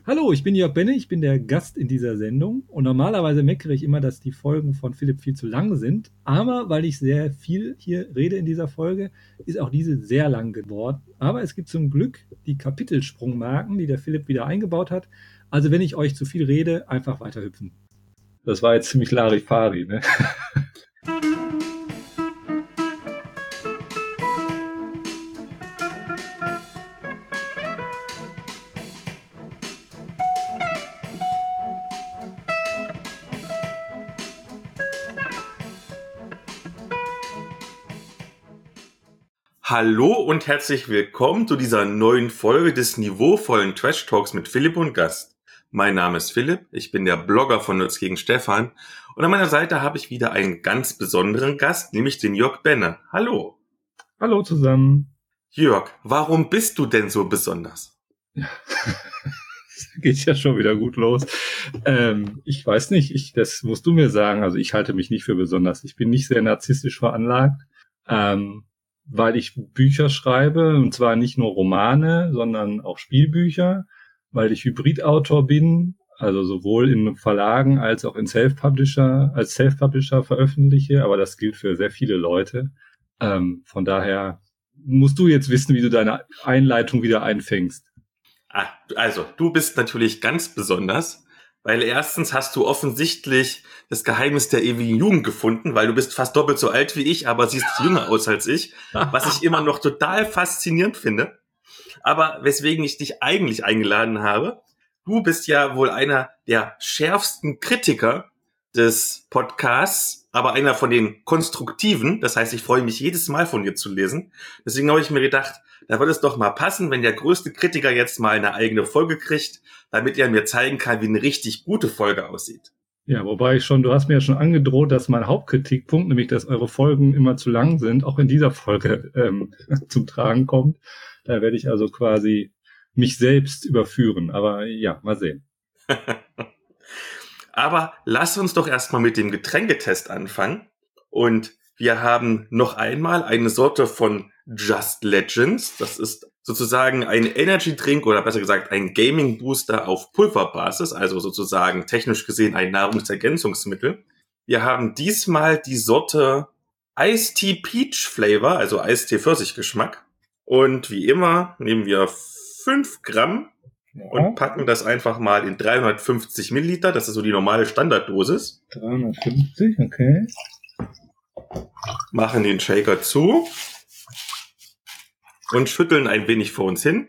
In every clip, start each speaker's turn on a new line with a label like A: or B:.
A: Hallo, ich bin Jörg Benne, ich bin der Gast in dieser Sendung und normalerweise meckere ich immer, dass die Folgen von Philipp viel zu lang sind, aber weil ich sehr viel hier rede in dieser Folge, ist auch diese sehr lang geworden. Aber es gibt zum Glück die Kapitelsprungmarken, die der Philipp wieder eingebaut hat. Also wenn ich euch zu viel rede, einfach weiterhüpfen. Das war jetzt ziemlich Larifari, ne?
B: Hallo und herzlich willkommen zu dieser neuen Folge des niveauvollen Trash Talks mit Philipp und Gast. Mein Name ist Philipp, ich bin der Blogger von Nerds gegen Stefan und an meiner Seite habe ich wieder einen ganz besonderen Gast, nämlich den Jörg Benne. Hallo.
A: Hallo zusammen.
B: Jörg, warum bist du denn so besonders?
A: Ja. Geht ja schon wieder gut los. Ich weiß nicht, das musst du mir sagen. Also ich halte mich nicht für besonders. Ich bin nicht sehr narzisstisch veranlagt. Weil ich Bücher schreibe, und zwar nicht nur Romane, sondern auch Spielbücher, weil ich Hybridautor bin, also sowohl in Verlagen als auch in als Self-Publisher veröffentliche, aber das gilt für sehr viele Leute. Von daher musst du jetzt wissen, wie du deine Einleitung wieder einfängst.
B: Also, du bist natürlich ganz besonders, weil erstens hast du offensichtlich das Geheimnis der ewigen Jugend gefunden, weil du bist fast doppelt so alt wie ich, aber siehst jünger aus als ich, was ich immer noch total faszinierend finde. Aber weswegen ich dich eigentlich eingeladen habe, du bist ja wohl einer der schärfsten Kritiker des Podcasts, aber einer von den konstruktiven. Das heißt, ich freue mich jedes Mal von dir zu lesen. Deswegen habe ich mir gedacht, da würde es doch mal passen, wenn der größte Kritiker jetzt mal eine eigene Folge kriegt, damit er mir zeigen kann, wie eine richtig gute Folge aussieht.
A: Ja, wobei du hast mir ja schon angedroht, dass mein Hauptkritikpunkt, nämlich dass eure Folgen immer zu lang sind, auch in dieser Folge zum Tragen kommt. Da werde ich also quasi mich selbst überführen. Aber ja, mal sehen.
B: Aber lass uns doch erstmal mit dem Getränketest anfangen. Und wir haben noch einmal eine Sorte von Just Legends. Das ist sozusagen ein Energy Drink oder besser gesagt ein Gaming Booster auf Pulverbasis, also sozusagen technisch gesehen ein Nahrungsergänzungsmittel. Wir haben diesmal die Sorte Iced Tea Peach Flavor, also Eistee Pfirsichgeschmack. Und wie immer nehmen wir 5 Gramm und packen das einfach mal in 350 Milliliter. Das ist so die normale Standarddosis.
A: 350, okay.
B: Machen den Shaker zu und schütteln ein wenig vor uns hin.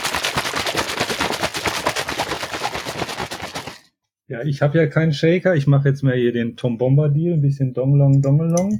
A: Ja, ich habe ja keinen Shaker. Ich mache jetzt mal hier den Tom Bombadil, ein bisschen Dongelong.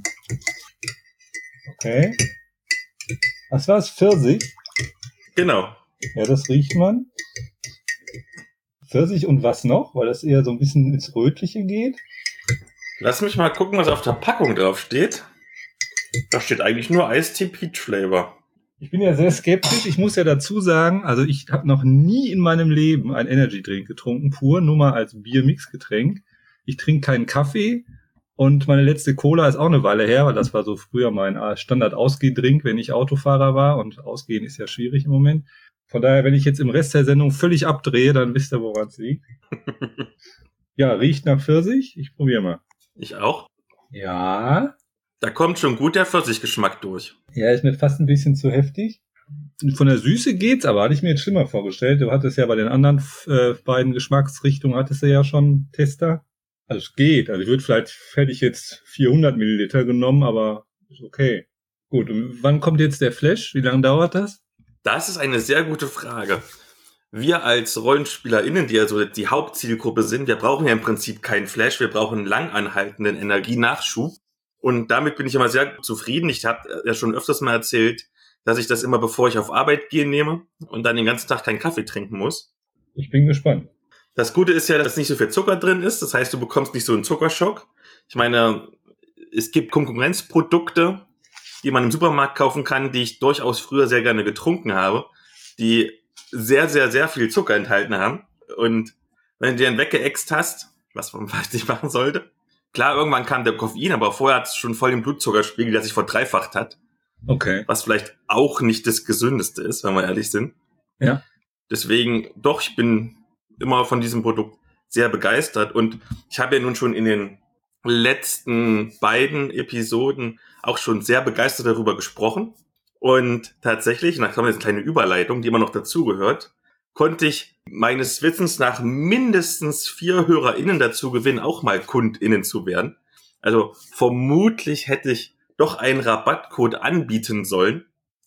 A: Okay. Was war's? Pfirsich?
B: Genau.
A: Ja, das riecht man. Pfirsich und was noch? Weil das eher so ein bisschen ins Rötliche geht.
B: Lass mich mal gucken, was auf der Packung drauf steht. Da steht eigentlich nur Iced Tea Peach Flavor.
A: Ich bin ja sehr skeptisch. Ich muss ja dazu sagen, also ich habe noch nie in meinem Leben ein Energy Drink getrunken, pur, nur mal als Biermixgetränk. Ich trinke keinen Kaffee und meine letzte Cola ist auch eine Weile her, weil das war so früher mein Standard-Ausgehdrink, wenn ich Autofahrer war, und Ausgehen ist ja schwierig im Moment. Von daher, wenn ich jetzt im Rest der Sendung völlig abdrehe, dann wisst ihr, woran es liegt. Ja, riecht nach Pfirsich. Ich probiere mal.
B: Ich auch.
A: Ja.
B: Da kommt schon gut der Pfirsichgeschmack durch.
A: Ja, ist mir fast ein bisschen zu heftig. Von der Süße geht's, aber hatte ich mir jetzt schlimmer vorgestellt. Du hattest ja bei den anderen beiden Geschmacksrichtungen, hattest du ja schon Tester. Also es geht. Also hätte ich jetzt 400 Milliliter genommen, aber ist okay. Gut, und wann kommt jetzt der Flash? Wie lange dauert das?
B: Das ist eine sehr gute Frage. Wir als RollenspielerInnen, die ja so die Hauptzielgruppe sind, wir brauchen ja im Prinzip keinen Flash, wir brauchen einen langanhaltenden Energienachschub. Und damit bin ich immer sehr zufrieden. Ich habe ja schon öfters mal erzählt, dass ich das immer, bevor ich auf Arbeit gehe, nehme und dann den ganzen Tag keinen Kaffee trinken muss.
A: Ich bin gespannt.
B: Das Gute ist ja, dass nicht so viel Zucker drin ist. Das heißt, du bekommst nicht so einen Zuckerschock. Ich meine, es gibt Konkurrenzprodukte, die man im Supermarkt kaufen kann, die ich durchaus früher sehr gerne getrunken habe, die sehr, sehr, sehr viel Zucker enthalten haben. Und wenn du den weggeäxt hast, was man vielleicht nicht machen sollte, klar, irgendwann kam der Koffein, aber vorher hat es schon voll den Blutzuckerspiegel, der sich verdreifacht hat.
A: Okay.
B: Was vielleicht auch nicht das Gesündeste ist, wenn wir ehrlich sind.
A: Ja.
B: Deswegen, doch, ich bin immer von diesem Produkt sehr begeistert. Und ich habe ja nun schon in den letzten beiden Episoden auch schon sehr begeistert darüber gesprochen. Und tatsächlich, und da kommt jetzt eine kleine Überleitung, die immer noch dazugehört, konnte ich meines Wissens nach mindestens 4 HörerInnen dazu gewinnen, auch mal KundInnen zu werden. Also vermutlich hätte ich doch einen Rabattcode anbieten sollen,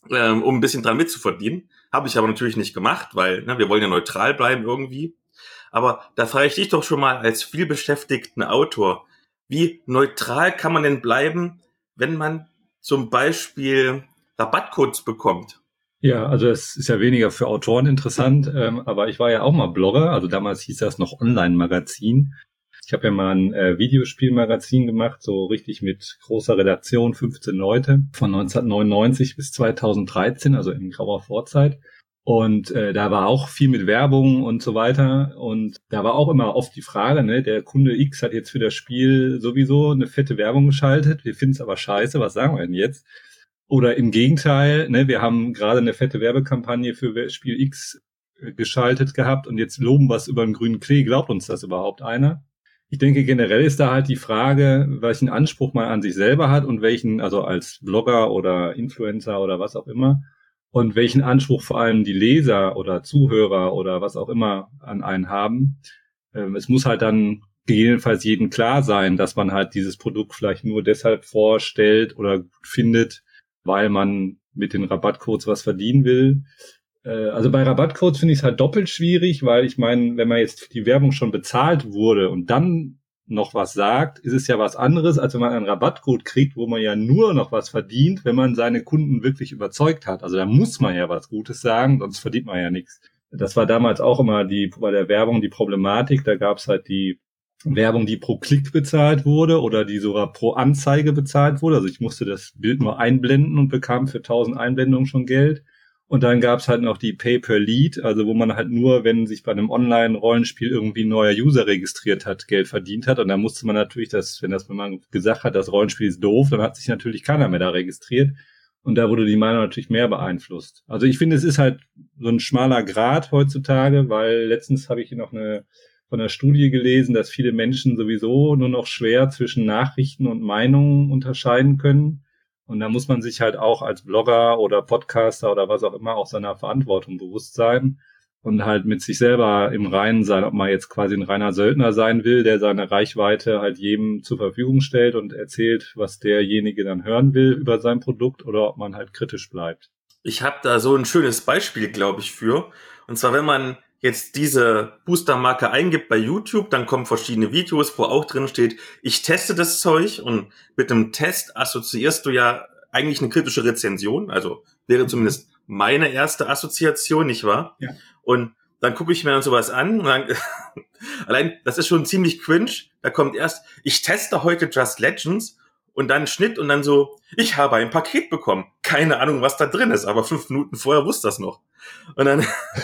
B: um ein bisschen dran mitzuverdienen. Habe ich aber natürlich nicht gemacht, weil wir wollen ja neutral bleiben irgendwie. Aber da frage ich dich doch schon mal als vielbeschäftigten Autor, wie neutral kann man denn bleiben, wenn man zum Beispiel Rabattcodes bekommt?
A: Ja, also es ist ja weniger für Autoren interessant, aber ich war ja auch mal Blogger, also damals hieß das noch Online-Magazin. Ich habe ja mal ein Videospielmagazin gemacht, so richtig mit großer Redaktion, 15 Leute, von 1999 bis 2013, also in grauer Vorzeit. Und da war auch viel mit Werbung und so weiter. Und da war auch immer oft die Frage, ne, der Kunde X hat jetzt für das Spiel sowieso eine fette Werbung geschaltet, wir finden es aber scheiße, was sagen wir denn jetzt? Oder im Gegenteil, ne, wir haben gerade eine fette Werbekampagne für Spiel X geschaltet gehabt und jetzt loben wir es über den grünen Klee. Glaubt uns das überhaupt einer? Ich denke, generell ist da halt die Frage, welchen Anspruch man an sich selber hat und welchen, also als Blogger oder Influencer oder was auch immer, und welchen Anspruch vor allem die Leser oder Zuhörer oder was auch immer an einen haben. Es muss halt dann gegebenenfalls jedem klar sein, dass man halt dieses Produkt vielleicht nur deshalb vorstellt oder findet, weil man mit den Rabattcodes was verdienen will. Also bei Rabattcodes finde ich es halt doppelt schwierig, weil ich meine, wenn man jetzt die Werbung schon bezahlt wurde und dann noch was sagt, ist es ja was anderes, als wenn man einen Rabattcode kriegt, wo man ja nur noch was verdient, wenn man seine Kunden wirklich überzeugt hat. Also da muss man ja was Gutes sagen, sonst verdient man ja nichts. Das war damals auch immer bei der Werbung die Problematik. Da gab es halt die Werbung, die pro Klick bezahlt wurde oder die sogar pro Anzeige bezahlt wurde. Also ich musste das Bild nur einblenden und bekam für 1000 Einblendungen schon Geld. Und dann gab's halt noch die Pay-per-Lead, also wo man halt nur, wenn sich bei einem Online-Rollenspiel irgendwie ein neuer User registriert hat, Geld verdient hat. Und dann musste man natürlich wenn man gesagt hat, das Rollenspiel ist doof, dann hat sich natürlich keiner mehr da registriert. Und da wurde die Meinung natürlich mehr beeinflusst. Also ich finde, es ist halt so ein schmaler Grat heutzutage, weil letztens habe ich hier noch von einer Studie gelesen, dass viele Menschen sowieso nur noch schwer zwischen Nachrichten und Meinungen unterscheiden können. Und da muss man sich halt auch als Blogger oder Podcaster oder was auch immer auch seiner Verantwortung bewusst sein und halt mit sich selber im Reinen sein, ob man jetzt quasi ein reiner Söldner sein will, der seine Reichweite halt jedem zur Verfügung stellt und erzählt, was derjenige dann hören will über sein Produkt, oder ob man halt kritisch bleibt.
B: Ich habe da so ein schönes Beispiel, glaube ich, für. Und zwar, wenn man jetzt diese Boostermarke eingibt bei YouTube, dann kommen verschiedene Videos, wo auch drin steht, ich teste das Zeug, und mit einem Test assoziierst du ja eigentlich eine kritische Rezension, also wäre zumindest meine erste Assoziation, nicht wahr?
A: Ja.
B: Und dann gucke ich mir dann sowas an und dann, allein, das ist schon ziemlich cringe, da kommt erst, ich teste heute Just Legends, und dann Schnitt und dann so, ich habe ein Paket bekommen. Keine Ahnung, was da drin ist, aber 5 Minuten vorher wusste das noch. Und dann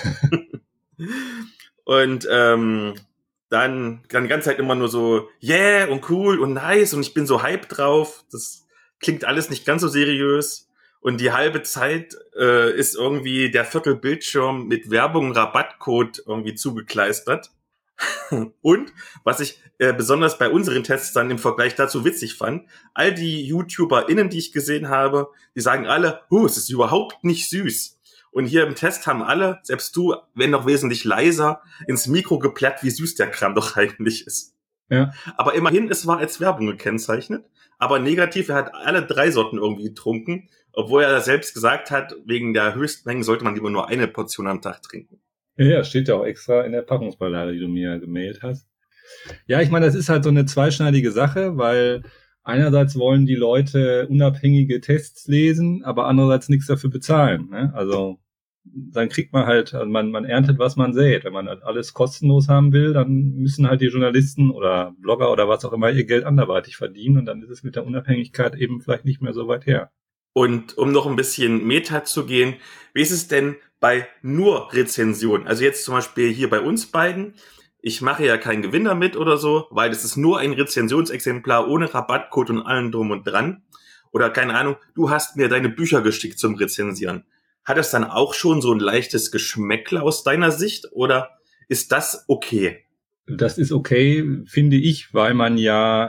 B: und dann die ganze Zeit immer nur so, yeah und cool und nice und ich bin so hyped drauf. Das klingt alles nicht ganz so seriös. Und die halbe Zeit ist irgendwie der Viertelbildschirm mit Werbung, Rabattcode irgendwie zugekleistert. Und was ich besonders bei unseren Tests dann im Vergleich dazu witzig fand, all die YouTuberInnen, die ich gesehen habe, die sagen alle, es ist überhaupt nicht süß. Und hier im Test haben alle, selbst du, wenn noch wesentlich leiser, ins Mikro geplärrt, wie süß der Kram doch eigentlich ist.
A: Ja.
B: Aber immerhin, es war als Werbung gekennzeichnet. Aber negativ, er hat alle 3 Sorten irgendwie getrunken, obwohl er selbst gesagt hat, wegen der Höchstmengen sollte man lieber nur eine Portion am Tag trinken.
A: Ja, steht ja auch extra in der Packungsbeilage, die du mir gemailt hast. Ja, ich meine, das ist halt so eine zweischneidige Sache, weil einerseits wollen die Leute unabhängige Tests lesen, aber andererseits nichts dafür bezahlen. Ne? Also dann kriegt man halt, also man erntet, was man sät. Wenn man halt alles kostenlos haben will, dann müssen halt die Journalisten oder Blogger oder was auch immer ihr Geld anderweitig verdienen, und dann ist es mit der Unabhängigkeit eben vielleicht nicht mehr so weit her.
B: Und um noch ein bisschen Meta zu gehen, wie ist es denn bei nur Rezensionen? Also jetzt zum Beispiel hier bei uns beiden. Ich mache ja keinen Gewinn damit oder so, weil das ist nur ein Rezensionsexemplar ohne Rabattcode und allem drum und dran. Oder keine Ahnung, du hast mir deine Bücher geschickt zum Rezensieren. Hat es dann auch schon so ein leichtes Geschmäckle aus deiner Sicht? Oder Ist das okay?
A: Das ist okay, finde ich, weil man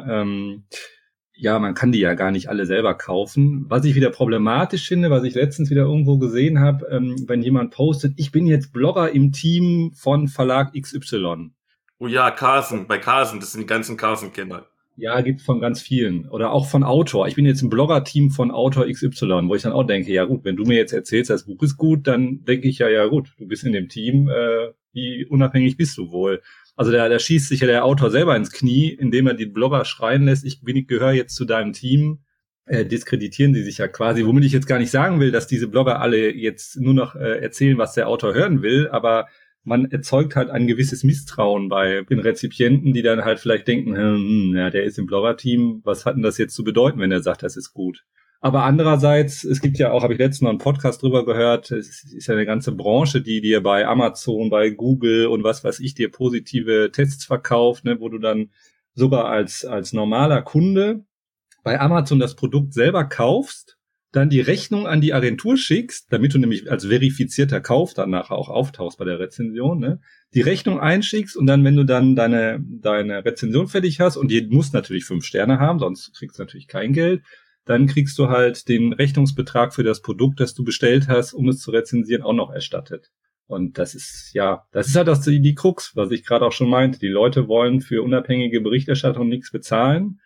A: man kann die ja gar nicht alle selber kaufen. Was ich wieder problematisch finde, was ich letztens wieder irgendwo gesehen habe, wenn jemand postet, ich bin jetzt Blogger im Team von Verlag XY.
B: Oh ja, Carson, bei Carson, das sind die ganzen Carson-Kinder.
A: Ja, gibt's von ganz vielen. Oder auch von Autor. Ich bin jetzt im Blogger-Team von Autor XY, wo ich dann auch denke, ja gut, wenn du mir jetzt erzählst, das Buch ist gut, dann denke ich ja gut, du bist in dem Team, wie unabhängig bist du wohl? Also da schießt sich ja der Autor selber ins Knie, indem er die Blogger schreien lässt, ich gehöre jetzt zu deinem Team, diskreditieren sie sich ja quasi, womit ich jetzt gar nicht sagen will, dass diese Blogger alle jetzt nur noch erzählen, was der Autor hören will, aber man erzeugt halt ein gewisses Misstrauen bei den Rezipienten, die dann halt vielleicht denken, der ist im Blogger-Team, was hat denn das jetzt zu bedeuten, wenn er sagt, das ist gut? Aber andererseits, es gibt ja auch, habe ich letztens noch einen Podcast drüber gehört, es ist ja eine ganze Branche, die dir bei Amazon, bei Google und was weiß ich, dir positive Tests verkauft, ne, wo du dann sogar als normaler Kunde bei Amazon das Produkt selber kaufst, dann die Rechnung an die Agentur schickst, damit du nämlich als verifizierter Kauf dann nachher auch auftauchst bei der Rezension, ne? Die Rechnung einschickst und dann, wenn du dann deine Rezension fertig hast, und die muss natürlich 5 Sterne haben, sonst kriegst du natürlich kein Geld, dann kriegst du halt den Rechnungsbetrag für das Produkt, das du bestellt hast, um es zu rezensieren, auch noch erstattet. Und das ist halt auch die Krux, was ich gerade auch schon meinte. Die Leute wollen für unabhängige Berichterstattung nichts bezahlen.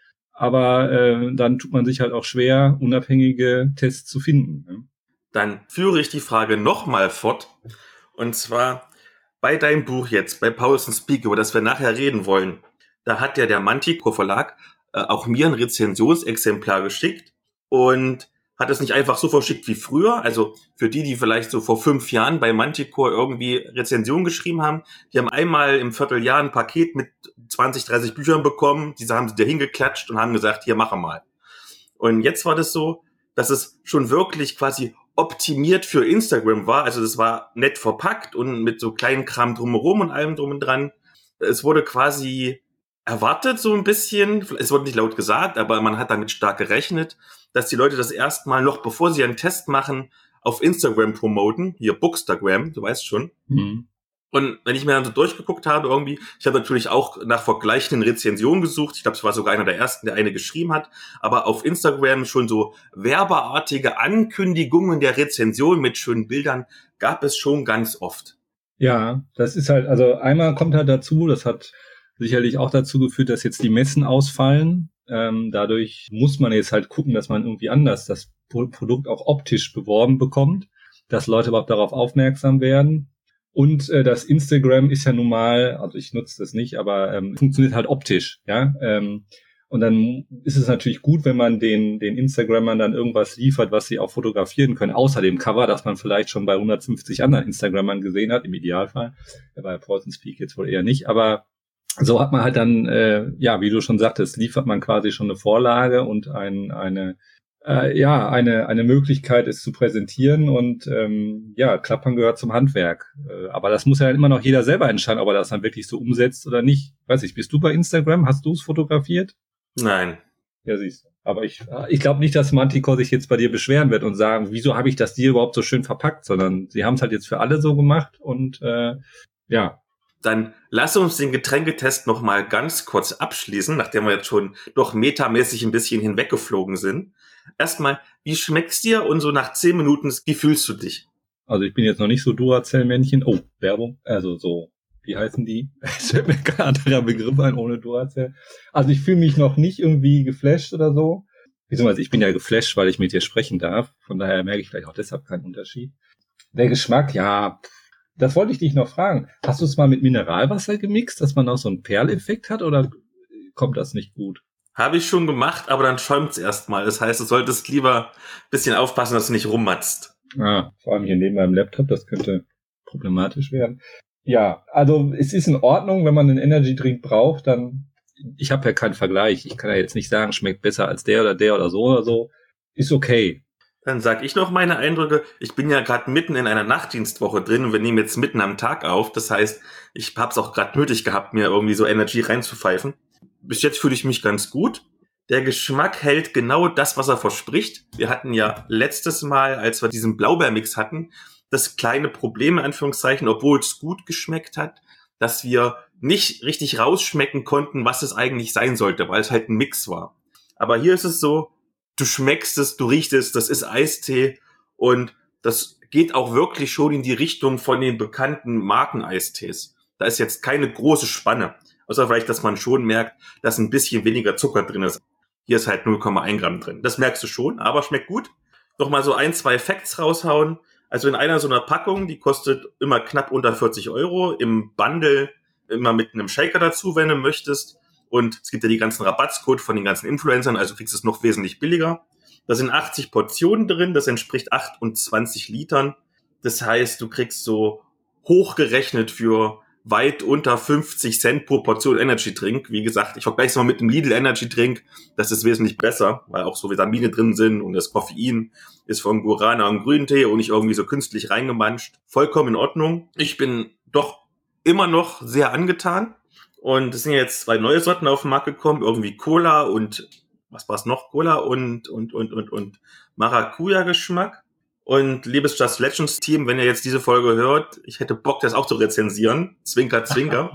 A: Aber dann tut man sich halt auch schwer, unabhängige Tests zu finden. Ne?
B: Dann führe ich die Frage nochmal fort. Und zwar bei deinem Buch jetzt, bei Paulsen Speak, über das wir nachher reden wollen. Da hat ja der Manticore Verlag auch mir ein Rezensionsexemplar geschickt und hat es nicht einfach so verschickt wie früher. Also für die vielleicht so vor 5 Jahren bei Manticore irgendwie Rezensionen geschrieben haben, die haben einmal im Vierteljahr ein Paket mit 20, 30 Büchern bekommen, diese haben sie da hingeklatscht und haben gesagt, hier, mach mal. Und jetzt war das so, dass es schon wirklich quasi optimiert für Instagram war. Also das war nett verpackt und mit so kleinen Kram drumherum und allem drum und dran. Es wurde quasi erwartet so ein bisschen, es wurde nicht laut gesagt, aber man hat damit stark gerechnet, dass die Leute das erstmal noch, bevor sie einen Test machen, auf Instagram promoten, hier Bookstagram, du weißt schon.
A: Mhm.
B: Und wenn ich mir dann so durchgeguckt habe irgendwie, ich habe natürlich auch nach vergleichenden Rezensionen gesucht, ich glaube, es war sogar einer der ersten, der eine geschrieben hat, aber auf Instagram schon so werbeartige Ankündigungen der Rezension mit schönen Bildern gab es schon ganz oft.
A: Ja, das ist halt, also einmal kommt halt dazu, das hat sicherlich auch dazu geführt, dass jetzt die Messen ausfallen. Dadurch muss man jetzt halt gucken, dass man irgendwie anders das Produkt auch optisch beworben bekommt, dass Leute überhaupt darauf aufmerksam werden. Und das Instagram ist ja nun mal, also ich nutze das nicht, aber funktioniert halt optisch, ja. Und dann ist es natürlich gut, wenn man den Instagrammern dann irgendwas liefert, was sie auch fotografieren können, außer dem Cover, das man vielleicht schon bei 150 anderen Instagrammern gesehen hat, im Idealfall. Bei Paulsen Speak jetzt wohl eher nicht, aber so hat man halt dann, wie du schon sagtest, liefert man quasi schon eine Vorlage und eine Möglichkeit, es zu präsentieren und Klappern gehört zum Handwerk. Aber das muss ja immer noch jeder selber entscheiden, ob er das dann wirklich so umsetzt oder nicht. Weiß ich, bist du bei Instagram? Hast du es fotografiert?
B: Nein.
A: Ja, siehst du. Aber ich glaube nicht, dass Manticore sich jetzt bei dir beschweren wird und sagen, wieso habe ich das dir überhaupt so schön verpackt, sondern sie haben es halt jetzt für alle so gemacht und
B: Dann lass uns den Getränketest noch mal ganz kurz abschließen, nachdem wir jetzt schon doch metamäßig ein bisschen hinweggeflogen sind. Erstmal, wie schmeckt's dir und so nach 10 Minuten, wie fühlst du dich?
A: Also ich bin jetzt noch nicht so Duracell-Männchen. Oh, Werbung. Also so, wie heißen die? Es fällt mir kein anderer Begriff ein ohne Duracell. Also ich fühle mich noch nicht irgendwie geflasht oder so. Beziehungsweise ich bin ja geflasht, weil ich mit dir sprechen darf. Von daher merke ich vielleicht auch deshalb keinen Unterschied. Der Geschmack, ja, das wollte ich dich noch fragen. Hast du es mal mit Mineralwasser gemixt, dass man auch so einen Perleffekt hat oder kommt das nicht gut?
B: Habe ich schon gemacht, aber dann schäumt's erstmal. Das heißt, du solltest lieber ein bisschen aufpassen, dass du nicht rummatzt.
A: Vor allem hier neben meinem Laptop, das könnte problematisch werden. Ja, also es ist in Ordnung, wenn man einen Energy-Drink braucht, dann, ich habe ja keinen Vergleich. Ich kann ja jetzt nicht sagen, schmeckt besser als der oder so oder so. Ist okay.
B: Dann sag ich noch meine Eindrücke. Ich bin ja gerade mitten in einer Nachtdienstwoche drin und wir nehmen jetzt mitten am Tag auf. Das heißt, ich habe es auch gerade nötig gehabt, mir irgendwie so Energy reinzupfeifen. Bis jetzt fühle ich mich ganz gut. Der Geschmack hält genau das, was er verspricht. Wir hatten ja letztes Mal, als wir diesen Blaubeermix hatten, das kleine Problem, in Anführungszeichen, obwohl es gut geschmeckt hat, dass wir nicht richtig rausschmecken konnten, was es eigentlich sein sollte, weil es halt ein Mix war. Aber hier ist es so, du schmeckst es, du riechst es, das ist Eistee und das geht auch wirklich schon in die Richtung von den bekannten Marken-Eistees. Da ist jetzt keine große Spanne, außer vielleicht, dass man schon merkt, dass ein bisschen weniger Zucker drin ist. Hier ist halt 0,1 Gramm drin. Das merkst du schon, aber schmeckt gut. Nochmal so 1, 2 Facts raushauen. Also in einer so einer Packung, die kostet immer knapp unter 40 Euro. Im Bundle immer mit einem Shaker dazu, wenn du möchtest. Und es gibt ja die ganzen Rabattscode von den ganzen Influencern, also kriegst du es noch wesentlich billiger. Da sind 80 Portionen drin, das entspricht 28 Litern. Das heißt, du kriegst so hochgerechnet für weit unter 50 Cent pro Portion Energy Drink. Wie gesagt, ich vergleiche es mal mit einem Lidl Energy Drink. Das ist wesentlich besser, weil auch so Vitamine drin sind und das Koffein ist von Guarana und Grüntee und nicht irgendwie so künstlich reingemanscht. Vollkommen in Ordnung. Ich bin doch immer noch sehr angetan. Und es sind jetzt 2 neue Sorten auf den Markt gekommen. Irgendwie Cola und, was war's noch? Cola und Maracuja-Geschmack. Und liebes Just Legends Team, wenn ihr jetzt diese Folge hört, ich hätte Bock, das auch zu rezensieren. Zwinker, zwinker.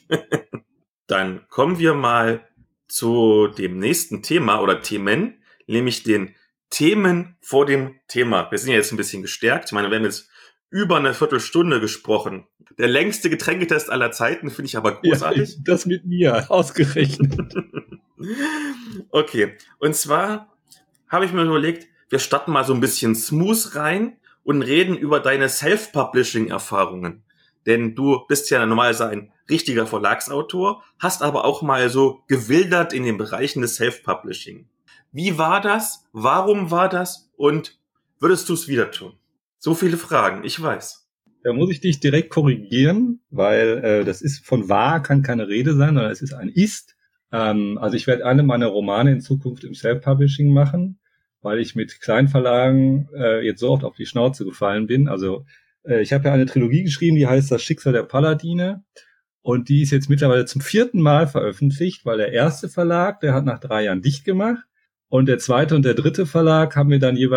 B: Dann kommen wir mal zu dem nächsten Thema oder Themen, nämlich den Themen vor dem Thema. Wir sind ja jetzt ein bisschen gestärkt. Ich meine, wir haben jetzt über eine Viertelstunde gesprochen. Der längste Getränketest aller Zeiten, finde ich aber großartig.
A: Ja, das mit mir, ausgerechnet.
B: Okay, und zwar habe ich mir überlegt, wir starten mal so ein bisschen smooth rein und reden über deine Self-Publishing-Erfahrungen. Denn du bist ja normalerweise ein richtiger Verlagsautor, hast aber auch mal so gewildert in den Bereichen des Self-Publishing. Wie war das? Warum war das? Und würdest du es wieder tun? So viele Fragen, ich weiß.
A: Da muss ich dich direkt korrigieren, weil das ist von war kann keine Rede sein, sondern es ist ein ist. Also ich werde alle meine Romane in Zukunft im Self-Publishing machen, weil ich mit Kleinverlagen jetzt so oft auf die Schnauze gefallen bin. Also ich habe ja eine Trilogie geschrieben, die heißt Das Schicksal der Paladine. Und die ist jetzt mittlerweile zum 4. Mal veröffentlicht, weil der erste Verlag, der hat nach 3 Jahren dicht gemacht. Und der zweite und der dritte Verlag haben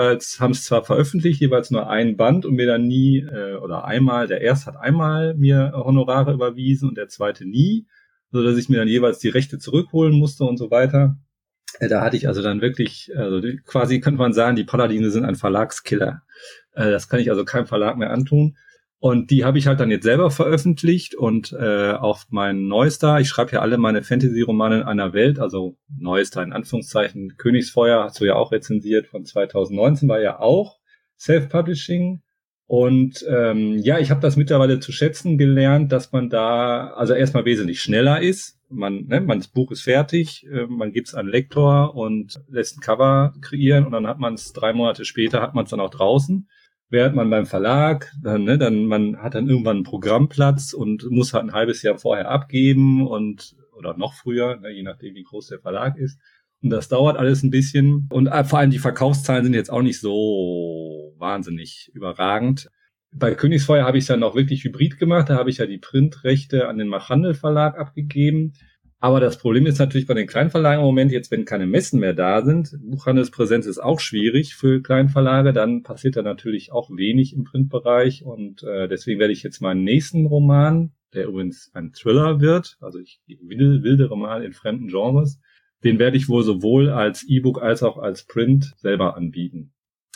A: es zwar veröffentlicht, jeweils nur einen Band und mir dann nie, oder einmal, der erste hat einmal mir Honorare überwiesen und der zweite nie, so dass ich mir dann jeweils die Rechte zurückholen musste und so weiter. Da hatte ich also dann wirklich, also quasi könnte man sagen, die Paladine sind ein Verlagskiller. Das kann ich also keinem Verlag mehr antun. Und die habe ich halt dann jetzt selber veröffentlicht und auch mein neuester, ich schreibe ja alle meine Fantasy-Romane in einer Welt, also neuester in Anführungszeichen, Königsfeuer, hast du ja auch rezensiert, von 2019, war ja auch Self-Publishing. Und ich habe das mittlerweile zu schätzen gelernt, dass man da also erstmal wesentlich schneller ist. Das Buch ist fertig, man gibt es an Lektor und lässt ein Cover kreieren und dann hat man es 3 Monate später, hat man es dann auch draußen. Während man beim Verlag, man hat dann irgendwann einen Programmplatz und muss halt ein halbes Jahr vorher abgeben oder noch früher, je nachdem wie groß der Verlag ist. Und das dauert alles ein bisschen. Und vor allem die Verkaufszahlen sind jetzt auch nicht so wahnsinnig überragend. Bei Königsfeuer habe ich es dann auch wirklich hybrid gemacht. Da habe ich ja die Printrechte an den Machhandel Verlag abgegeben. Aber das Problem ist natürlich bei den Kleinverlagen im Moment, jetzt wenn keine Messen mehr da sind, Buchhandelspräsenz ist auch schwierig für Kleinverlage, dann passiert da natürlich auch wenig im Printbereich und deswegen werde ich jetzt meinen nächsten Roman, der übrigens ein Thriller wird, also ich wildere mal in fremden Genres, den werde ich wohl sowohl als E-Book als auch als Print selber anbieten.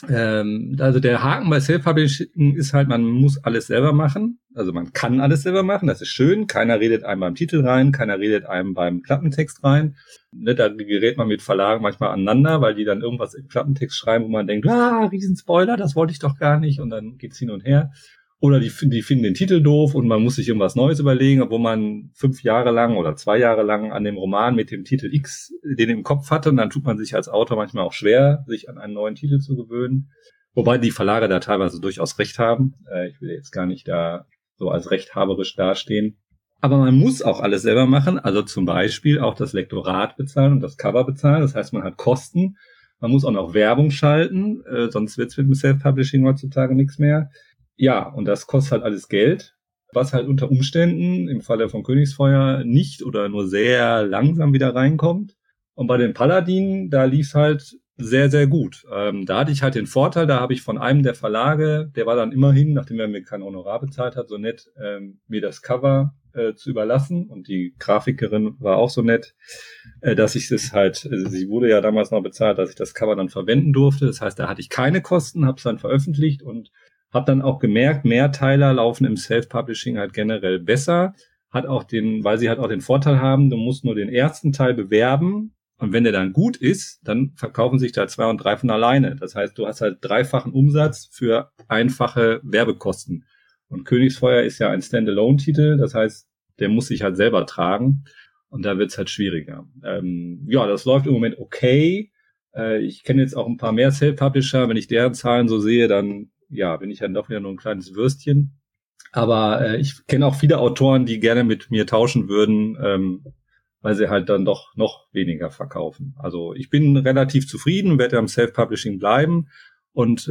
A: Also der Haken bei Self-Publishing ist halt, man muss alles selber machen. Also man kann alles selber machen, das ist schön. Keiner redet einem beim Titel rein, keiner redet einem beim Klappentext rein. Da gerät man mit Verlagen manchmal aneinander, weil die dann irgendwas im Klappentext schreiben, wo man denkt, Riesenspoiler, das wollte ich doch gar nicht. Und dann geht's hin und her. Oder die finden den Titel doof und man muss sich irgendwas Neues überlegen, obwohl man 5 Jahre lang oder 2 Jahre lang an dem Roman mit dem Titel X den im Kopf hatte. Und dann tut man sich als Autor manchmal auch schwer, sich an einen neuen Titel zu gewöhnen. Wobei die Verlage da teilweise durchaus recht haben. Ich will jetzt gar nicht da so als rechthaberisch dastehen. Aber man muss auch alles selber machen. Also zum Beispiel auch das Lektorat bezahlen und das Cover bezahlen. Das heißt, man hat Kosten. Man muss auch noch Werbung schalten. Sonst wird's mit dem Self-Publishing heutzutage nichts mehr. Ja, und das kostet halt alles Geld, was halt unter Umständen im Falle von Königsfeuer nicht oder nur sehr langsam wieder reinkommt. Und bei den Paladinen, da lief's halt sehr, sehr gut. Da hatte ich halt den Vorteil, da habe ich von einem der Verlage, der war dann immerhin, nachdem er mir kein Honorar bezahlt hat, so nett, mir das Cover zu überlassen. Und die Grafikerin war auch so nett, dass ich es halt, sie wurde ja damals noch bezahlt, dass ich das Cover dann verwenden durfte. Das heißt, da hatte ich keine Kosten, habe es dann veröffentlicht und habe dann auch gemerkt, Mehrteiler laufen im Self-Publishing halt generell besser. Weil sie halt auch den Vorteil haben, du musst nur den ersten Teil bewerben und wenn der dann gut ist, dann verkaufen sich da 2 und 3 von alleine. Das heißt, du hast halt 3-fachen Umsatz für einfache Werbekosten. Und Königsfeuer ist ja ein Standalone-Titel, das heißt, der muss sich halt selber tragen und da wird's halt schwieriger. Das läuft im Moment okay. Ich kenne jetzt auch ein paar mehr Self-Publisher. Wenn ich deren Zahlen so sehe, dann bin ich dann doch wieder nur ein kleines Würstchen. Aber ich kenne auch viele Autoren, die gerne mit mir tauschen würden, weil sie halt dann doch noch weniger verkaufen. Also ich bin relativ zufrieden, werde am Self-Publishing bleiben und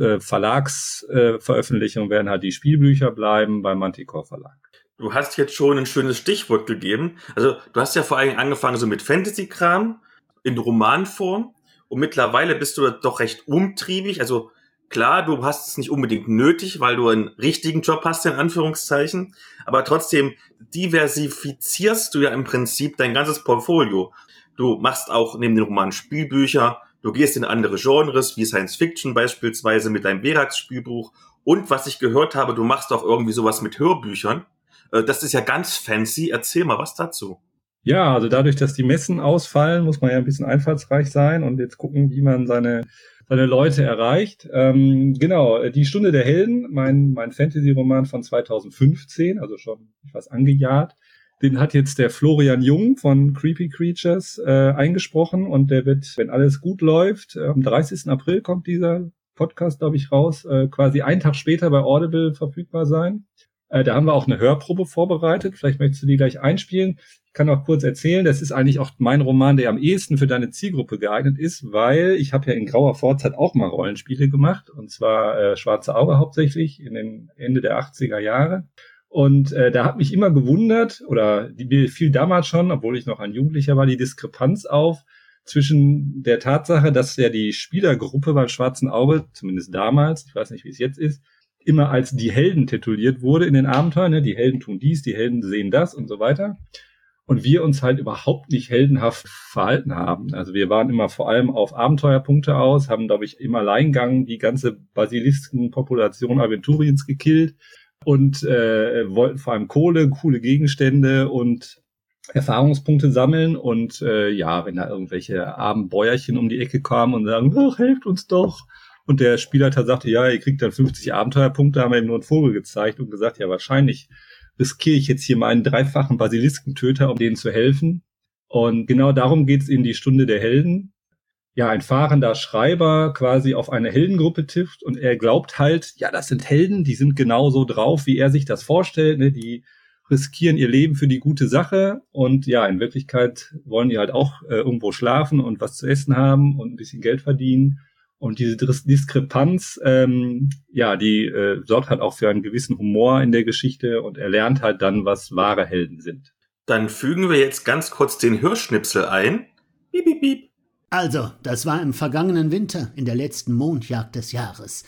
A: Verlagsveröffentlichungen werden halt die Spielbücher bleiben beim Manticore Verlag.
B: Du hast jetzt schon ein schönes Stichwort gegeben. Also du hast ja vor allem angefangen so mit Fantasy-Kram in Romanform und mittlerweile bist du doch recht umtriebig. Also klar, du hast es nicht unbedingt nötig, weil du einen richtigen Job hast, in Anführungszeichen. Aber trotzdem diversifizierst du ja im Prinzip dein ganzes Portfolio. Du machst auch neben den Romanen Spielbücher, du gehst in andere Genres, wie Science Fiction beispielsweise mit deinem Verax-Spielbuch. Und was ich gehört habe, du machst auch irgendwie sowas mit Hörbüchern. Das ist ja ganz fancy. Erzähl mal was dazu.
A: Ja, also dadurch, dass die Messen ausfallen, muss man ja ein bisschen einfallsreich sein und jetzt gucken, wie man seine Leute erreicht. Die Stunde der Helden, mein Fantasy-Roman von 2015, also schon etwas angejahrt. Den hat jetzt der Florian Jung von Creepy Creatures eingesprochen und der wird, wenn alles gut läuft, am 30. April kommt dieser Podcast, glaube ich, raus, quasi einen Tag später bei Audible verfügbar sein. Da haben wir auch eine Hörprobe vorbereitet. Vielleicht möchtest du die gleich einspielen. Ich kann auch kurz erzählen, das ist eigentlich auch mein Roman, der am ehesten für deine Zielgruppe geeignet ist, weil ich habe ja in grauer Vorzeit auch mal Rollenspiele gemacht, und zwar Schwarze Auge hauptsächlich in den Ende der 80er Jahre. Und da hat mich immer gewundert, mir fiel damals schon, obwohl ich noch ein Jugendlicher war, die Diskrepanz auf zwischen der Tatsache, dass ja die Spielergruppe beim Schwarzen Auge, zumindest damals, ich weiß nicht, wie es jetzt ist, immer als die Helden tituliert wurde in den Abenteuern. Ne? Die Helden tun dies, die Helden sehen das und so weiter. Und wir uns halt überhaupt nicht heldenhaft verhalten haben. Also wir waren immer vor allem auf Abenteuerpunkte aus, haben, glaube ich, im Alleingang die ganze Basiliskenpopulation Aventuriens gekillt und wollten vor allem Kohle, coole Gegenstände und Erfahrungspunkte sammeln. Und wenn da irgendwelche armen Bäuerchen um die Ecke kamen und sagen, ach, helft uns doch. Und der Spielleiter sagte, ja, ihr kriegt dann 50 Abenteuerpunkte, haben wir ihm nur einen Vogel gezeigt und gesagt, ja, wahrscheinlich riskiere ich jetzt hier meinen 3-fachen Basiliskentöter, um denen zu helfen. Und genau darum geht's in die Stunde der Helden. Ja, ein fahrender Schreiber quasi auf eine Heldengruppe trifft und er glaubt halt, ja, das sind Helden, die sind genauso drauf, wie er sich das vorstellt, ne? Die riskieren ihr Leben für die gute Sache und ja, in Wirklichkeit wollen die halt auch irgendwo schlafen und was zu essen haben und ein bisschen Geld verdienen. Und diese Diskrepanz, sorgt halt auch für einen gewissen Humor in der Geschichte und er lernt halt dann, was wahre Helden sind.
B: Dann fügen wir jetzt ganz kurz den Hörschnipsel ein. Piep, piep, piep.
C: Also, das war im vergangenen Winter, in der letzten Mondjagd des Jahres.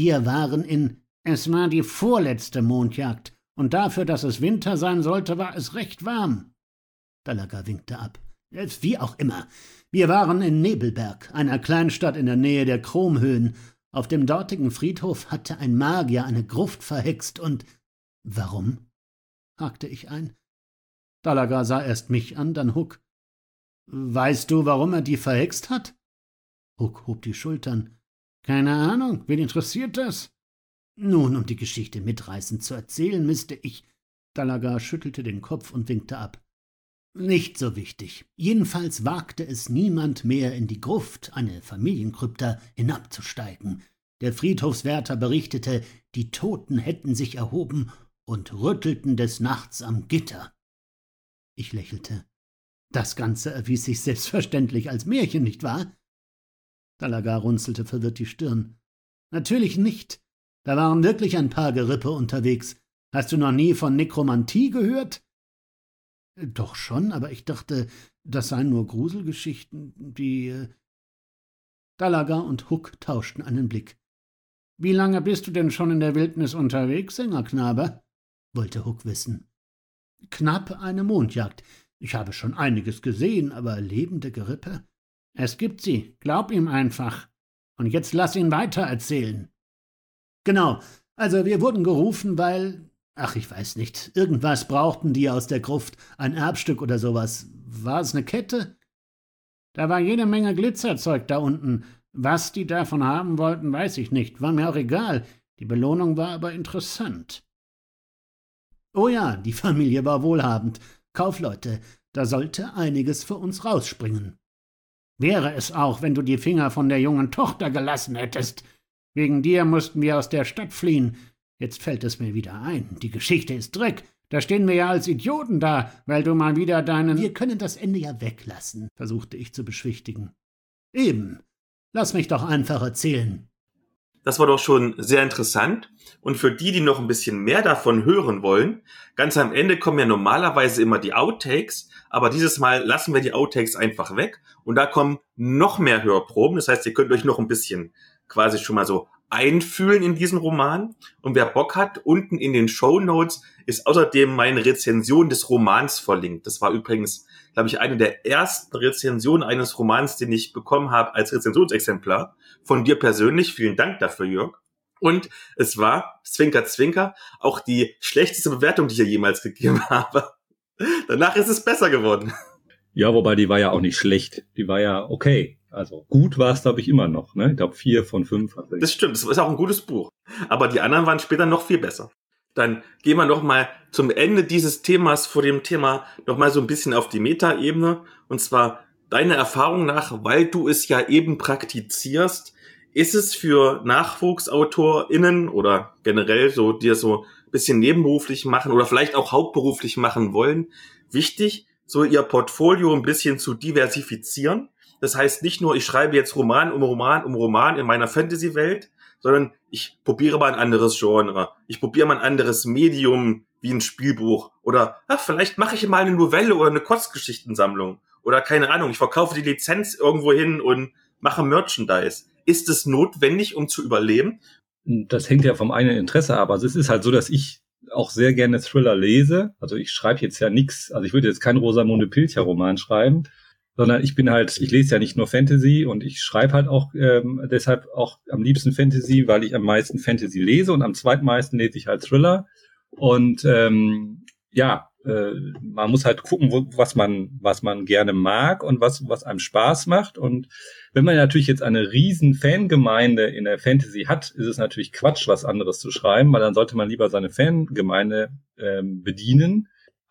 C: Es war die vorletzte Mondjagd, und dafür, dass es Winter sein sollte, war es recht warm. Gallagher winkte ab. Wie auch immer. Wir waren in Nebelberg, einer Kleinstadt in der Nähe der Kromhöhen. Auf dem dortigen Friedhof hatte ein Magier eine Gruft verhext und... Warum? Hakte ich ein. Gallagher sah erst mich an, dann Huck. Weißt du, warum er die verhext hat? Huck hob die Schultern. Keine Ahnung, wen interessiert das? Nun, um die Geschichte mitreißend zu erzählen, müsste ich... Gallagher schüttelte den Kopf und winkte ab. Nicht so wichtig. Jedenfalls wagte es niemand mehr in die Gruft, eine Familienkrypta, hinabzusteigen. Der Friedhofswärter berichtete, die Toten hätten sich erhoben und rüttelten des Nachts am Gitter. Ich lächelte. Das Ganze erwies sich selbstverständlich als Märchen, nicht wahr? Gallagher runzelte verwirrt die Stirn. Natürlich nicht. Da waren wirklich ein paar Gerippe unterwegs. Hast du noch nie von Nekromantie gehört? Doch schon, aber ich dachte, das seien nur Gruselgeschichten, die... Gallagher und Huck tauschten einen Blick. »Wie lange bist du denn schon in der Wildnis unterwegs, Sängerknabe?« wollte Huck wissen. Knapp eine Mondjagd. Ich habe schon einiges gesehen, aber lebende Gerippe? Es gibt sie, glaub ihm einfach. Und jetzt lass ihn weitererzählen. Genau, also wir wurden gerufen, weil, ach, ich weiß nicht, irgendwas brauchten die aus der Gruft, ein Erbstück oder sowas. War es eine Kette? Da war jede Menge Glitzerzeug da unten. Was die davon haben wollten, weiß ich nicht, war mir auch egal. Die Belohnung war aber interessant. Oh ja, die Familie war wohlhabend. Kaufleute, da sollte einiges für uns rausspringen. Wäre es auch, wenn du die Finger von der jungen Tochter gelassen hättest. Wegen dir mussten wir aus der Stadt fliehen. Jetzt fällt es mir wieder ein. Die Geschichte ist Dreck. Da stehen wir ja als Idioten da, weil du mal wieder deinen... Wir können das Ende ja weglassen, versuchte ich zu beschwichtigen. Eben. Lass mich doch einfach erzählen.
B: Das war doch schon sehr interessant. Und für die noch ein bisschen mehr davon hören wollen, ganz am Ende kommen ja normalerweise immer die Outtakes, aber dieses Mal lassen wir die Outtakes einfach weg und da kommen noch mehr Hörproben. Das heißt, ihr könnt euch noch ein bisschen quasi schon mal so einfühlen in diesen Roman. Und wer Bock hat, unten in den Shownotes ist außerdem meine Rezension des Romans verlinkt. Das war übrigens, glaube ich, eine der ersten Rezensionen eines Romans, den ich bekommen habe als Rezensionsexemplar. Von dir persönlich. Vielen Dank dafür, Jörg. Und es war, Zwinker, Zwinker, auch die schlechteste Bewertung, die ich hier jemals gegeben habe. Danach ist es besser geworden.
A: Ja, wobei die war ja auch nicht schlecht. Die war ja okay. Also gut war es, glaube ich, immer noch. Ne? Ich glaube 4 von 5.
B: Das stimmt, das ist auch ein gutes Buch. Aber die anderen waren später noch viel besser. Dann gehen wir noch mal zum Ende dieses Themas, vor dem Thema, noch mal so ein bisschen auf die Metaebene. Und zwar deine Erfahrung nach, weil du es ja eben praktizierst, ist es für NachwuchsautorInnen oder generell so, die es so ein bisschen nebenberuflich machen oder vielleicht auch hauptberuflich machen wollen, wichtig, so ihr Portfolio ein bisschen zu diversifizieren? Das heißt nicht nur, ich schreibe jetzt Roman um Roman um Roman in meiner Fantasy-Welt, sondern ich probiere mal ein anderes Genre. Ich probiere mal ein anderes Medium wie ein Spielbuch. Oder vielleicht mache ich mal eine Novelle oder eine Kurzgeschichtensammlung. Oder keine Ahnung, ich verkaufe die Lizenz irgendwo hin und mache Merchandise. Ist es notwendig, um zu überleben?
A: Das hängt ja vom eigenen Interesse ab. Also es ist halt so, dass ich auch sehr gerne Thriller lese. Also ich schreibe jetzt ja nichts. Also ich würde jetzt keinen Rosamunde Pilcher-Roman schreiben, sondern ich lese ja nicht nur Fantasy und ich schreibe halt auch deshalb auch am liebsten Fantasy, weil ich am meisten Fantasy lese und am zweitmeisten lese ich halt Thriller. Und man muss halt gucken, was man gerne mag und was einem Spaß macht. Und wenn man natürlich jetzt eine riesen Fangemeinde in der Fantasy hat, ist es natürlich Quatsch, was anderes zu schreiben, weil dann sollte man lieber seine Fangemeinde bedienen.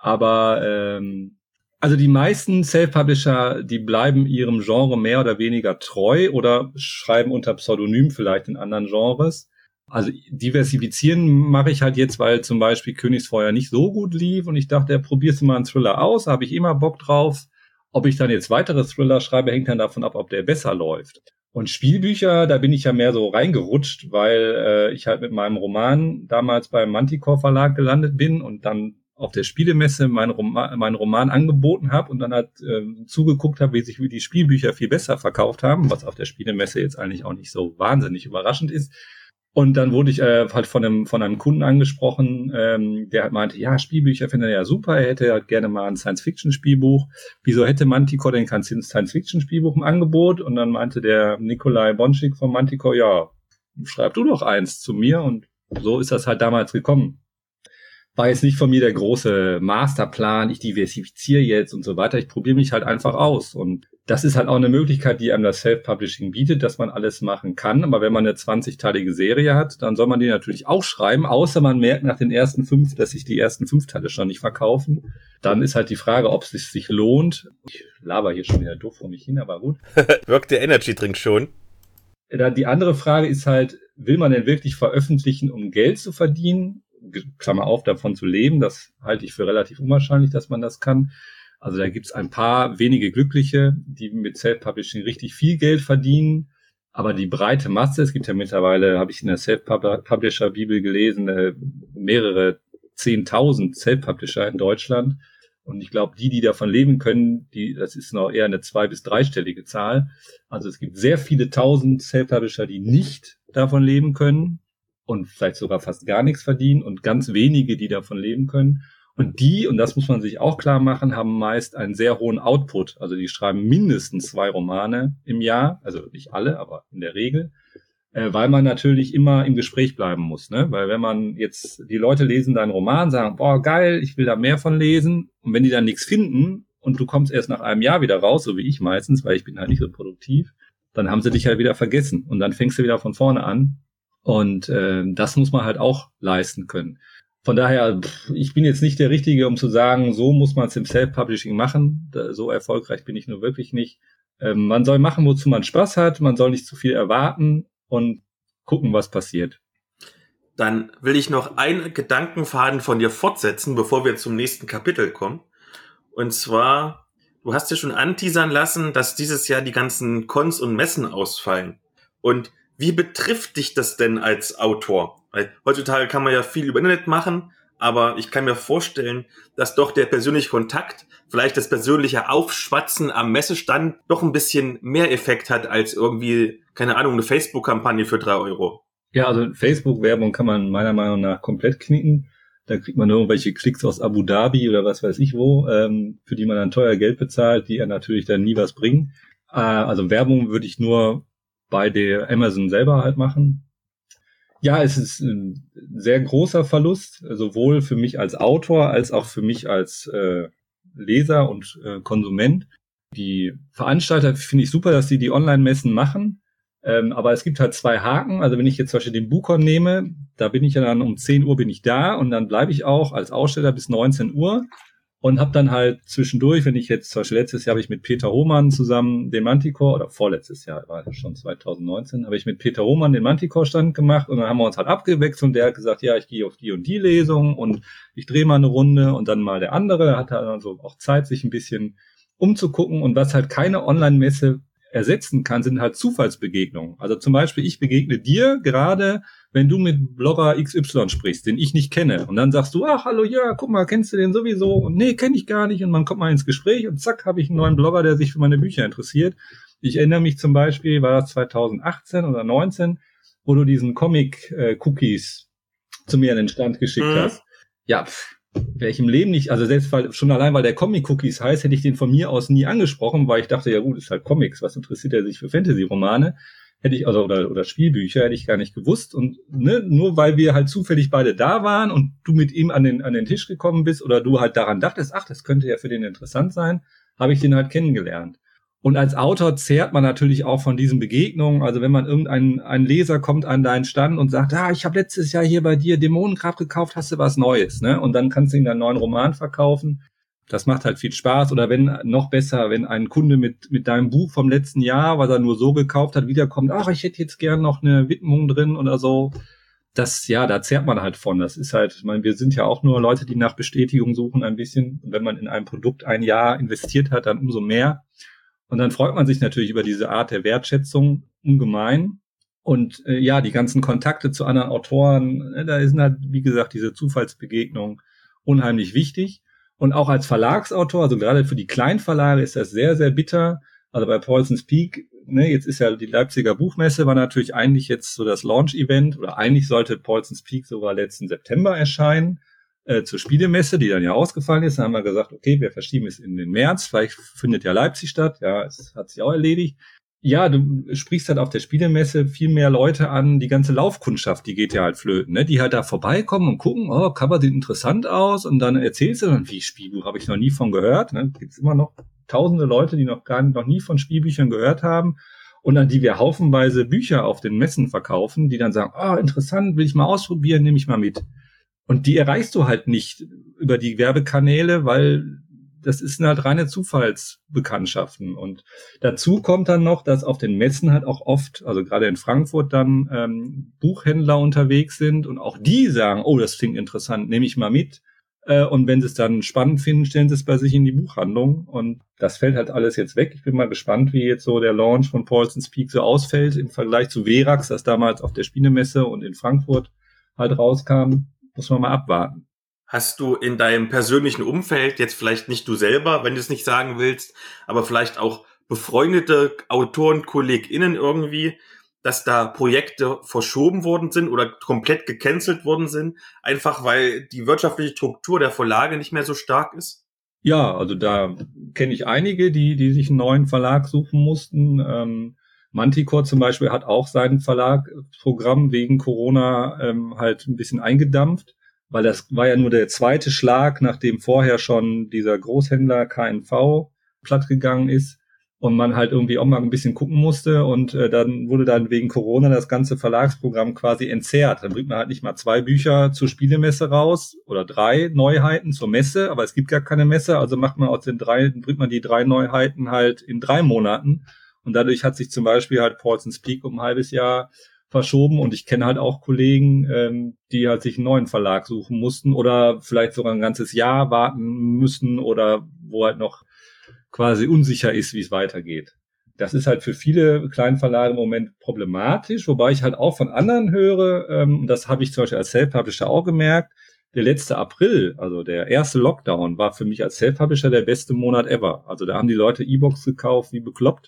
A: Aber also die meisten Self-Publisher, die bleiben ihrem Genre mehr oder weniger treu oder schreiben unter Pseudonym vielleicht in anderen Genres. Also diversifizieren mache ich halt jetzt, weil zum Beispiel Königsfeuer nicht so gut lief und ich dachte, probierst du mal einen Thriller aus, da habe ich immer Bock drauf. Ob ich dann jetzt weitere Thriller schreibe, hängt dann davon ab, ob der besser läuft. Und Spielbücher, da bin ich ja mehr so reingerutscht, weil ich halt mit meinem Roman damals beim Manticore Verlag gelandet bin und dann auf der Spielemesse meinen Roman angeboten habe und dann halt zugeguckt habe, wie sich die Spielbücher viel besser verkauft haben, was auf der Spielemesse jetzt eigentlich auch nicht so wahnsinnig überraschend ist. Und dann wurde ich halt von einem Kunden angesprochen, der halt meinte, ja, Spielbücher findet er ja super, er hätte halt gerne mal ein Science-Fiction-Spielbuch. Wieso hätte Manticore denn kein Science-Fiction-Spielbuch im Angebot? Und dann meinte der Nikolai Bonschik von Manticore, ja, schreib du doch eins zu mir. Und so ist das halt damals gekommen. War jetzt nicht von mir der große Masterplan, ich diversifiziere jetzt und so weiter. Ich probiere mich halt einfach aus. Und das ist halt auch eine Möglichkeit, die einem das Self-Publishing bietet, dass man alles machen kann. Aber wenn man eine 20-teilige Serie hat, dann soll man die natürlich auch schreiben, außer man merkt nach den ersten 5, dass sich die ersten 5 Teile schon nicht verkaufen. Dann ist halt die Frage, ob es sich lohnt. Ich laber hier schon wieder doof vor mich hin, aber gut.
B: Wirkt der Energy-Drink schon?
A: Die andere Frage ist halt, will man denn wirklich veröffentlichen, um Geld zu verdienen? Klammer auf, davon zu leben, das halte ich für relativ unwahrscheinlich, dass man das kann. Also da gibt's ein paar wenige Glückliche, die mit Self-Publishing richtig viel Geld verdienen, aber die breite Masse, es gibt ja mittlerweile, habe ich in der Self-Publisher-Bibel gelesen, mehrere 10.000 Self-Publisher in Deutschland und ich glaube, die davon leben können, das ist noch eher eine 2- bis 3-stellige Zahl. Also es gibt sehr viele 1000 Self-Publisher, die nicht davon leben können und vielleicht sogar fast gar nichts verdienen und ganz wenige, die davon leben können. Und die, und das muss man sich auch klar machen, haben meist einen sehr hohen Output. Also die schreiben mindestens 2 Romane im Jahr, also nicht alle, aber in der Regel, weil man natürlich immer im Gespräch bleiben muss, ne? Weil wenn man jetzt, die Leute lesen deinen Roman, sagen, boah, geil, ich will da mehr von lesen. Und wenn die dann nichts finden und du kommst erst nach einem Jahr wieder raus, so wie ich meistens, weil ich bin halt nicht so produktiv, dann haben sie dich halt wieder vergessen. Und dann fängst du wieder von vorne an. Und das muss man halt auch leisten können. Von daher, ich bin jetzt nicht der Richtige, um zu sagen, so muss man es im Self-Publishing machen. So erfolgreich bin ich nur wirklich nicht. Man soll machen, wozu man Spaß hat. Man soll nicht zu viel erwarten und gucken, was passiert.
B: Dann will ich noch einen Gedankenfaden von dir fortsetzen, bevor wir zum nächsten Kapitel kommen. Und zwar, du hast ja schon anteasern lassen, dass dieses Jahr die ganzen Cons und Messen ausfallen. Und wie betrifft dich das denn als Autor? Weil heutzutage kann man ja viel über Internet machen, aber ich kann mir vorstellen, dass doch der persönliche Kontakt, vielleicht das persönliche Aufschwatzen am Messestand doch ein bisschen mehr Effekt hat als irgendwie, keine Ahnung, eine Facebook-Kampagne für 3 Euro.
A: Ja, also Facebook-Werbung kann man meiner Meinung nach komplett knicken. Da kriegt man irgendwelche Klicks aus Abu Dhabi oder was weiß ich wo, für die man dann teuer Geld bezahlt, die ja natürlich dann nie was bringen. Also Werbung würde ich nur bei der Amazon selber halt machen. Ja, es ist ein sehr großer Verlust, sowohl für mich als Autor als auch für mich als Leser und Konsument. Die Veranstalter finde ich super, dass sie die Online-Messen machen. Aber es gibt halt 2 Haken. Also wenn ich jetzt zum Beispiel den BuCon nehme, da bin ich ja dann um 10 Uhr bin ich da und dann bleibe ich auch als Aussteller bis 19 Uhr und habe dann halt zwischendurch, wenn ich jetzt zum Beispiel letztes Jahr habe ich mit Peter Hohmann zusammen den Manticore, oder vorletztes Jahr, war das schon 2019, habe ich mit Peter Hohmann den Manticore-Stand gemacht und dann haben wir uns halt abgewechselt und der hat gesagt, ja, ich gehe auf die und die Lesung und ich drehe mal eine Runde und dann mal der andere, hat halt also auch Zeit, sich ein bisschen umzugucken und was halt keine Online-Messe ersetzen kann, sind halt Zufallsbegegnungen. Also zum Beispiel, ich begegne dir gerade, wenn du mit Blogger XY sprichst, den ich nicht kenne. Und dann sagst du, ach, hallo, ja, guck mal, kennst du den sowieso? Und nee, kenne ich gar nicht. Und man kommt mal ins Gespräch und zack, habe ich einen neuen Blogger, der sich für meine Bücher interessiert. Ich erinnere mich zum Beispiel, war das 2018 oder 19, wo du diesen Comic-Cookies zu mir in den Stand geschickt hast. Ja, wäre ich im Leben nicht, also selbst schon allein, weil der Comic-Cookies heißt, hätte ich den von mir aus nie angesprochen, weil ich dachte, ja gut, ist halt Comics, was interessiert er sich für Fantasy-Romane? Hätte ich, also, oder Spielbücher, hätte ich gar nicht gewusst. Und ne, nur weil wir halt zufällig beide da waren und du mit ihm an den Tisch gekommen bist oder du halt daran dachtest, ach, das könnte ja für den interessant sein, habe ich den halt kennengelernt. Und als Autor zehrt man natürlich auch von diesen Begegnungen. Also wenn man ein Leser kommt an deinen Stand und sagt, ich habe letztes Jahr hier bei dir Dämonengrab gekauft, hast du was Neues, ne? Und dann kannst du ihm einen neuen Roman verkaufen. Das macht halt viel Spaß. Oder wenn, noch besser, wenn ein Kunde mit deinem Buch vom letzten Jahr, was er nur so gekauft hat, wiederkommt, ich hätte jetzt gern noch eine Widmung drin oder so. Das, ja, da zehrt man halt von. Das ist halt, ich meine, wir sind ja auch nur Leute, die nach Bestätigung suchen ein bisschen. Und wenn man in ein Produkt ein Jahr investiert hat, dann umso mehr. Und dann freut man sich natürlich über diese Art der Wertschätzung ungemein. Und die ganzen Kontakte zu anderen Autoren, da sind halt, wie gesagt, diese Zufallsbegegnungen unheimlich wichtig. Und auch als Verlagsautor, also gerade für die Kleinverlage ist das sehr, sehr bitter. Also bei Paulsens Peak, jetzt ist ja die Leipziger Buchmesse, war natürlich eigentlich jetzt so das Launch-Event, oder eigentlich sollte Paulsens Peak sogar letzten September erscheinen. Zur Spielemesse, die dann ja ausgefallen ist. Dann haben wir gesagt, okay, wir verschieben es in den März. Vielleicht findet ja Leipzig statt. Ja, es hat sich auch erledigt. Ja, du sprichst halt auf der Spielemesse viel mehr Leute an. Die ganze Laufkundschaft, die geht ja halt flöten, ne? Die halt da vorbeikommen und gucken, Cover sieht interessant aus. Und dann erzählst du dann, wie Spielbuch, habe ich noch nie von gehört. Ne? Gibt's immer noch tausende Leute, die noch nie von Spielbüchern gehört haben. Und an die wir haufenweise Bücher auf den Messen verkaufen, die dann sagen, interessant, will ich mal ausprobieren, nehme ich mal mit. Und die erreichst du halt nicht über die Werbekanäle, weil das sind halt reine Zufallsbekanntschaften. Und dazu kommt dann noch, dass auf den Messen halt auch oft, also gerade in Frankfurt dann Buchhändler unterwegs sind und auch die sagen, das klingt interessant, nehme ich mal mit. Und wenn sie es dann spannend finden, stellen sie es bei sich in die Buchhandlung. Und das fällt halt alles jetzt weg. Ich bin mal gespannt, wie jetzt so der Launch von Paulsens Peak so ausfällt im Vergleich zu Verax, das damals auf der Spielemesse und in Frankfurt halt rauskam. Muss man mal abwarten.
B: Hast du in deinem persönlichen Umfeld, jetzt vielleicht nicht du selber, wenn du es nicht sagen willst, aber vielleicht auch befreundete Autoren, KollegInnen irgendwie, dass da Projekte verschoben worden sind oder komplett gecancelt worden sind, einfach weil die wirtschaftliche Struktur der Verlage nicht mehr so stark ist?
A: Ja, also da kenne ich einige, die sich einen neuen Verlag suchen mussten. Manticore zum Beispiel hat auch sein Verlagsprogramm wegen Corona halt ein bisschen eingedampft, weil das war ja nur der zweite Schlag, nachdem vorher schon dieser Großhändler KNV plattgegangen ist und man halt irgendwie auch mal ein bisschen gucken musste und dann wurde dann wegen Corona das ganze Verlagsprogramm quasi entzerrt. Dann bringt man halt nicht mal 2 Bücher zur Spielemesse raus oder 3 Neuheiten zur Messe, aber es gibt gar keine Messe, also macht man aus den 3, bringt man die 3 Neuheiten halt in 3 Monaten und dadurch hat sich zum Beispiel halt Paulson's Peak um ein halbes Jahr verschoben und ich kenne halt auch Kollegen, die halt sich einen neuen Verlag suchen mussten oder vielleicht sogar ein ganzes Jahr warten müssen oder wo halt noch quasi unsicher ist, wie es weitergeht. Das ist halt für viele Kleinverlage im Moment problematisch, wobei ich halt auch von anderen höre, das habe ich zum Beispiel als Self-Publisher auch gemerkt, der letzte April, also der erste Lockdown, war für mich als Self-Publisher der beste Monat ever. Also da haben die Leute E-Books gekauft wie bekloppt.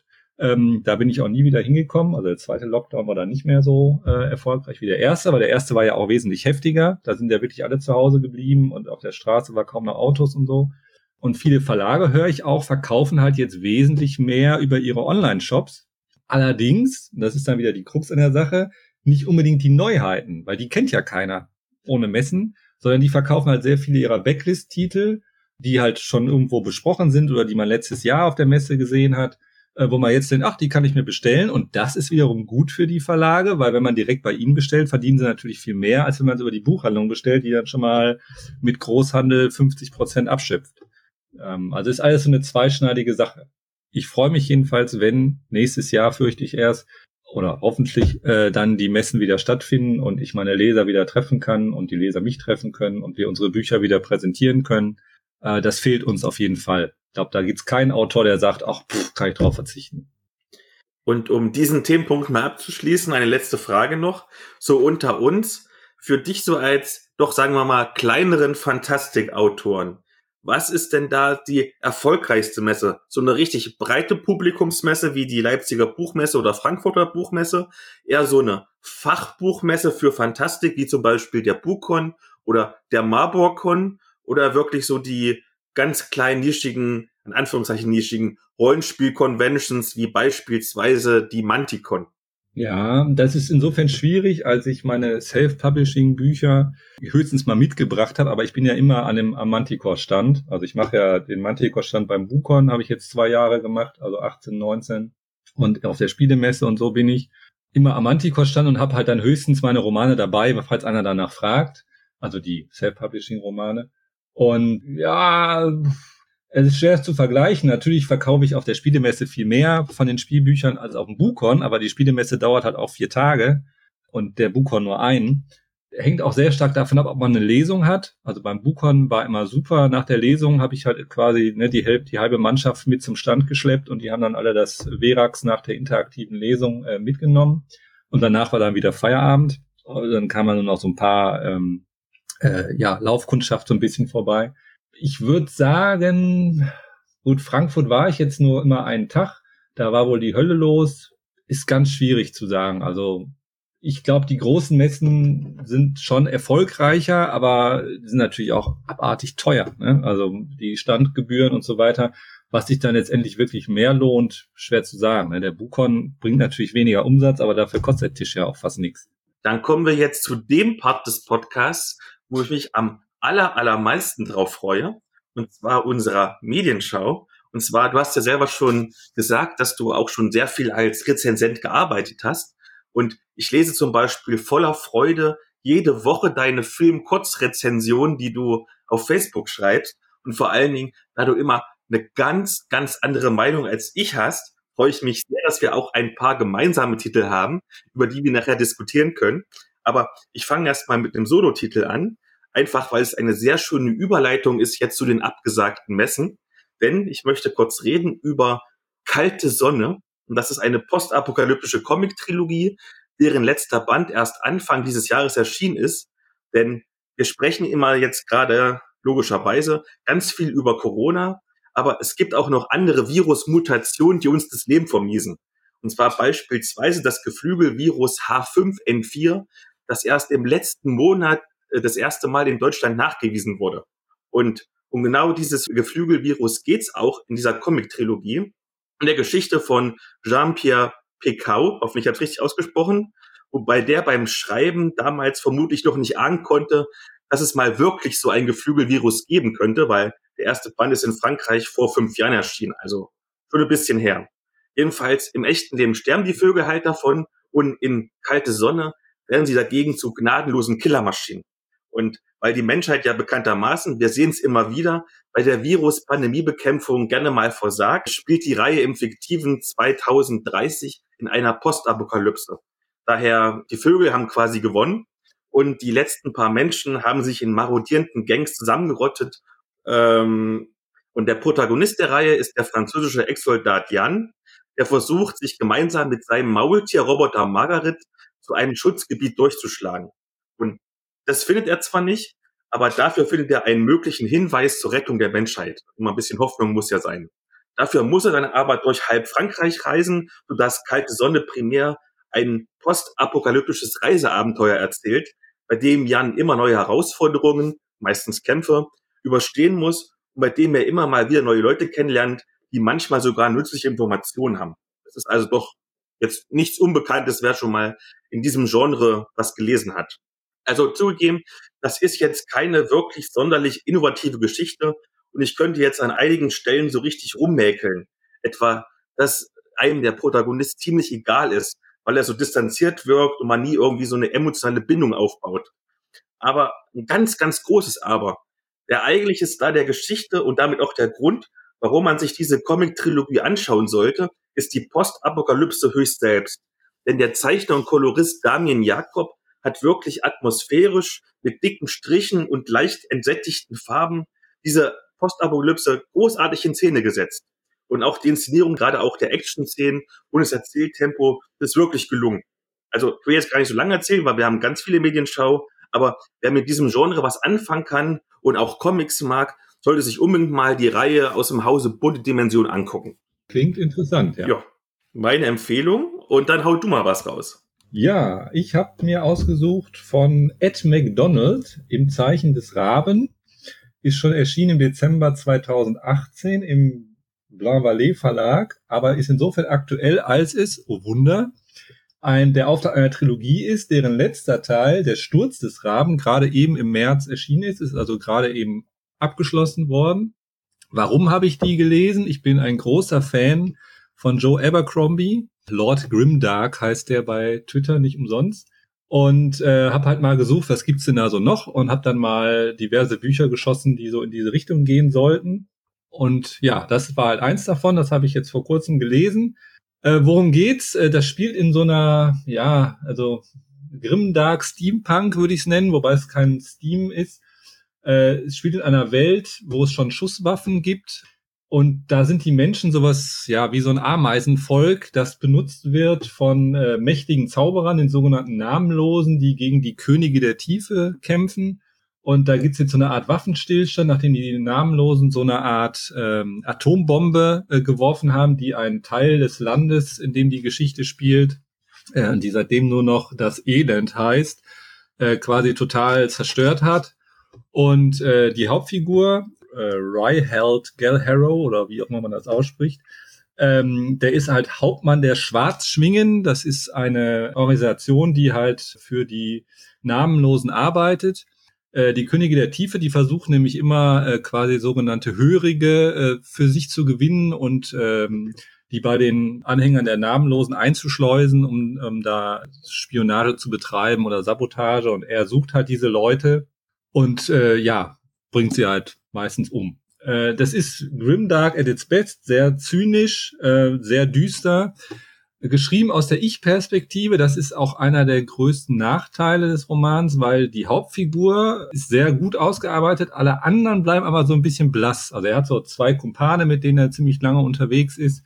A: Da bin ich auch nie wieder hingekommen. Also der zweite Lockdown war dann nicht mehr so erfolgreich wie der erste, aber der erste war ja auch wesentlich heftiger. Da sind ja wirklich alle zu Hause geblieben und auf der Straße war kaum noch Autos und so. Und viele Verlage, höre ich auch, verkaufen halt jetzt wesentlich mehr über ihre Online-Shops. Allerdings, das ist dann wieder die Krux an der Sache, nicht unbedingt die Neuheiten, weil die kennt ja keiner ohne Messen, sondern die verkaufen halt sehr viele ihrer Backlist-Titel, die halt schon irgendwo besprochen sind oder die man letztes Jahr auf der Messe gesehen hat, wo man jetzt denkt, ach, die kann ich mir bestellen. Und das ist wiederum gut für die Verlage, weil wenn man direkt bei ihnen bestellt, verdienen sie natürlich viel mehr, als wenn man es über die Buchhandlung bestellt, die dann schon mal mit Großhandel 50% abschöpft. Also ist alles so eine zweischneidige Sache. Ich freue mich jedenfalls, wenn nächstes Jahr, fürchte ich erst, oder hoffentlich dann die Messen wieder stattfinden und ich meine Leser wieder treffen kann und die Leser mich treffen können und wir unsere Bücher wieder präsentieren können. Das fehlt uns auf jeden Fall. Ich glaube, da gibt's keinen Autor, der sagt, ach, kann ich drauf verzichten.
B: Und um diesen Themenpunkt mal abzuschließen, eine letzte Frage noch. So unter uns, für dich so als, doch sagen wir mal, kleineren Fantastikautoren, was ist denn da die erfolgreichste Messe? So eine richtig breite Publikumsmesse wie die Leipziger Buchmesse oder Frankfurter Buchmesse? Eher so eine Fachbuchmesse für Fantastik, wie zum Beispiel der BuchCon oder der Marburg-Con? Oder wirklich so die ganz kleinen, nischigen, in Anführungszeichen nischigen Rollenspiel-Conventions wie beispielsweise die Manticon?
A: Ja, das ist insofern schwierig, als ich meine Self-Publishing-Bücher höchstens mal mitgebracht habe, aber ich bin ja immer am Manticore-Stand. Also ich mache ja den Manticore-Stand beim BuchCon, habe ich jetzt 2 Jahre gemacht, also 18, 19. Und auf der Spielemesse und so bin ich immer am Manticore-Stand und habe halt dann höchstens meine Romane dabei, falls einer danach fragt. Also die Self-Publishing-Romane. Und ja, es ist schwer zu vergleichen. Natürlich verkaufe ich auf der Spielemesse viel mehr von den Spielbüchern als auf dem BuchCon, aber die Spielemesse dauert halt auch 4 Tage und der BuchCon nur einen. Hängt auch sehr stark davon ab, ob man eine Lesung hat. Also beim BuchCon war immer super. Nach der Lesung habe ich halt quasi die halbe Mannschaft mit zum Stand geschleppt und die haben dann alle das Verax nach der interaktiven Lesung mitgenommen. Und danach war dann wieder Feierabend. Und dann kam dann nur noch so ein paar Laufkundschaft so ein bisschen vorbei. Ich würde sagen, gut, Frankfurt war ich jetzt nur immer einen Tag. Da war wohl die Hölle los. Ist ganz schwierig zu sagen. Also ich glaube, die großen Messen sind schon erfolgreicher, aber sind natürlich auch abartig teuer. Ne? Also die Standgebühren und so weiter. Was sich dann letztendlich wirklich mehr lohnt, schwer zu sagen. Ne? Der BuchCon bringt natürlich weniger Umsatz, aber dafür kostet der Tisch ja auch fast nichts.
B: Dann kommen wir jetzt zu dem Part des Podcasts, wo ich mich am allermeisten drauf freue, und zwar unserer Medienschau. Und zwar, du hast ja selber schon gesagt, dass du auch schon sehr viel als Rezensent gearbeitet hast. Und ich lese zum Beispiel voller Freude jede Woche deine Film-Kurzrezension, die du auf Facebook schreibst. Und vor allen Dingen, da du immer eine ganz, ganz andere Meinung als ich hast, freue ich mich sehr, dass wir auch ein paar gemeinsame Titel haben, über die wir nachher diskutieren können. Aber ich fange erst mal mit dem Solo-Titel an, einfach weil es eine sehr schöne Überleitung ist jetzt zu den abgesagten Messen. Denn ich möchte kurz reden über Kalte Sonne. Und das ist eine postapokalyptische Comic-Trilogie, deren letzter Band erst Anfang dieses Jahres erschienen ist. Denn wir sprechen immer jetzt gerade logischerweise ganz viel über Corona, aber es gibt auch noch andere Virusmutationen, die uns das Leben vermiesen. Und zwar beispielsweise das Geflügelvirus H5N4, das erst im letzten Monat das erste Mal in Deutschland nachgewiesen wurde. Und um genau dieses Geflügelvirus geht's auch in dieser Comic-Trilogie. In der Geschichte von Jean-Pierre Pecau, hoffentlich habe ich es richtig ausgesprochen, wobei der beim Schreiben damals vermutlich noch nicht ahnen konnte, dass es mal wirklich so ein Geflügelvirus geben könnte, weil der erste Band ist in Frankreich vor 5 Jahren erschienen, also schon ein bisschen her. Jedenfalls im echten Leben sterben die Vögel halt davon und in kalte Sonne werden sie dagegen zu gnadenlosen Killermaschinen. Und weil die Menschheit ja bekanntermaßen, wir sehen es immer wieder, bei der Virus-Pandemie-Bekämpfung gerne mal versagt, spielt die Reihe im fiktiven 2030 in einer Postapokalypse. Daher, die Vögel haben quasi gewonnen und die letzten paar Menschen haben sich in marodierenden Gangs zusammengerottet. Und der Protagonist der Reihe ist der französische Ex-Soldat Jan, der versucht, sich gemeinsam mit seinem Maultierroboter Margaret zu einem Schutzgebiet durchzuschlagen. Und das findet er zwar nicht, aber dafür findet er einen möglichen Hinweis zur Rettung der Menschheit. Immer ein bisschen Hoffnung muss ja sein. Dafür muss er dann aber durch halb Frankreich reisen, sodass kalte Sonne primär ein postapokalyptisches Reiseabenteuer erzählt, bei dem Jan immer neue Herausforderungen, meistens Kämpfe, überstehen muss und bei dem er immer mal wieder neue Leute kennenlernt, die manchmal sogar nützliche Informationen haben. Das ist also doch jetzt nichts Unbekanntes, wer schon mal in diesem Genre was gelesen hat. Also zugegeben, das ist jetzt keine wirklich sonderlich innovative Geschichte und ich könnte jetzt an einigen Stellen so richtig rummäkeln. Etwa, dass einem der Protagonist ziemlich egal ist, weil er so distanziert wirkt und man nie irgendwie so eine emotionale Bindung aufbaut. Aber ein ganz, ganz großes Aber. Der eigentliche Star der Geschichte und damit auch der Grund, warum man sich diese Comic-Trilogie anschauen sollte, ist die Postapokalypse höchst selbst. Denn der Zeichner und Kolorist Damien Jacob hat wirklich atmosphärisch mit dicken Strichen und leicht entsättigten Farben diese Postapokalypse großartig in Szene gesetzt. Und auch die Inszenierung, gerade auch der Action-Szenen und das Erzähltempo, ist wirklich gelungen. Also ich will jetzt gar nicht so lange erzählen, weil wir haben ganz viele Medienschau, aber wer mit diesem Genre was anfangen kann und auch Comics mag, sollte sich unbedingt mal die Reihe aus dem Hause Bunte Dimension angucken.
A: Klingt interessant, ja.
B: Ja, meine Empfehlung und dann haut du mal was raus.
A: Ja, ich habe mir ausgesucht von Ed McDonald im Zeichen des Raben. Ist schon erschienen im Dezember 2018 im Blanc Vallée Verlag, aber ist insofern aktuell, als es, oh Wunder, der Auftrag einer Trilogie ist, deren letzter Teil, der Sturz des Raben, gerade eben im März erschienen ist also gerade eben abgeschlossen worden. Warum habe ich die gelesen? Ich bin ein großer Fan von Joe Abercrombie. Lord Grimdark heißt der bei Twitter, nicht umsonst. Und habe halt mal gesucht, was gibt's denn da so noch? Und habe dann mal diverse Bücher geschossen, die so in diese Richtung gehen sollten. Und ja, das war halt eins davon. Das habe ich jetzt vor kurzem gelesen. Worum geht's? Das spielt in so einer, ja, also Grimdark Steampunk würde ich es nennen, wobei es kein Steam ist. Es spielt in einer Welt, wo es schon Schusswaffen gibt. Und da sind die Menschen sowas, ja, wie so ein Ameisenvolk, das benutzt wird von mächtigen Zauberern, den sogenannten Namenlosen, die gegen die Könige der Tiefe kämpfen. Und da gibt's jetzt so eine Art Waffenstillstand, nachdem die Namenlosen so eine Art Atombombe geworfen haben, die einen Teil des Landes, in dem die Geschichte spielt, die seitdem nur noch das Elend heißt, quasi total zerstört hat. Und die Hauptfigur, Ryheld Galharrow, oder wie auch immer man das ausspricht, der ist halt Hauptmann der Schwarzschwingen. Das ist eine Organisation, die halt für die Namenlosen arbeitet. Die Könige der Tiefe, die versuchen nämlich immer quasi sogenannte Hörige für sich zu gewinnen und die bei den Anhängern der Namenlosen einzuschleusen, um da Spionage zu betreiben oder Sabotage. Und er sucht halt diese Leute und bringt sie halt meistens um. Das ist grimdark at its best, sehr zynisch, sehr düster. Geschrieben aus der Ich-Perspektive, das ist auch einer der größten Nachteile des Romans, weil die Hauptfigur ist sehr gut ausgearbeitet, alle anderen bleiben aber so ein bisschen blass. Also er hat so 2 Kumpane, mit denen er ziemlich lange unterwegs ist,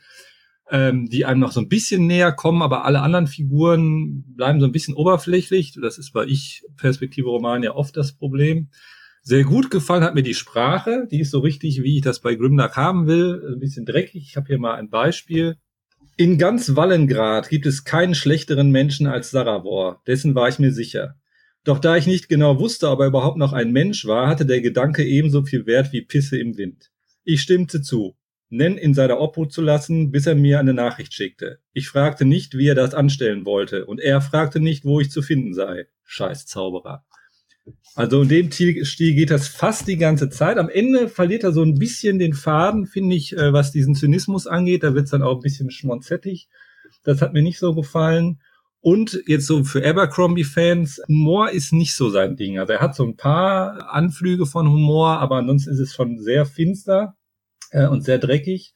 A: die einem noch so ein bisschen näher kommen, aber alle anderen Figuren bleiben so ein bisschen oberflächlich. Das ist bei Ich-Perspektive-Romanen ja oft das Problem. Sehr gut gefallen hat mir die Sprache, die ist so richtig, wie ich das bei Grimdark haben will, ein bisschen dreckig. Ich habe hier mal ein Beispiel. In ganz Wallengrad gibt es keinen schlechteren Menschen als Saravor, dessen war ich mir sicher. Doch da ich nicht genau wusste, ob er überhaupt noch ein Mensch war, hatte der Gedanke ebenso viel Wert wie Pisse im Wind. Ich stimmte zu, Nen in seiner Obhut zu lassen, bis er mir eine Nachricht schickte. Ich fragte nicht, wie er das anstellen wollte, und er fragte nicht, wo ich zu finden sei. Scheiß Zauberer. Also in dem Stil geht das fast die ganze Zeit. Am Ende verliert er so ein bisschen den Faden, finde ich, was diesen Zynismus angeht. Da wird es dann auch ein bisschen schmonzettig. Das hat mir nicht so gefallen. Und jetzt so für Abercrombie-Fans, Humor ist nicht so sein Ding. Also er hat so ein paar Anflüge von Humor, aber ansonsten ist es schon sehr finster und sehr dreckig.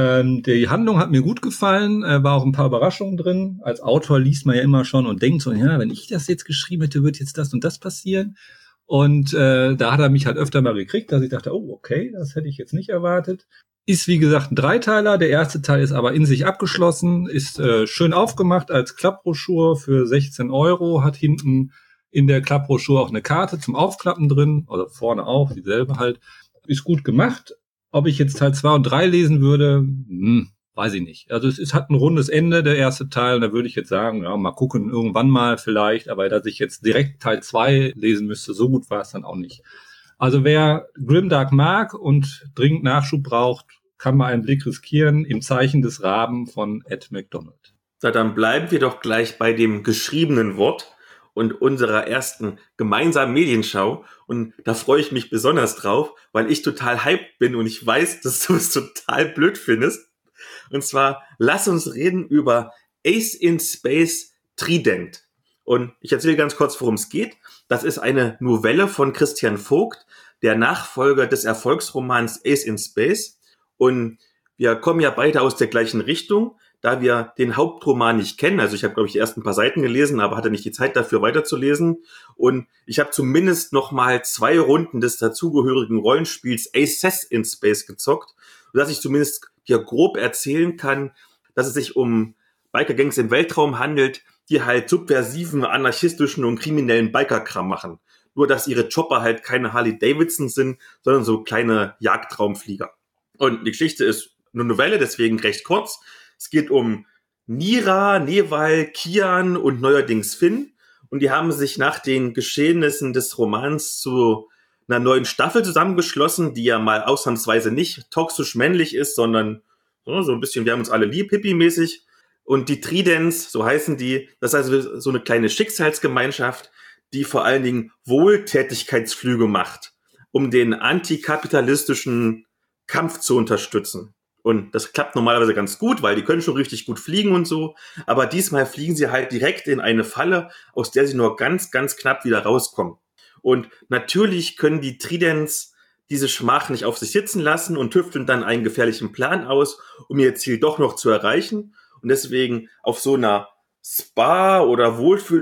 A: Die Handlung hat mir gut gefallen, war auch ein paar Überraschungen drin. Als Autor liest man ja immer schon und denkt so, ja, wenn ich das jetzt geschrieben hätte, wird jetzt das und das passieren. Und da hat er mich halt öfter mal gekriegt, dass ich dachte, oh, okay, das hätte ich jetzt nicht erwartet. Ist, wie gesagt, ein Dreiteiler. Der erste Teil ist aber in sich abgeschlossen, ist schön aufgemacht als Klappbroschur für 16 €, hat hinten in der Klappbroschur auch eine Karte zum Aufklappen drin, oder vorne auch, dieselbe halt. Ist gut gemacht. Ob ich jetzt Teil 2 und 3 lesen würde, weiß ich nicht. Also es hat ein rundes Ende, der erste Teil, und da würde ich jetzt sagen, ja, mal gucken, irgendwann mal vielleicht, aber dass ich jetzt direkt Teil 2 lesen müsste, so gut war es dann auch nicht. Also wer Grimdark mag und dringend Nachschub braucht, kann mal einen Blick riskieren im Zeichen des Raben von Ed McDonald.
B: So, dann bleiben wir doch gleich bei dem geschriebenen Wort und unserer ersten gemeinsamen Medienschau. Und da freue ich mich besonders drauf, weil ich total hyped bin und ich weiß, dass du es total blöd findest. Und zwar, lass uns reden über Ace in Space Trident. Und ich erzähle ganz kurz, worum es geht. Das ist eine Novelle von Christian Vogt, der Nachfolger des Erfolgsromans Ace in Space. Und wir kommen ja beide aus der gleichen Richtung, da wir den Hauptroman nicht kennen. Also ich habe, glaube ich, die ersten paar Seiten gelesen, aber hatte nicht die Zeit dafür weiterzulesen. Und ich habe zumindest noch mal 2 Runden des dazugehörigen Rollenspiels Aces in Space gezockt, sodass ich zumindest hier grob erzählen kann, dass es sich um Biker-Gangs im Weltraum handelt, die halt subversiven, anarchistischen und kriminellen Biker-Kram machen. Nur, dass ihre Chopper halt keine Harley-Davidson sind, sondern so kleine Jagdraumflieger. Und die Geschichte ist eine Novelle, deswegen recht kurz. Es geht um Nira, Neval, Kian und neuerdings Finn. Und die haben sich nach den Geschehnissen des Romans zu einer neuen Staffel zusammengeschlossen, die ja mal ausnahmsweise nicht toxisch männlich ist, sondern so ein bisschen, wir haben uns alle lieb, hippie-mäßig. Und die Tridents, so heißen die, das ist also so eine kleine Schicksalsgemeinschaft, die vor allen Dingen Wohltätigkeitsflüge macht, um den antikapitalistischen Kampf zu unterstützen. Und das klappt normalerweise ganz gut, weil die können schon richtig gut fliegen und so. Aber diesmal fliegen sie halt direkt in eine Falle, aus der sie nur ganz, ganz knapp wieder rauskommen. Und natürlich können die Tridents diese Schmach nicht auf sich sitzen lassen und tüfteln dann einen gefährlichen Plan aus, um ihr Ziel doch noch zu erreichen. Und deswegen auf so einer Spa- oder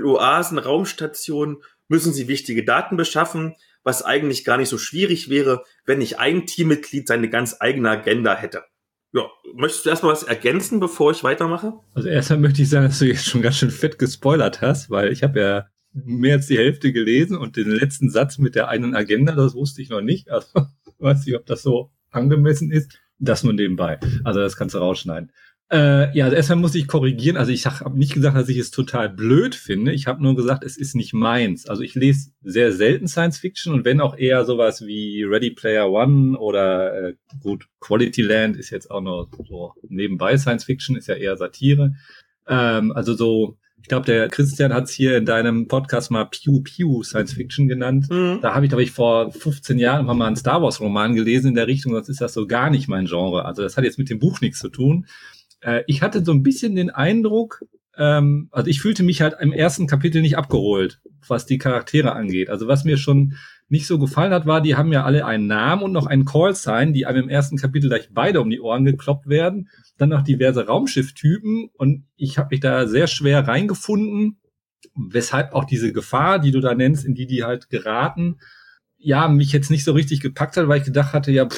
B: Wohlfühl-Oasen-Raumstation müssen sie wichtige Daten beschaffen, was eigentlich gar nicht so schwierig wäre, wenn nicht ein Teammitglied seine ganz eigene Agenda hätte. Ja, möchtest du erstmal was ergänzen, bevor ich weitermache?
A: Also erstmal möchte ich sagen, dass du jetzt schon ganz schön fett gespoilert hast, weil ich habe ja mehr als die Hälfte gelesen und den letzten Satz mit der einen Agenda, das wusste ich noch nicht. Also weiß nicht, ob das so angemessen ist. Das nur nebenbei. Also das kannst du rausschneiden. Ja, also erstmal muss ich korrigieren. Also ich habe nicht gesagt, dass ich es total blöd finde. Ich habe nur gesagt, es ist nicht meins. Also ich lese sehr selten Science Fiction und wenn auch eher sowas wie Ready Player One oder gut, Quality Land ist jetzt auch noch so nebenbei Science Fiction, ist ja eher Satire. Also so, ich glaube, der Christian hat es hier in deinem Podcast mal Pew Pew Science Fiction genannt. Mhm. Da habe ich vor 15 Jahren mal einen Star Wars Roman gelesen in der Richtung, sonst ist das so gar nicht mein Genre. Also das hat jetzt mit dem Buch nichts zu tun. Ich hatte so ein bisschen den Eindruck, also ich fühlte mich halt im ersten Kapitel nicht abgeholt, was die Charaktere angeht. Also was mir schon nicht so gefallen hat, war, die haben ja alle einen Namen und noch einen Call-Sign, die einem im ersten Kapitel gleich beide um die Ohren gekloppt werden. Dann noch diverse Raumschifftypen und ich habe mich da sehr schwer reingefunden, weshalb auch diese Gefahr, die du da nennst, in die halt geraten, ja, mich jetzt nicht so richtig gepackt hat, weil ich gedacht hatte, ja,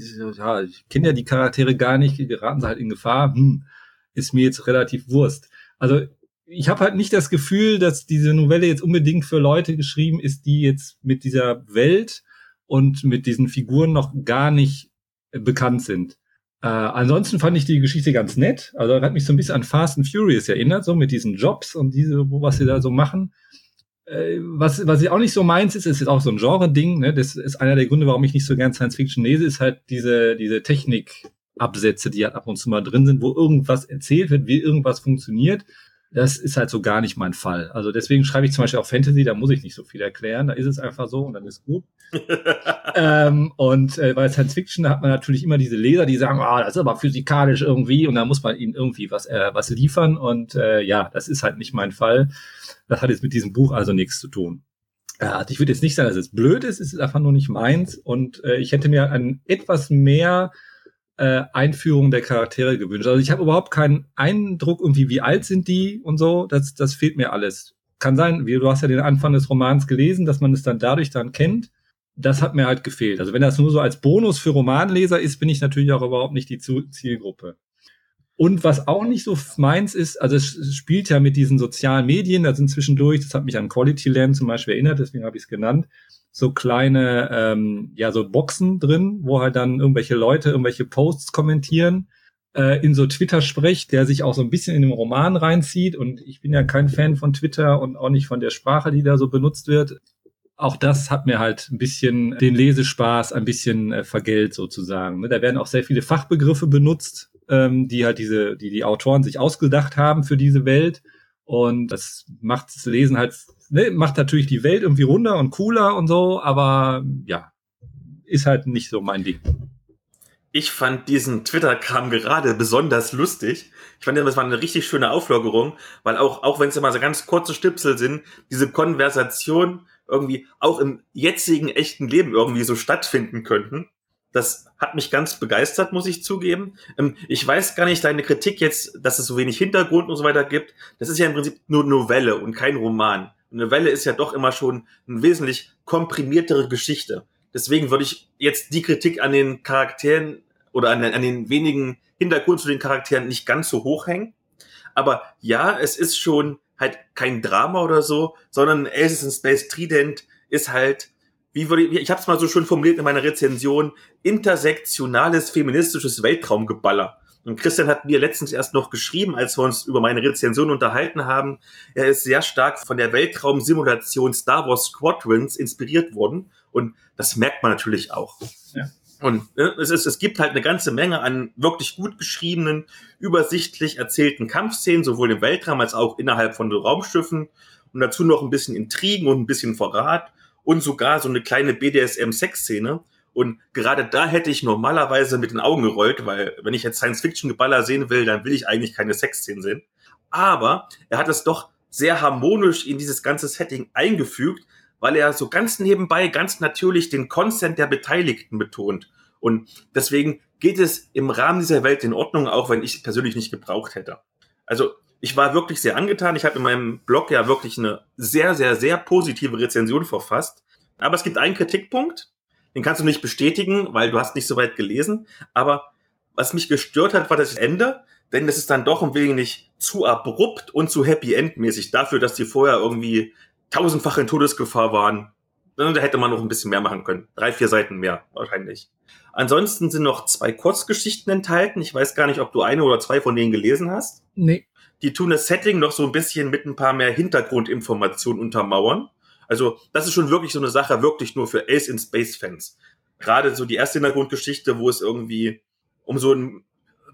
A: ich kenne ja die Charaktere gar nicht, geraten sie halt in Gefahr, ist mir jetzt relativ Wurst. Also ich habe halt nicht das Gefühl, dass diese Novelle jetzt unbedingt für Leute geschrieben ist, die jetzt mit dieser Welt und mit diesen Figuren noch gar nicht bekannt sind. Ansonsten fand ich die Geschichte ganz nett. Also hat mich so ein bisschen an Fast and Furious erinnert, so mit diesen Jobs und was sie da so machen. Was ich auch nicht so meins ist jetzt auch so ein Genre-Ding, ne? Das ist einer der Gründe, warum ich nicht so gern Science-Fiction lese, ist halt diese Technik-Absätze, die halt ab und zu mal drin sind, wo irgendwas erzählt wird, wie irgendwas funktioniert. Das ist halt so gar nicht mein Fall. Also deswegen schreibe ich zum Beispiel auch Fantasy, da muss ich nicht so viel erklären, da ist es einfach so und dann ist gut. Bei Science Fiction hat man natürlich immer diese Leser, die sagen, das ist aber physikalisch irgendwie und da muss man ihnen irgendwie was liefern und das ist halt nicht mein Fall. Das hat jetzt mit diesem Buch also nichts zu tun. Ich würde jetzt nicht sagen, dass es blöd ist, es ist einfach nur nicht meins und ich hätte mir ein etwas mehr Einführung der Charaktere gewünscht. Also ich habe überhaupt keinen Eindruck irgendwie, wie alt sind die und so, das fehlt mir alles. Kann sein, du hast ja den Anfang des Romans gelesen, dass man es dann dadurch dann kennt. Das hat mir halt gefehlt. Also wenn das nur so als Bonus für Romanleser ist, bin ich natürlich auch überhaupt nicht die Zielgruppe. Und was auch nicht so meins ist, also es spielt ja mit diesen sozialen Medien, da sind zwischendurch, das hat mich an Quality Land zum Beispiel erinnert, deswegen habe ich es genannt, so kleine, so Boxen drin, wo halt dann irgendwelche Leute irgendwelche Posts kommentieren, in so Twitter-Sprech, der sich auch so ein bisschen in den Roman reinzieht. Und ich bin ja kein Fan von Twitter und auch nicht von der Sprache, die da so benutzt wird. Auch das hat mir halt ein bisschen den Lesespaß ein bisschen vergällt sozusagen. Da werden auch sehr viele Fachbegriffe benutzt, die halt die Autoren sich ausgedacht haben für diese Welt. Und das macht das Lesen halt, macht natürlich die Welt irgendwie runder und cooler und so, aber ja, ist halt nicht so mein Ding.
B: Ich fand diesen Twitter-Kram gerade besonders lustig. Ich fand, das war eine richtig schöne Auflockerung, weil auch wenn es immer so ganz kurze Stipsel sind, diese Konversation irgendwie auch im jetzigen echten Leben irgendwie so stattfinden könnten. Das hat mich ganz begeistert, muss ich zugeben. Ich weiß gar nicht, deine Kritik jetzt, dass es so wenig Hintergrund und so weiter gibt. Das ist ja im Prinzip nur Novelle und kein Roman. Eine Novelle ist ja doch immer schon eine wesentlich komprimiertere Geschichte. Deswegen würde ich jetzt die Kritik an den Charakteren oder an den wenigen Hintergrund zu den Charakteren nicht ganz so hoch hängen. Aber ja, es ist schon halt kein Drama oder so, sondern Aces in Space Trident ist halt, ich habe es mal so schön formuliert in meiner Rezension, intersektionales feministisches Weltraumgeballer. Und Christian hat mir letztens erst noch geschrieben, als wir uns über meine Rezension unterhalten haben, er ist sehr stark von der Weltraumsimulation Star Wars Squadrons inspiriert worden. Und das merkt man natürlich auch. Ja. Und es gibt halt eine ganze Menge an wirklich gut geschriebenen, übersichtlich erzählten Kampfszenen, sowohl im Weltraum als auch innerhalb von Raumschiffen. Und dazu noch ein bisschen Intrigen und ein bisschen Verrat. Und sogar so eine kleine BDSM-Sex-Szene. Und gerade da hätte ich normalerweise mit den Augen gerollt, weil wenn ich jetzt Science-Fiction-Geballer sehen will, dann will ich eigentlich keine Sexszenen sehen. Aber er hat es doch sehr harmonisch in dieses ganze Setting eingefügt, weil er so ganz nebenbei, ganz natürlich den Consent der Beteiligten betont. Und deswegen geht es im Rahmen dieser Welt in Ordnung, auch wenn ich es persönlich nicht gebraucht hätte. Also ich war wirklich sehr angetan. Ich habe in meinem Blog ja wirklich eine sehr, sehr, sehr positive Rezension verfasst. Aber es gibt einen Kritikpunkt, den kannst du nicht bestätigen, weil du hast nicht so weit gelesen. Aber was mich gestört hat, war das Ende. Denn das ist dann doch ein wenig zu abrupt und zu Happy-End-mäßig dafür, dass die vorher irgendwie 1000-fach in Todesgefahr waren. Da hätte man noch ein bisschen mehr machen können. 3-4 Seiten mehr wahrscheinlich. Ansonsten sind noch 2 Kurzgeschichten enthalten. Ich weiß gar nicht, ob du eine oder 2 von denen gelesen hast.
A: Nee.
B: Die tun das Setting noch so ein bisschen mit ein paar mehr Hintergrundinformationen untermauern. Also das ist schon wirklich so eine Sache, wirklich nur für Ace in Space Fans. Gerade so die erste Hintergrundgeschichte, wo es irgendwie um so ein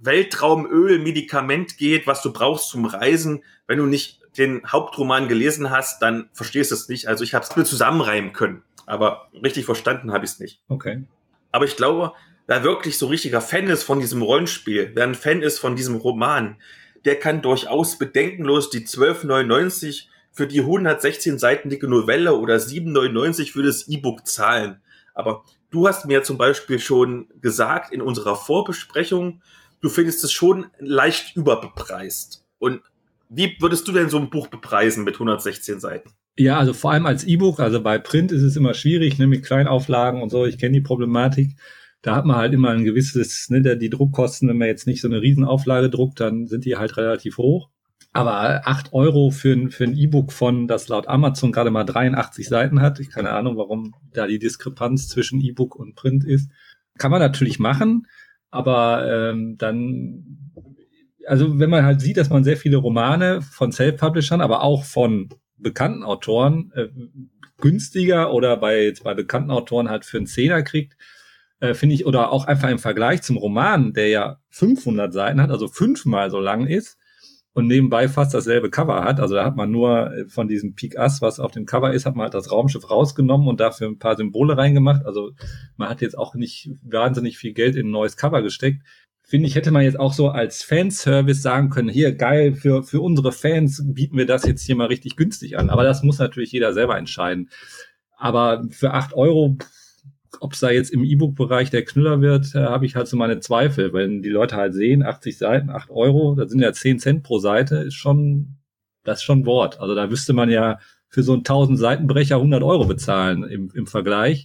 B: Weltraumöl-Medikament geht, was du brauchst zum Reisen. Wenn du nicht den Hauptroman gelesen hast, dann verstehst du es nicht. Also ich habe es nur zusammenreimen können, aber richtig verstanden habe ich es nicht.
A: Okay.
B: Aber ich glaube, wer wirklich so richtiger Fan ist von diesem Rollenspiel, wer ein Fan ist von diesem Roman, der kann durchaus bedenkenlos die 12,99 für die 116 Seiten dicke Novelle oder 7,99 für das E-Book zahlen. Aber du hast mir zum Beispiel schon gesagt in unserer Vorbesprechung, du findest es schon leicht überbepreist. Und wie würdest du denn so ein Buch bepreisen mit 116 Seiten?
A: Ja, also vor allem als E-Book, also bei Print ist es immer schwierig, ne, mit Kleinauflagen und so, ich kenne die Problematik. Da hat man halt immer ein gewisses, ne, die Druckkosten, wenn man jetzt nicht so eine Riesenauflage druckt, dann sind die halt relativ hoch. Aber 8 € für ein E-Book von, das laut Amazon gerade mal 83 Seiten hat, ich keine Ahnung, warum da die Diskrepanz zwischen E-Book und Print ist, kann man natürlich machen. Aber also wenn man halt sieht, dass man sehr viele Romane von Self-Publishern, aber auch von bekannten Autoren günstiger oder bei bekannten Autoren halt für einen Zehner kriegt, finde ich, oder auch einfach im Vergleich zum Roman, der ja 500 Seiten hat, also 5-mal so lang ist und nebenbei fast dasselbe Cover hat. Also da hat man nur von diesem Pik Ass, was auf dem Cover ist, hat man halt das Raumschiff rausgenommen und dafür ein paar Symbole reingemacht. Also man hat jetzt auch nicht wahnsinnig viel Geld in ein neues Cover gesteckt. Finde ich, hätte man jetzt auch so als Fanservice sagen können, hier, geil, für unsere Fans bieten wir das jetzt hier mal richtig günstig an. Aber das muss natürlich jeder selber entscheiden. Aber für 8 Euro, ob es da jetzt im E-Book-Bereich der Knüller wird, habe ich halt so meine Zweifel. Wenn die Leute halt sehen, 80 Seiten, 8 Euro, das sind ja 10 Cent pro Seite, das ist schon Wort. Also da wüsste man ja für so einen 1000-Seitenbrecher 100 Euro bezahlen im Vergleich.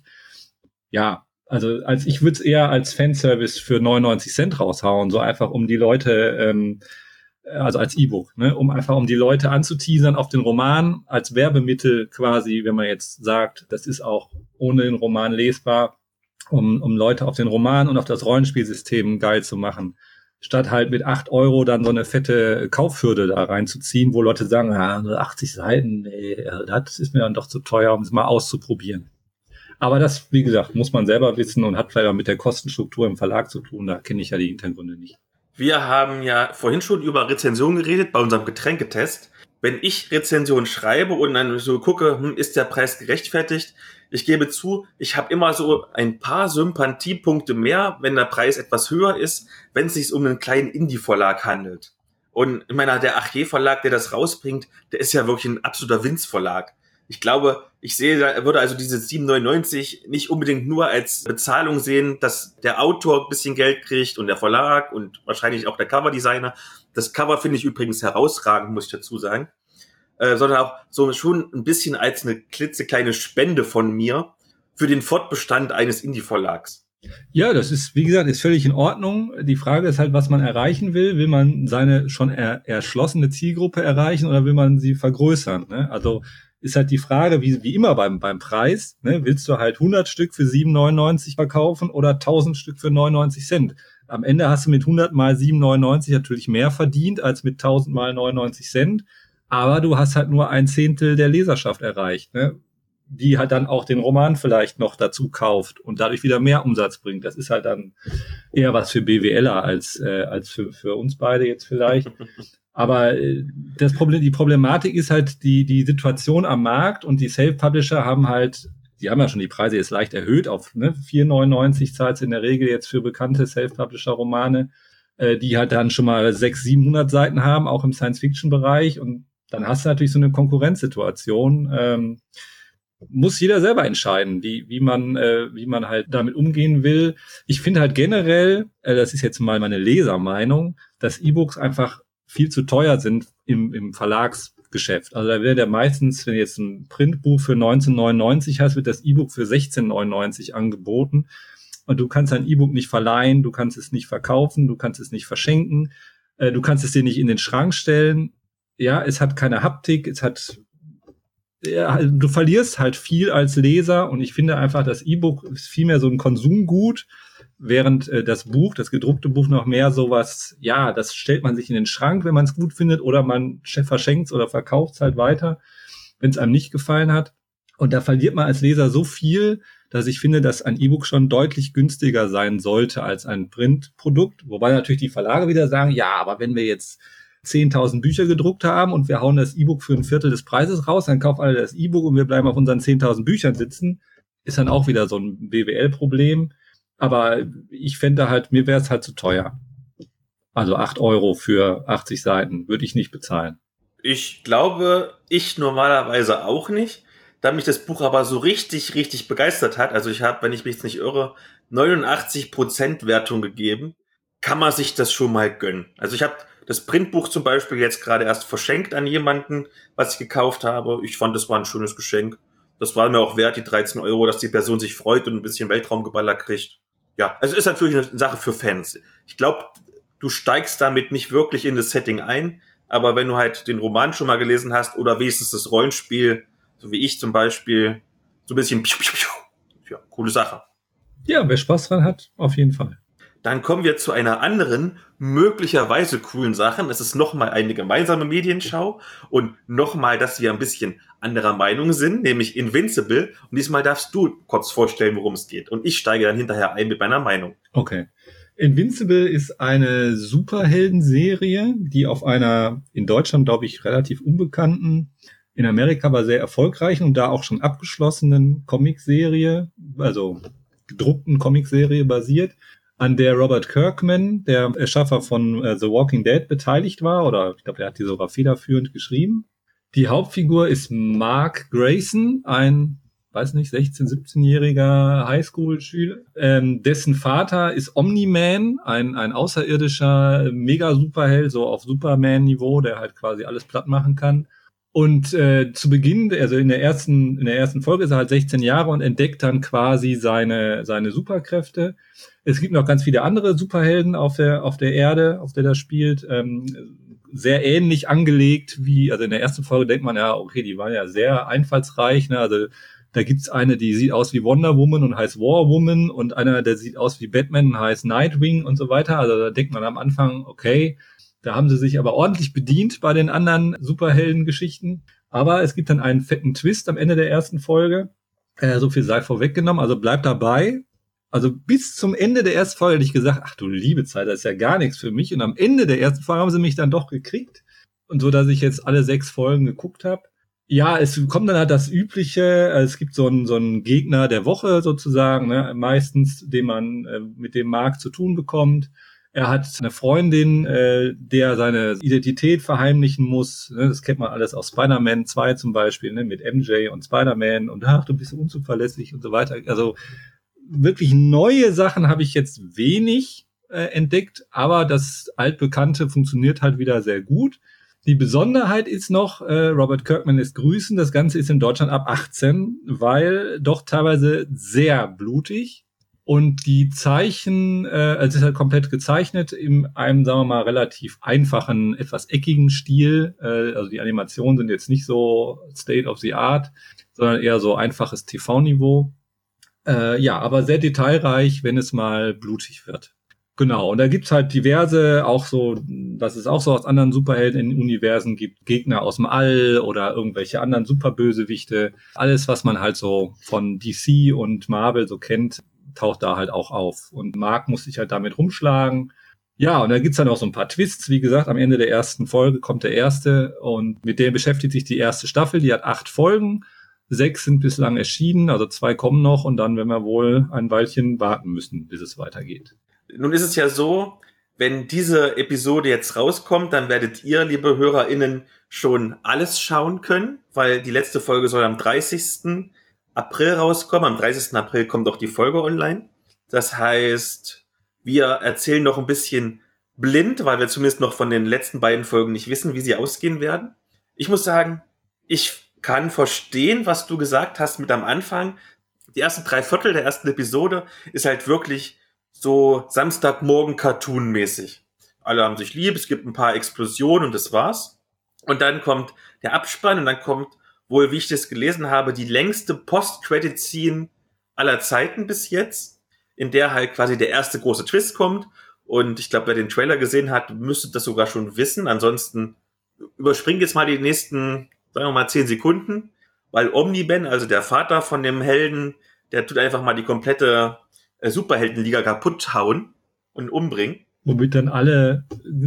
A: Ja, also ich würde es eher als Fanservice für 99 Cent raushauen, so einfach um die Leute, also als E-Book, ne, um die Leute anzuteasern auf den Roman, als Werbemittel quasi, wenn man jetzt sagt, das ist auch ohne den Roman lesbar, um Leute auf den Roman und auf das Rollenspielsystem geil zu machen. Statt halt mit 8 Euro dann so eine fette Kaufhürde da reinzuziehen, wo Leute sagen, ja, nur 80 Seiten, nee, das ist mir dann doch zu teuer, um es mal auszuprobieren. Aber das, wie gesagt, muss man selber wissen und hat vielleicht auch mit der Kostenstruktur im Verlag zu tun. Da kenne ich ja die Hintergründe nicht.
B: Wir haben ja vorhin schon über Rezensionen geredet bei unserem Getränketest. Wenn ich Rezensionen schreibe und dann so gucke, ist der Preis gerechtfertigt? Ich gebe zu, ich habe immer so ein paar Sympathiepunkte mehr, wenn der Preis etwas höher ist, wenn es sich um einen kleinen Indie-Verlag handelt. Und ich meine, der Achier-Verlag, der das rausbringt, der ist ja wirklich ein absoluter Winz-Verlag. Ich glaube, würde also diese 7,99 nicht unbedingt nur als Bezahlung sehen, dass der Autor ein bisschen Geld kriegt und der Verlag und wahrscheinlich auch der Coverdesigner. Das Cover finde ich übrigens herausragend, muss ich dazu sagen. Sondern auch so schon ein bisschen als eine klitzekleine Spende von mir für den Fortbestand eines Indie-Verlags.
A: Ja, das ist, wie gesagt, ist völlig in Ordnung. Die Frage ist halt, was man erreichen will. Will man seine schon erschlossene Zielgruppe erreichen oder will man sie vergrößern? Ne? Also ist halt die Frage, wie immer beim Preis, ne? Willst du halt 100 Stück für 7,99 verkaufen oder 1000 Stück für 99 Cent? Am Ende hast du mit 100 mal 7,99 natürlich mehr verdient als mit 1000 mal 99 Cent. Aber du hast halt nur 1/10 der Leserschaft erreicht, ne? Die halt dann auch den Roman vielleicht noch dazu kauft und dadurch wieder mehr Umsatz bringt. Das ist halt dann eher was für BWLer als für uns beide jetzt vielleicht. Aber die Problematik ist halt die Situation am Markt und die Self-Publisher die haben ja schon die Preise jetzt leicht erhöht auf 4,99 zahlt in der Regel jetzt für bekannte Self-Publisher-Romane, die halt dann schon mal 600-700 Seiten haben, auch im Science-Fiction-Bereich. Und dann hast du natürlich so eine Konkurrenzsituation. Muss jeder selber entscheiden, wie man halt damit umgehen will. Ich finde halt generell, das ist jetzt mal meine Lesermeinung, dass E-Books einfach viel zu teuer sind im Verlagsgeschäft. Also da wird ja meistens, wenn jetzt ein Printbuch für 19,99 hast, wird das E-Book für 16,99 angeboten. Und du kannst ein E-Book nicht verleihen, du kannst es nicht verkaufen, du kannst es nicht verschenken, du kannst es dir nicht in den Schrank stellen. Ja, es hat keine Haptik, du verlierst halt viel als Leser und ich finde einfach, das E-Book ist vielmehr so ein Konsumgut, während das gedruckte Buch noch mehr sowas, ja, das stellt man sich in den Schrank, wenn man es gut findet, oder man verschenkt es oder verkauft es halt weiter, wenn es einem nicht gefallen hat. Und da verliert man als Leser so viel, dass ich finde, dass ein E-Book schon deutlich günstiger sein sollte als ein Printprodukt. Wobei natürlich die Verlage wieder sagen, ja, aber wenn wir jetzt 10.000 Bücher gedruckt haben und wir hauen das E-Book für 1/4 des Preises raus, dann kaufen alle das E-Book und wir bleiben auf unseren 10.000 Büchern sitzen, ist dann auch wieder so ein BWL-Problem. Aber ich fände halt, mir wäre es halt zu teuer. Also 8 Euro für 80 Seiten würde ich nicht bezahlen.
B: Ich glaube, ich normalerweise auch nicht. Da mich das Buch aber so richtig, richtig begeistert hat, also ich habe, wenn ich mich jetzt nicht irre, 89% Wertung gegeben, kann man sich das schon mal gönnen. Also ich habe das Printbuch zum Beispiel jetzt gerade erst verschenkt an jemanden, was ich gekauft habe. Ich fand, das war ein schönes Geschenk. Das war mir auch wert, die 13 Euro, dass die Person sich freut und ein bisschen Weltraumgeballer kriegt. Ja, also ist natürlich eine Sache für Fans. Ich glaube, du steigst damit nicht wirklich in das Setting ein, aber wenn du halt den Roman schon mal gelesen hast oder wenigstens das Rollenspiel, so wie ich zum Beispiel, so ein bisschen, ja, coole Sache.
A: Ja, wer Spaß dran hat, auf jeden Fall.
B: Dann kommen wir zu einer anderen, möglicherweise coolen Sache. Das ist nochmal eine gemeinsame Medienschau und nochmal, dass wir ein bisschen anderer Meinung sind, nämlich Invincible. Und diesmal darfst du kurz vorstellen, worum es geht. Und ich steige dann hinterher ein mit meiner Meinung.
A: Okay. Invincible ist eine Superheldenserie, die auf einer in Deutschland, glaube ich, relativ unbekannten, in Amerika aber sehr erfolgreichen und da auch schon abgeschlossenen Comicserie, also gedruckten Comicserie basiert, an der Robert Kirkman, der Erschaffer von The Walking Dead, beteiligt war, oder ich glaube, er hat die sogar federführend geschrieben. Die Hauptfigur ist Mark Grayson, ein, weiß nicht, 16-, 17-jähriger Highschool-Schüler. Dessen Vater ist Omni-Man, ein außerirdischer Mega-Superheld, so auf Superman-Niveau, der halt quasi alles platt machen kann. Und zu Beginn, also in der ersten Folge ist er halt 16 Jahre und entdeckt dann quasi seine Superkräfte. Es gibt noch ganz viele andere Superhelden auf der Erde, auf der das spielt. Sehr ähnlich angelegt wie, also in der ersten Folge denkt man ja, okay, die waren ja sehr einfallsreich, ne? Also da gibt's eine, die sieht aus wie Wonder Woman und heißt War Woman und einer, der sieht aus wie Batman und heißt Nightwing und so weiter. Also da denkt man am Anfang, okay, da haben sie sich aber ordentlich bedient bei den anderen Superhelden-Geschichten. Aber es gibt dann einen fetten Twist am Ende der ersten Folge. So viel sei vorweggenommen, also bleibt dabei. Also bis zum Ende der ersten Folge hätte ich gesagt, ach du liebe Zeit, das ist ja gar nichts für mich. Und am Ende der ersten Folge haben sie mich dann doch gekriegt. Und so, dass ich jetzt alle 6 Folgen geguckt habe. Ja, es kommt dann halt das Übliche. Es gibt so einen Gegner der Woche sozusagen, ne, meistens, mit dem Mark zu tun bekommt. Er hat eine Freundin, der seine Identität verheimlichen muss. Ne, das kennt man alles aus Spider-Man 2 zum Beispiel, ne, mit MJ und Spider-Man und ach, du bist unzuverlässig und so weiter. Also wirklich neue Sachen habe ich jetzt wenig entdeckt, aber das Altbekannte funktioniert halt wieder sehr gut. Die Besonderheit ist noch, Robert Kirkman lässt grüßen, das Ganze ist in Deutschland ab 18, weil doch teilweise sehr blutig. Und die Zeichen, es ist halt komplett gezeichnet in einem, sagen wir mal, relativ einfachen, etwas eckigen Stil. Also die Animationen sind jetzt nicht so State of the Art, sondern eher so einfaches TV-Niveau. Ja, aber sehr detailreich, wenn es mal blutig wird. Genau, und da gibt's halt diverse, auch so, dass es auch so aus anderen Superhelden-Universen gibt, Gegner aus dem All oder irgendwelche anderen Superbösewichte. Alles, was man halt so von DC und Marvel so kennt, taucht da halt auch auf. Und Mark muss sich halt damit rumschlagen. Ja, und da gibt's dann auch so ein paar Twists. Wie gesagt, am Ende der ersten Folge kommt der erste und mit dem beschäftigt sich die erste Staffel. Die hat 8 Folgen. 6 sind bislang erschienen, also 2 kommen noch und dann werden wir wohl ein Weilchen warten müssen, bis es weitergeht.
B: Nun ist es ja so, wenn diese Episode jetzt rauskommt, dann werdet ihr, liebe HörerInnen, schon alles schauen können, weil die letzte Folge soll am 30. April rauskommen. Am 30. April kommt auch die Folge online. Das heißt, wir erzählen noch ein bisschen blind, weil wir zumindest noch von den letzten beiden Folgen nicht wissen, wie sie ausgehen werden. Ich muss sagen, ich kann verstehen, was du gesagt hast mit am Anfang. Die ersten 3/4 der ersten Episode ist halt wirklich so Samstagmorgen-Cartoon-mäßig. Alle haben sich lieb, es gibt ein paar Explosionen und das war's. Und dann kommt der Abspann und dann kommt wohl, wie ich das gelesen habe, die längste Post-Credit-Scene aller Zeiten bis jetzt, in der halt quasi der erste große Twist kommt. Und ich glaube, wer den Trailer gesehen hat, müsste das sogar schon wissen. Ansonsten überspringt jetzt mal die nächsten, sagen wir mal, 10 Sekunden, weil Omni-Man, also der Vater von dem Helden, der tut einfach mal die komplette Superheldenliga kaputt hauen und umbringen.
A: Womit dann all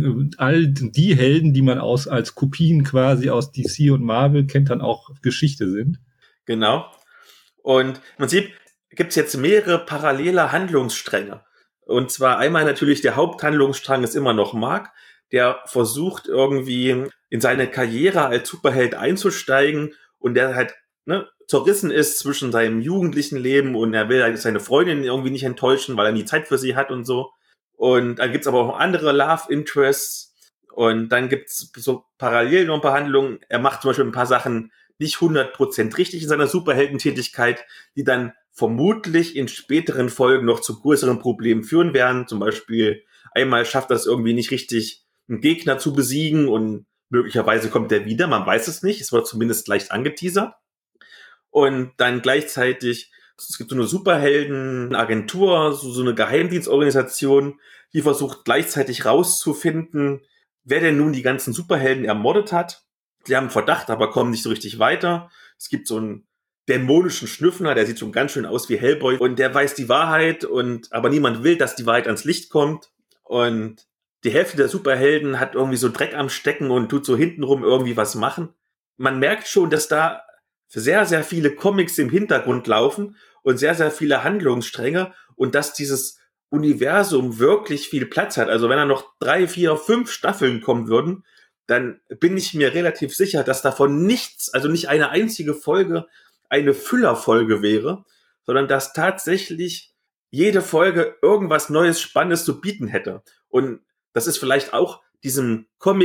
A: die Helden, die man als Kopien quasi aus DC und Marvel kennt, dann auch Geschichte sind.
B: Genau. Und im Prinzip gibt es jetzt mehrere parallele Handlungsstränge. Und zwar einmal natürlich der Haupthandlungsstrang ist immer noch Mark, der versucht irgendwie in seine Karriere als Superheld einzusteigen und der halt zerrissen ist zwischen seinem jugendlichen Leben und er will halt seine Freundin irgendwie nicht enttäuschen, weil er nie Zeit für sie hat und so. Und dann gibt's aber auch andere Love Interests und dann gibt's so parallel noch Behandlungen. Er macht zum Beispiel ein paar Sachen nicht 100% richtig in seiner Superheldentätigkeit, die dann vermutlich in späteren Folgen noch zu größeren Problemen führen werden. Zum Beispiel einmal schafft er es irgendwie nicht richtig, einen Gegner zu besiegen und möglicherweise kommt er wieder, man weiß es nicht. Es wird zumindest leicht angeteasert. Und dann gleichzeitig Es gibt so eine Superheldenagentur, so eine Geheimdienstorganisation, die versucht gleichzeitig rauszufinden, wer denn nun die ganzen Superhelden ermordet hat. Die haben einen Verdacht, aber kommen nicht so richtig weiter. Es gibt so einen dämonischen Schnüffler, der sieht schon ganz schön aus wie Hellboy und der weiß die Wahrheit aber niemand will, dass die Wahrheit ans Licht kommt. Und die Hälfte der Superhelden hat irgendwie so Dreck am Stecken und tut so hintenrum irgendwie was machen. Man merkt schon, dass da sehr, sehr viele Comics im Hintergrund laufen und sehr, sehr viele Handlungsstränge und dass dieses Universum wirklich viel Platz hat. Also wenn da noch 3, 4, 5 Staffeln kommen würden, dann bin ich mir relativ sicher, dass davon nichts, also nicht eine einzige Folge eine Füllerfolge wäre, sondern dass tatsächlich jede Folge irgendwas Neues, Spannendes zu bieten hätte. Und das ist vielleicht auch dieser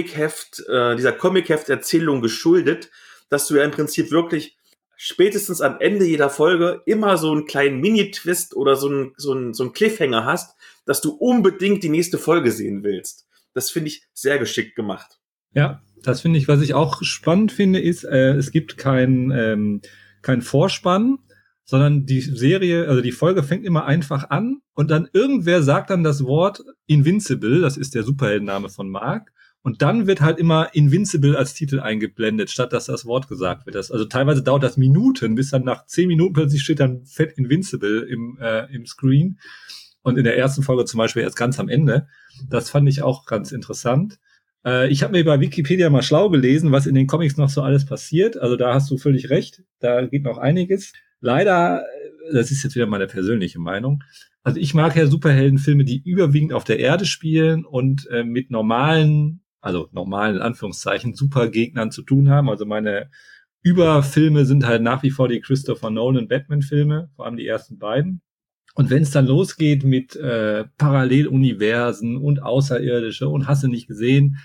B: Comicheft-Erzählung geschuldet, dass du ja im Prinzip wirklich spätestens am Ende jeder Folge immer so einen kleinen Mini-Twist oder so einen Cliffhanger hast, dass du unbedingt die nächste Folge sehen willst. Das finde ich sehr geschickt gemacht.
A: Ja, das finde ich, was ich auch spannend finde, ist, es gibt kein Vorspann, sondern die Serie, also die Folge fängt immer einfach an und dann irgendwer sagt dann das Wort Invincible, das ist der Superheldenname von Mark, und dann wird halt immer Invincible als Titel eingeblendet, statt dass das Wort gesagt wird. Also teilweise dauert das Minuten, bis dann nach 10 Minuten plötzlich steht dann fett Invincible im Screen. Und in der ersten Folge zum Beispiel erst ganz am Ende. Das fand ich auch ganz interessant. Ich habe mir bei Wikipedia mal schlau gelesen, was in den Comics noch so alles passiert. Also da hast du völlig recht, da geht noch einiges. Leider, das ist jetzt wieder meine persönliche Meinung, also ich mag ja Superheldenfilme, die überwiegend auf der Erde spielen und mit normalen in Anführungszeichen, Supergegnern zu tun haben. Also meine Überfilme sind halt nach wie vor die Christopher Nolan Batman-Filme, vor allem die ersten beiden. Und wenn es dann losgeht mit Paralleluniversen und Außerirdische und hast du nicht gesehen,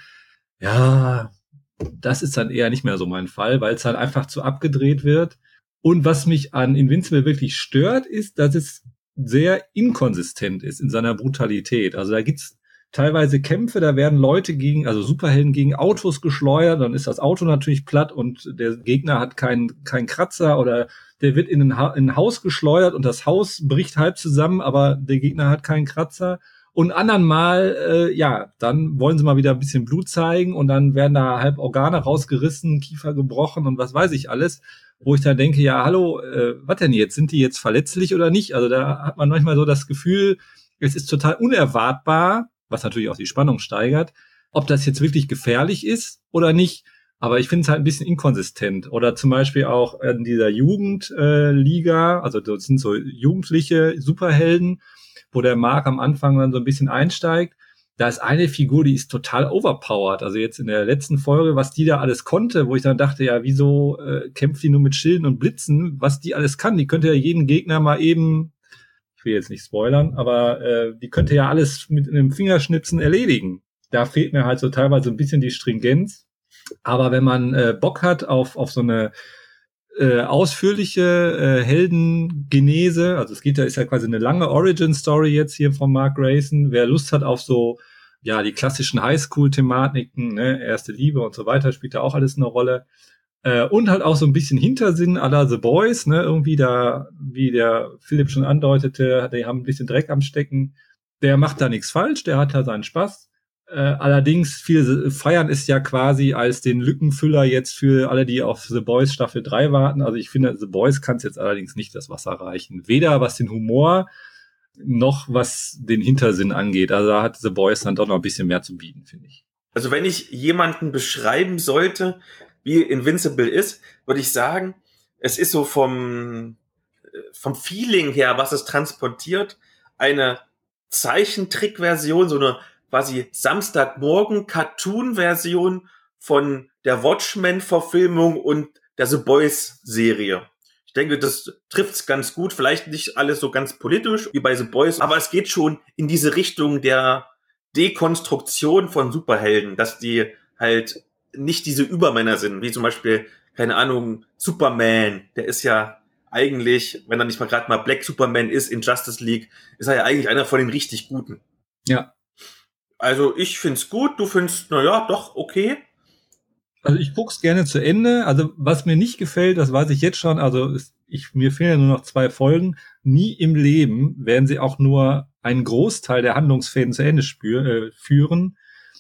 A: ja, das ist dann eher nicht mehr so mein Fall, weil es halt einfach zu abgedreht wird. Und was mich an Invincible wirklich stört, ist, dass es sehr inkonsistent ist in seiner Brutalität. Also da gibt's teilweise Kämpfe, da werden Leute also Superhelden gegen Autos geschleudert, dann ist das Auto natürlich platt und der Gegner hat keinen Kratzer oder der wird in ein Haus geschleudert und das Haus bricht halb zusammen, aber der Gegner hat keinen Kratzer. Und anderen Mal, dann wollen sie mal wieder ein bisschen Blut zeigen und dann werden da halb Organe rausgerissen, Kiefer gebrochen und was weiß ich alles, wo ich dann denke, ja, hallo, was denn jetzt? Sind die jetzt verletzlich oder nicht? Also da hat man manchmal so das Gefühl, es ist total unerwartbar, was natürlich auch die Spannung steigert, ob das jetzt wirklich gefährlich ist oder nicht. Aber ich finde es halt ein bisschen inkonsistent. Oder zum Beispiel auch in dieser Jugendliga, also das sind so jugendliche Superhelden, wo der Mark am Anfang dann so ein bisschen einsteigt. Da ist eine Figur, die ist total overpowered. Also jetzt in der letzten Folge, was die da alles konnte, wo ich dann dachte, ja, wieso kämpft die nur mit Schilden und Blitzen? Was die alles kann, die könnte ja jeden Gegner mal eben, ich will jetzt nicht spoilern, aber die könnte ja alles mit einem Fingerschnipsen erledigen. Da fehlt mir halt so teilweise ein bisschen die Stringenz. Aber wenn man Bock hat auf so eine ausführliche Heldengenese, also ist ja quasi eine lange Origin-Story jetzt hier von Mark Grayson. Wer Lust hat auf so, ja, die klassischen Highschool-Thematiken, ne, erste Liebe und so weiter, spielt da auch alles eine Rolle. Und halt auch so ein bisschen Hintersinn à la The Boys, ne, irgendwie da, wie der Philipp schon andeutete, die haben ein bisschen Dreck am Stecken. Der macht da nichts falsch, der hat da seinen Spaß. Allerdings, viele feiern es ja quasi als den Lückenfüller jetzt für alle, die auf The Boys Staffel 3 warten. Also ich finde, The Boys kann es jetzt allerdings nicht das Wasser reichen. Weder was den Humor noch was den Hintersinn angeht. Also da hat The Boys dann doch noch ein bisschen mehr zu bieten, finde ich.
B: Also wenn ich jemanden beschreiben sollte, wie Invincible ist, würde ich sagen, es ist so vom Feeling her, was es transportiert, eine Zeichentrickversion, so eine quasi Samstagmorgen-Cartoon-Version von der Watchmen-Verfilmung und der The Boys-Serie. Ich denke, das trifft's ganz gut. Vielleicht nicht alles so ganz politisch wie bei The Boys, aber es geht schon in diese Richtung der Dekonstruktion von Superhelden, dass die halt nicht diese Übermänner sind, wie zum Beispiel, keine Ahnung, Superman. Der ist ja eigentlich, wenn er nicht mal gerade mal Black Superman ist in Justice League, ist er ja eigentlich einer von den richtig Guten.
A: Ja.
B: Also ich find's gut, du findest, naja, doch, okay.
A: Also ich guck's gerne zu Ende. Also was mir nicht gefällt, das weiß ich jetzt schon, also mir fehlen ja nur noch 2 Folgen. nie im Leben werden sie auch nur einen Großteil der Handlungsfäden zu Ende führen.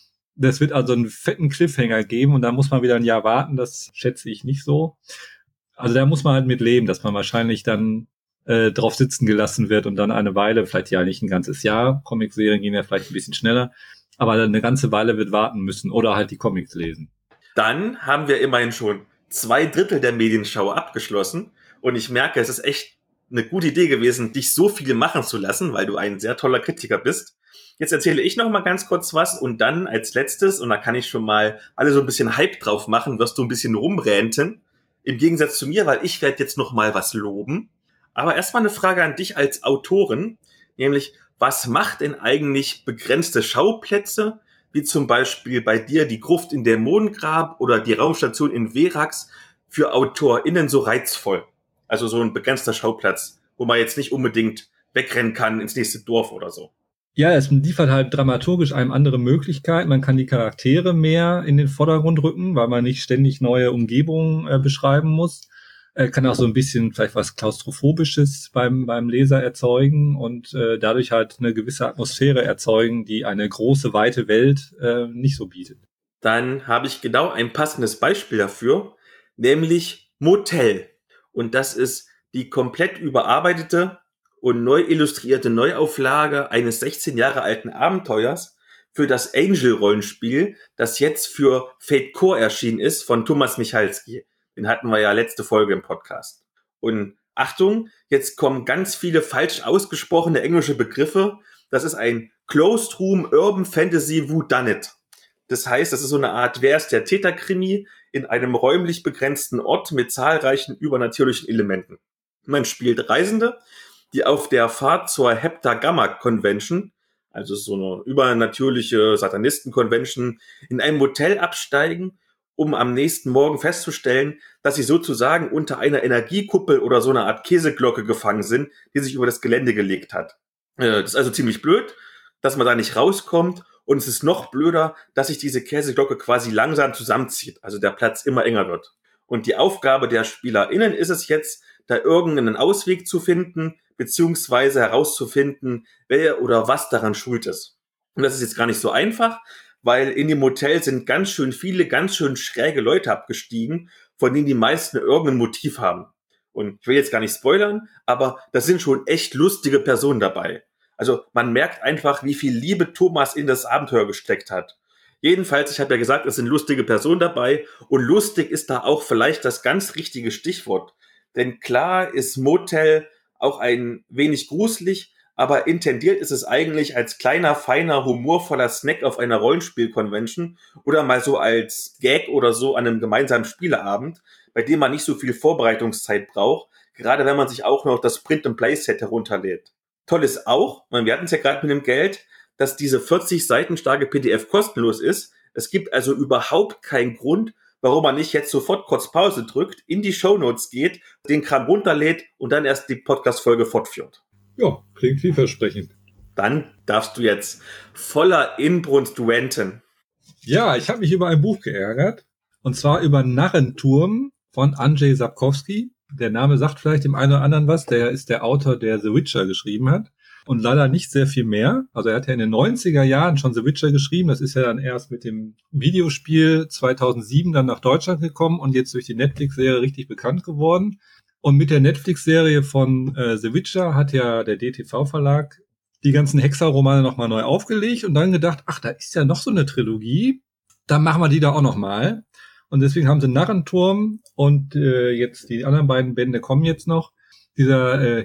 A: Das wird also einen fetten Cliffhanger geben und da muss man wieder ein Jahr warten, das schätze ich nicht so. Also da muss man halt mit leben, dass man wahrscheinlich dann drauf sitzen gelassen wird und dann eine Weile, vielleicht ja nicht ein ganzes Jahr, Comicserien gehen ja vielleicht ein bisschen schneller, aber dann eine ganze Weile wird warten müssen oder halt die Comics lesen.
B: Dann haben wir immerhin schon 2/3 der Medienschau abgeschlossen und ich merke, es ist echt eine gute Idee gewesen, dich so viel machen zu lassen, weil du ein sehr toller Kritiker bist. Jetzt erzähle ich noch mal ganz kurz was und dann als letztes, und da kann ich schon mal alle so ein bisschen Hype drauf machen, wirst du ein bisschen rumranten. Im Gegensatz zu mir, weil ich werde jetzt noch mal was loben. Aber erstmal eine Frage an dich als Autorin, nämlich, was macht denn eigentlich begrenzte Schauplätze, wie zum Beispiel bei dir die Gruft in Dämonengrab oder die Raumstation in Verax, für AutorInnen so reizvoll? Also so ein begrenzter Schauplatz, wo man jetzt nicht unbedingt wegrennen kann ins nächste Dorf oder so.
A: Ja, es liefert halt dramaturgisch einem andere Möglichkeiten. Man kann die Charaktere mehr in den Vordergrund rücken, weil man nicht ständig neue Umgebungen beschreiben muss. Kann auch so ein bisschen vielleicht was Klaustrophobisches beim Leser erzeugen und dadurch halt eine gewisse Atmosphäre erzeugen, die eine große, weite Welt nicht so bietet.
B: Dann habe ich genau ein passendes Beispiel dafür, nämlich Motel. Und das ist die komplett überarbeitete und neu illustrierte Neuauflage eines 16 Jahre alten Abenteuers für das Angel-Rollenspiel, das jetzt für Fate Core erschienen ist, von Thomas Michalski. Den hatten wir ja letzte Folge im Podcast. Und Achtung, jetzt kommen ganz viele falsch ausgesprochene englische Begriffe. Das ist ein Closed Room Urban Fantasy Whodunit. Das heißt, das ist so eine Art Wer ist der Täter-Krimi in einem räumlich begrenzten Ort mit zahlreichen übernatürlichen Elementen. Man spielt Reisende, die auf der Fahrt zur Heptagamma-Convention, also so eine übernatürliche Satanisten-Convention, in einem Motel absteigen, um am nächsten Morgen festzustellen, dass sie sozusagen unter einer Energiekuppel oder so einer Art Käseglocke gefangen sind, die sich über das Gelände gelegt hat. Das ist also ziemlich blöd, dass man da nicht rauskommt, und es ist noch blöder, dass sich diese Käseglocke quasi langsam zusammenzieht, also der Platz immer enger wird. Und die Aufgabe der SpielerInnen ist es jetzt, da irgendeinen Ausweg zu finden, beziehungsweise herauszufinden, wer oder was daran schuld ist. Und das ist jetzt gar nicht so einfach, weil in dem Hotel sind ganz schön viele, ganz schön schräge Leute abgestiegen, von denen die meisten irgendein Motiv haben. Und ich will jetzt gar nicht spoilern, aber da sind schon echt lustige Personen dabei. Also man merkt einfach, wie viel Liebe Thomas in das Abenteuer gesteckt hat. Jedenfalls, ich habe ja gesagt, es sind lustige Personen dabei und lustig ist da auch vielleicht das ganz richtige Stichwort. Denn klar ist Motel auch ein wenig gruselig, aber intendiert ist es eigentlich als kleiner, feiner, humorvoller Snack auf einer Rollenspiel-Convention oder mal so als Gag oder so an einem gemeinsamen Spieleabend, bei dem man nicht so viel Vorbereitungszeit braucht, gerade wenn man sich auch noch das Print-and-Play-Set herunterlädt. Toll ist auch, wir hatten es ja gerade mit dem Geld, dass diese 40 Seiten starke PDF kostenlos ist. Es gibt also überhaupt keinen Grund, warum man nicht jetzt sofort kurz Pause drückt, in die Shownotes geht, den Kram runterlädt und dann erst die Podcast-Folge fortführt.
A: Ja, klingt vielversprechend.
B: Dann darfst du jetzt voller Inbrunst ranten.
A: Ja, ich habe mich über ein Buch geärgert. Und zwar über Narrenturm von Andrzej Sapkowski. Der Name sagt vielleicht dem einen oder anderen was. Der ist der Autor, der The Witcher geschrieben hat. Und leider nicht sehr viel mehr. Also er hat ja in den 90er Jahren schon The Witcher geschrieben. Das ist ja dann erst mit dem Videospiel 2007 dann nach Deutschland gekommen und jetzt durch die Netflix-Serie richtig bekannt geworden. Und mit der Netflix-Serie von The Witcher hat ja der DTV-Verlag die ganzen Hexer-Romane nochmal neu aufgelegt und dann gedacht, ach, da ist ja noch so eine Trilogie. Dann machen wir die da auch nochmal. Und deswegen haben sie Narrenturm und jetzt die anderen beiden Bände kommen jetzt noch. Dieser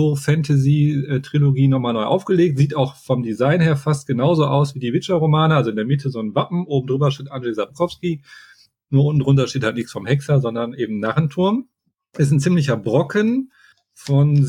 A: Histo-Fantasy-Trilogie nochmal neu aufgelegt. Sieht auch vom Design her fast genauso aus wie die Witcher-Romane. Also in der Mitte so ein Wappen, oben drüber steht Andrzej Sapkowski. Nur unten drunter steht halt nichts vom Hexer, sondern eben Narrenturm. Ist ein ziemlicher Brocken von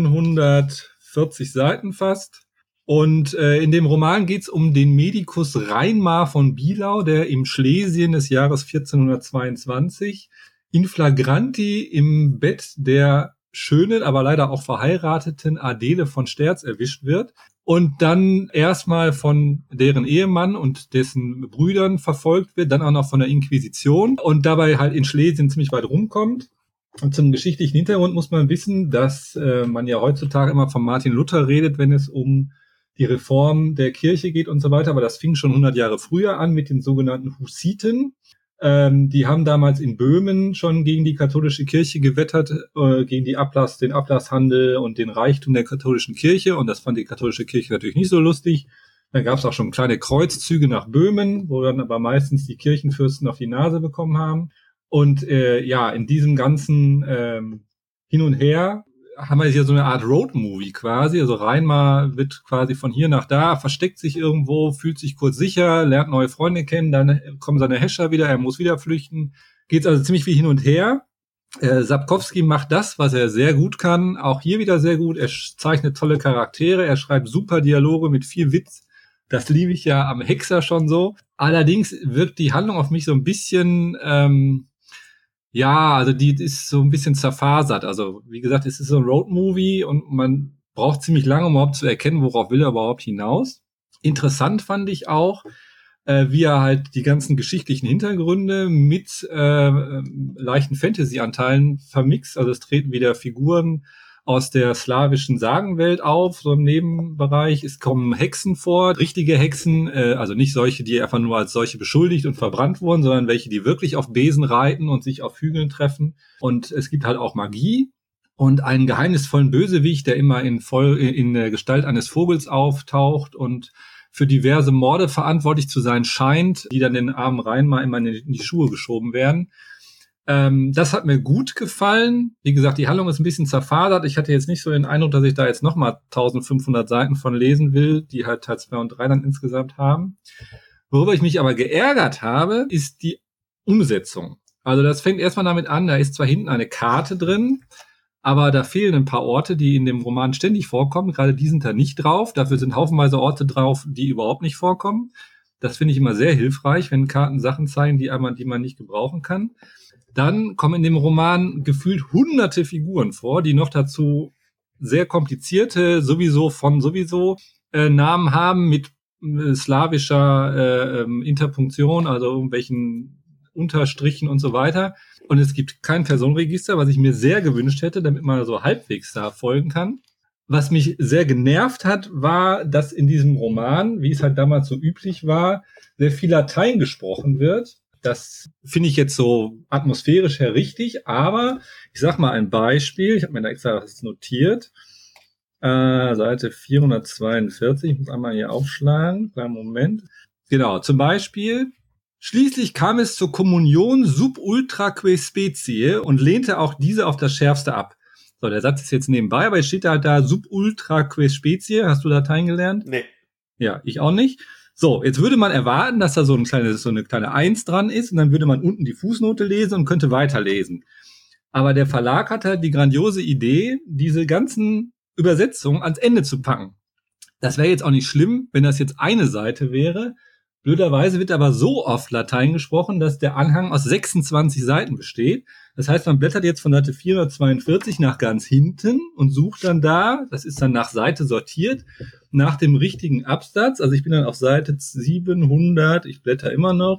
A: 740 Seiten fast. Und in dem Roman geht's um den Medikus Reinmar von Bielau, der im Schlesien des Jahres 1422 in flagranti im Bett der schönen, aber leider auch verheirateten Adele von Sterz erwischt wird und dann erstmal von deren Ehemann und dessen Brüdern verfolgt wird, dann auch noch von der Inquisition und dabei halt in Schlesien ziemlich weit rumkommt. Und zum geschichtlichen Hintergrund muss man wissen, dass man ja heutzutage immer von Martin Luther redet, wenn es um die Reform der Kirche geht und so weiter. Aber das fing schon 100 Jahre früher an mit den sogenannten Hussiten. Die haben damals in Böhmen schon gegen die katholische Kirche gewettert, gegen den Ablasshandel und den Reichtum der katholischen Kirche. Und das fand die katholische Kirche natürlich nicht so lustig. Dann gab es auch schon kleine Kreuzzüge nach Böhmen, wo dann aber meistens die Kirchenfürsten auf die Nase bekommen haben. Und in diesem ganzen Hin und Her haben wir hier so eine Art Roadmovie quasi. Also Reinmar wird quasi von hier nach da, versteckt sich irgendwo, fühlt sich kurz sicher, lernt neue Freunde kennen, dann kommen seine Häscher wieder, er muss wieder flüchten. Geht's also ziemlich viel hin und her. Sapkowski macht das, was er sehr gut kann, auch hier wieder sehr gut. Er zeichnet tolle Charaktere, er schreibt super Dialoge mit viel Witz. Das liebe ich ja am Hexer schon so. Allerdings wirkt die Handlung auf mich so ein bisschen... also die ist so ein bisschen zerfasert. Also wie gesagt, es ist so ein Roadmovie und man braucht ziemlich lange, um überhaupt zu erkennen, worauf will er überhaupt hinaus. Interessant fand ich auch, wie er halt die ganzen geschichtlichen Hintergründe mit leichten Fantasy-Anteilen vermixt. Also es treten wieder Figuren aus der slawischen Sagenwelt auf, so im Nebenbereich. Es kommen Hexen vor, richtige Hexen, also nicht solche, die einfach nur als solche beschuldigt und verbrannt wurden, sondern welche, die wirklich auf Besen reiten und sich auf Hügeln treffen. Und es gibt halt auch Magie und einen geheimnisvollen Bösewicht, der immer in der Gestalt eines Vogels auftaucht und für diverse Morde verantwortlich zu sein scheint, die dann den armen Reinmar immer in die Schuhe geschoben werden. Das hat mir gut gefallen. Wie gesagt, die Handlung ist ein bisschen zerfasert. Ich hatte jetzt nicht so den Eindruck, dass ich da jetzt nochmal 1500 Seiten von lesen will, die halt Teil 2 und 3 dann insgesamt haben. Worüber ich mich aber geärgert habe, ist die Umsetzung. Also das fängt erstmal damit an, da ist zwar hinten eine Karte drin, aber da fehlen ein paar Orte, die in dem Roman ständig vorkommen. Gerade die sind da nicht drauf. Dafür sind haufenweise Orte drauf, die überhaupt nicht vorkommen. Das finde ich immer sehr hilfreich, wenn Karten Sachen zeigen, die man nicht gebrauchen kann. Dann kommen in dem Roman gefühlt hunderte Figuren vor, die noch dazu sehr komplizierte Namen haben mit slawischer Interpunktion, also irgendwelchen Unterstrichen und so weiter. Und es gibt kein Personenregister, was ich mir sehr gewünscht hätte, damit man so halbwegs da folgen kann. Was mich sehr genervt hat, war, dass in diesem Roman, wie es halt damals so üblich war, sehr viel Latein gesprochen wird. Das finde ich jetzt so atmosphärisch her richtig, aber ich sag mal ein Beispiel, ich habe mir da extra was notiert, Seite 442, ich muss einmal hier aufschlagen, kleinen Moment. Genau, zum Beispiel, schließlich kam es zur Communion sub ultraque specie und lehnte auch diese auf das Schärfste ab. So, der Satz ist jetzt nebenbei, aber es steht halt da sub ultraque specie, hast du Latein gelernt?
B: Nee.
A: Ja, ich auch nicht. So, jetzt würde man erwarten, dass da so eine kleine Eins dran ist und dann würde man unten die Fußnote lesen und könnte weiterlesen. Aber der Verlag hat halt die grandiose Idee, diese ganzen Übersetzungen ans Ende zu packen. Das wäre jetzt auch nicht schlimm, wenn das jetzt eine Seite wäre. Blöderweise wird aber so oft Latein gesprochen, dass der Anhang aus 26 Seiten besteht. Das heißt, man blättert jetzt von Seite 442 nach ganz hinten und sucht dann da, das ist dann nach Seite sortiert, nach dem richtigen Absatz. Also ich bin dann auf Seite 700, ich blätter immer noch,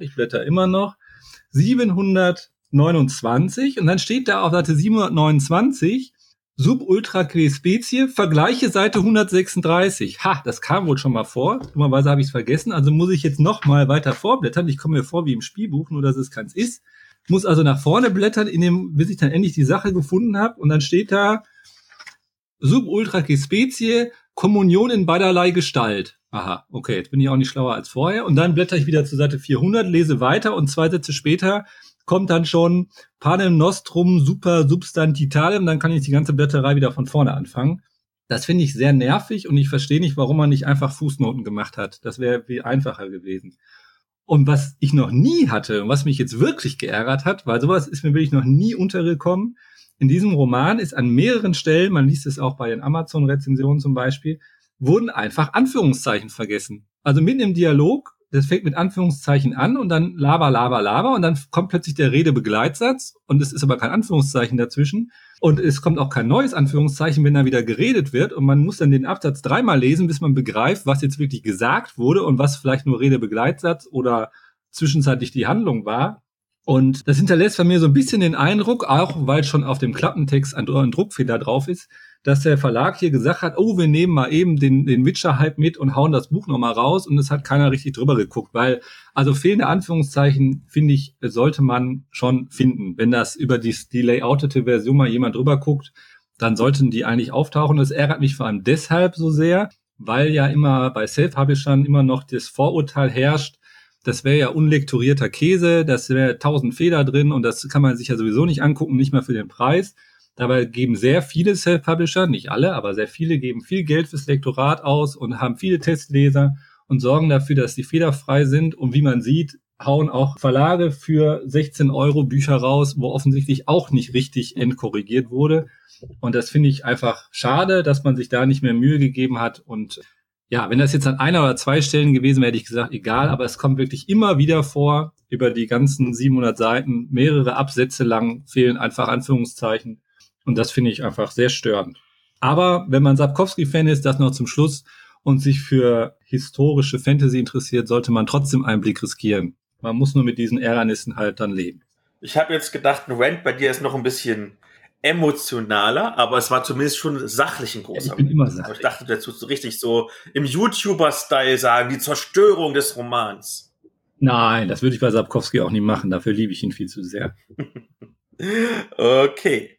A: 729 und dann steht da auf Seite 729 Sub ultraque specie, Vergleiche Seite 136. Ha, das kam wohl schon mal vor. Dummerweise habe ich es vergessen. Also muss ich jetzt noch mal weiter vorblättern. Ich komme mir vor wie im Spielbuch, nur dass es keins ist. Muss also nach vorne blättern, bis ich dann endlich die Sache gefunden habe. Und dann steht da Sub ultraque specie, Kommunion in beiderlei Gestalt. Aha, okay, jetzt bin ich auch nicht schlauer als vorher. Und dann blätter ich wieder zur Seite 400, lese weiter und 2 Sätze später kommt dann schon Panem Nostrum super substantitalem, dann kann ich die ganze Blätterei wieder von vorne anfangen. Das finde ich sehr nervig und ich verstehe nicht, warum man nicht einfach Fußnoten gemacht hat. Das wäre viel einfacher gewesen. Und was ich noch nie hatte und was mich jetzt wirklich geärgert hat, weil sowas ist mir wirklich noch nie untergekommen, in diesem Roman ist an mehreren Stellen, man liest es auch bei den Amazon-Rezensionen zum Beispiel, wurden einfach Anführungszeichen vergessen. Also mitten im Dialog, das fängt mit Anführungszeichen an und dann laber und dann kommt plötzlich der Redebegleitsatz und es ist aber kein Anführungszeichen dazwischen und es kommt auch kein neues Anführungszeichen, wenn da wieder geredet wird und man muss dann den Absatz 3-mal lesen, bis man begreift, was jetzt wirklich gesagt wurde und was vielleicht nur Redebegleitsatz oder zwischenzeitlich die Handlung war. Und das hinterlässt bei mir so ein bisschen den Eindruck, auch weil schon auf dem Klappentext ein Druckfehler drauf ist, dass der Verlag hier gesagt hat, oh, wir nehmen mal eben den Witcher-Hype mit und hauen das Buch nochmal raus, und es hat keiner richtig drüber geguckt, weil, also fehlende Anführungszeichen, finde ich, sollte man schon finden. Wenn das über die layoutete Version mal jemand drüber guckt, dann sollten die eigentlich auftauchen. Das ärgert mich vor allem deshalb so sehr, weil ja immer bei Self-Publishern immer noch das Vorurteil herrscht, das wäre ja unlektorierter Käse, das wäre 1000 Fehler drin und das kann man sich ja sowieso nicht angucken, nicht mal für den Preis. Dabei geben sehr viele Self-Publisher, nicht alle, aber sehr viele geben viel Geld fürs Lektorat aus und haben viele Testleser und sorgen dafür, dass die fehlerfrei sind. Und wie man sieht, hauen auch Verlage für 16 € Bücher raus, wo offensichtlich auch nicht richtig entkorrigiert wurde. Und das finde ich einfach schade, dass man sich da nicht mehr Mühe gegeben hat. Und ja, wenn das jetzt an einer oder zwei Stellen gewesen wäre, hätte ich gesagt, egal. Aber es kommt wirklich immer wieder vor, über die ganzen 700 Seiten, mehrere Absätze lang fehlen einfach Anführungszeichen. Und das finde ich einfach sehr störend. Aber wenn man Sapkowski-Fan ist, das noch zum Schluss, und sich für historische Fantasy interessiert, sollte man trotzdem einen Blick riskieren. Man muss nur mit diesen Ärgernissen halt dann leben.
B: Ich habe jetzt gedacht, ein Rant bei dir ist noch ein bisschen emotionaler, aber es war zumindest schon sachlich ein großer.
A: Ich bin immer sachlich.
B: Aber ich dachte, dazu so richtig so im YouTuber-Style sagen, die Zerstörung des Romans.
A: Nein, das würde ich bei Sapkowski auch nie machen. Dafür liebe ich ihn viel zu sehr.
B: Okay.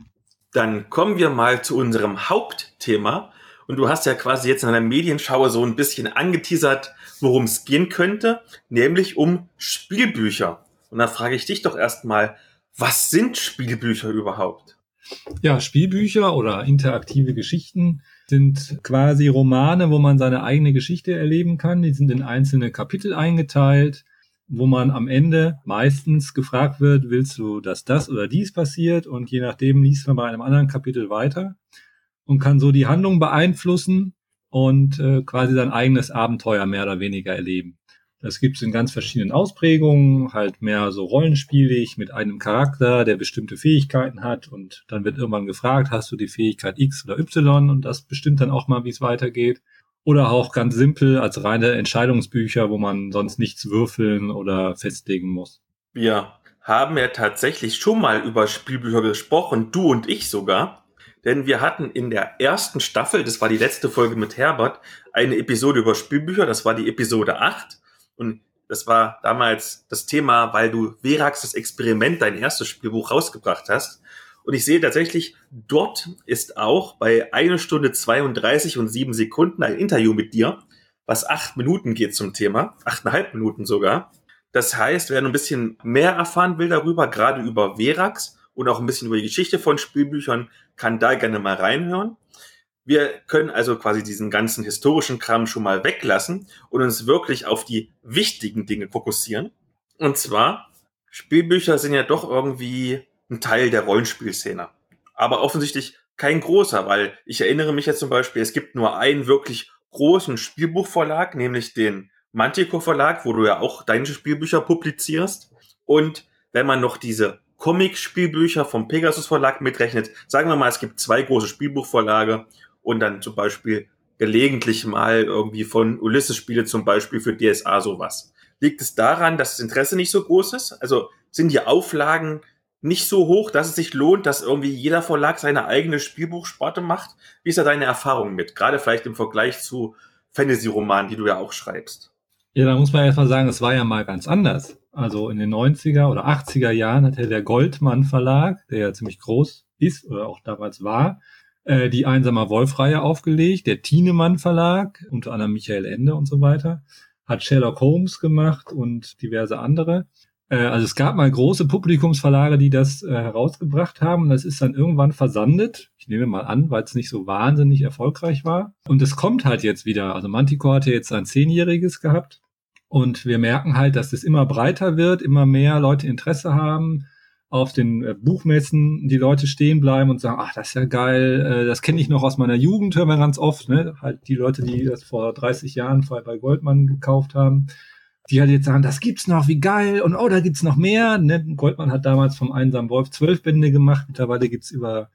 B: Dann kommen wir mal zu unserem Hauptthema. Und du hast ja quasi jetzt in deiner Medienschau so ein bisschen angeteasert, worum es gehen könnte, nämlich um Spielbücher. Und da frage ich dich doch erstmal, was sind Spielbücher überhaupt?
A: Ja, Spielbücher oder interaktive Geschichten sind quasi Romane, wo man seine eigene Geschichte erleben kann. Die sind in einzelne Kapitel eingeteilt, wo man am Ende meistens gefragt wird, willst du, dass das oder dies passiert? Und je nachdem liest man bei einem anderen Kapitel weiter und kann so die Handlung beeinflussen und quasi sein eigenes Abenteuer mehr oder weniger erleben. Das gibt's in ganz verschiedenen Ausprägungen, halt mehr so rollenspielig mit einem Charakter, der bestimmte Fähigkeiten hat, und dann wird irgendwann gefragt, hast du die Fähigkeit X oder Y, und das bestimmt dann auch mal, wie es weitergeht. Oder auch ganz simpel als reine Entscheidungsbücher, wo man sonst nichts würfeln oder festlegen muss.
B: Wir haben ja tatsächlich schon mal über Spielbücher gesprochen, du und ich sogar. Denn wir hatten in der ersten Staffel, das war die letzte Folge mit Herbert, eine Episode über Spielbücher, das war die Episode 8. Und das war damals das Thema, weil du Verax das Experiment, dein erstes Spielbuch, rausgebracht hast. Und ich sehe tatsächlich, dort ist auch bei 1 Stunde 32 und 7 Sekunden ein Interview mit dir, was 8 Minuten geht zum Thema, 8,5 Minuten sogar. Das heißt, wer ein bisschen mehr erfahren will darüber, gerade über Verax und auch ein bisschen über die Geschichte von Spielbüchern, kann da gerne mal reinhören. Wir können also quasi diesen ganzen historischen Kram schon mal weglassen und uns wirklich auf die wichtigen Dinge fokussieren. Und zwar, Spielbücher sind ja doch irgendwie ein Teil der Rollenspielszene. Aber offensichtlich kein großer, weil ich erinnere mich jetzt zum Beispiel, es gibt nur einen wirklich großen Spielbuchverlag, nämlich den Manticore Verlag, wo du ja auch deine Spielbücher publizierst. Und wenn man noch diese Comic-Spielbücher vom Pegasus Verlag mitrechnet, sagen wir mal, es gibt 2 große Spielbuchverlage und dann zum Beispiel gelegentlich mal irgendwie von Ulysses-Spiele zum Beispiel für DSA sowas. Liegt es daran, dass das Interesse nicht so groß ist? Also sind die Auflagen nicht so hoch, dass es sich lohnt, dass irgendwie jeder Verlag seine eigene Spielbuchsparte macht? Wie ist da deine Erfahrung mit? Gerade vielleicht im Vergleich zu Fantasy-Romanen, die du ja auch schreibst.
A: Ja, da muss man erstmal sagen, es war ja mal ganz anders. Also in den 90er oder 80er Jahren hat ja der Goldmann Verlag, der ja ziemlich groß ist oder auch damals war, die Einsamer Wolf-Reihe aufgelegt. Der Thienemann Verlag, unter anderem Michael Ende und so weiter, hat Sherlock Holmes gemacht und diverse andere. Also es gab mal große Publikumsverlage, die das herausgebracht haben. Das ist dann irgendwann versandet. Ich nehme mal an, weil es nicht so wahnsinnig erfolgreich war. Und es kommt halt jetzt wieder. Also Manticore hatte jetzt sein 10-jähriges gehabt. Und wir merken halt, dass es immer breiter wird, immer mehr Leute Interesse haben. Auf den Buchmessen die Leute stehen bleiben und sagen, ach, das ist ja geil, das kenne ich noch aus meiner Jugend, hören wir ganz oft, ne? Halt die Leute, die das vor 30 Jahren bei Goldmann gekauft haben, die halt jetzt sagen, das gibt's noch, wie geil, und oh, da gibt's noch mehr. Ne? Goldmann hat damals vom Einsamen Wolf 12 Bände gemacht, mittlerweile gibt's über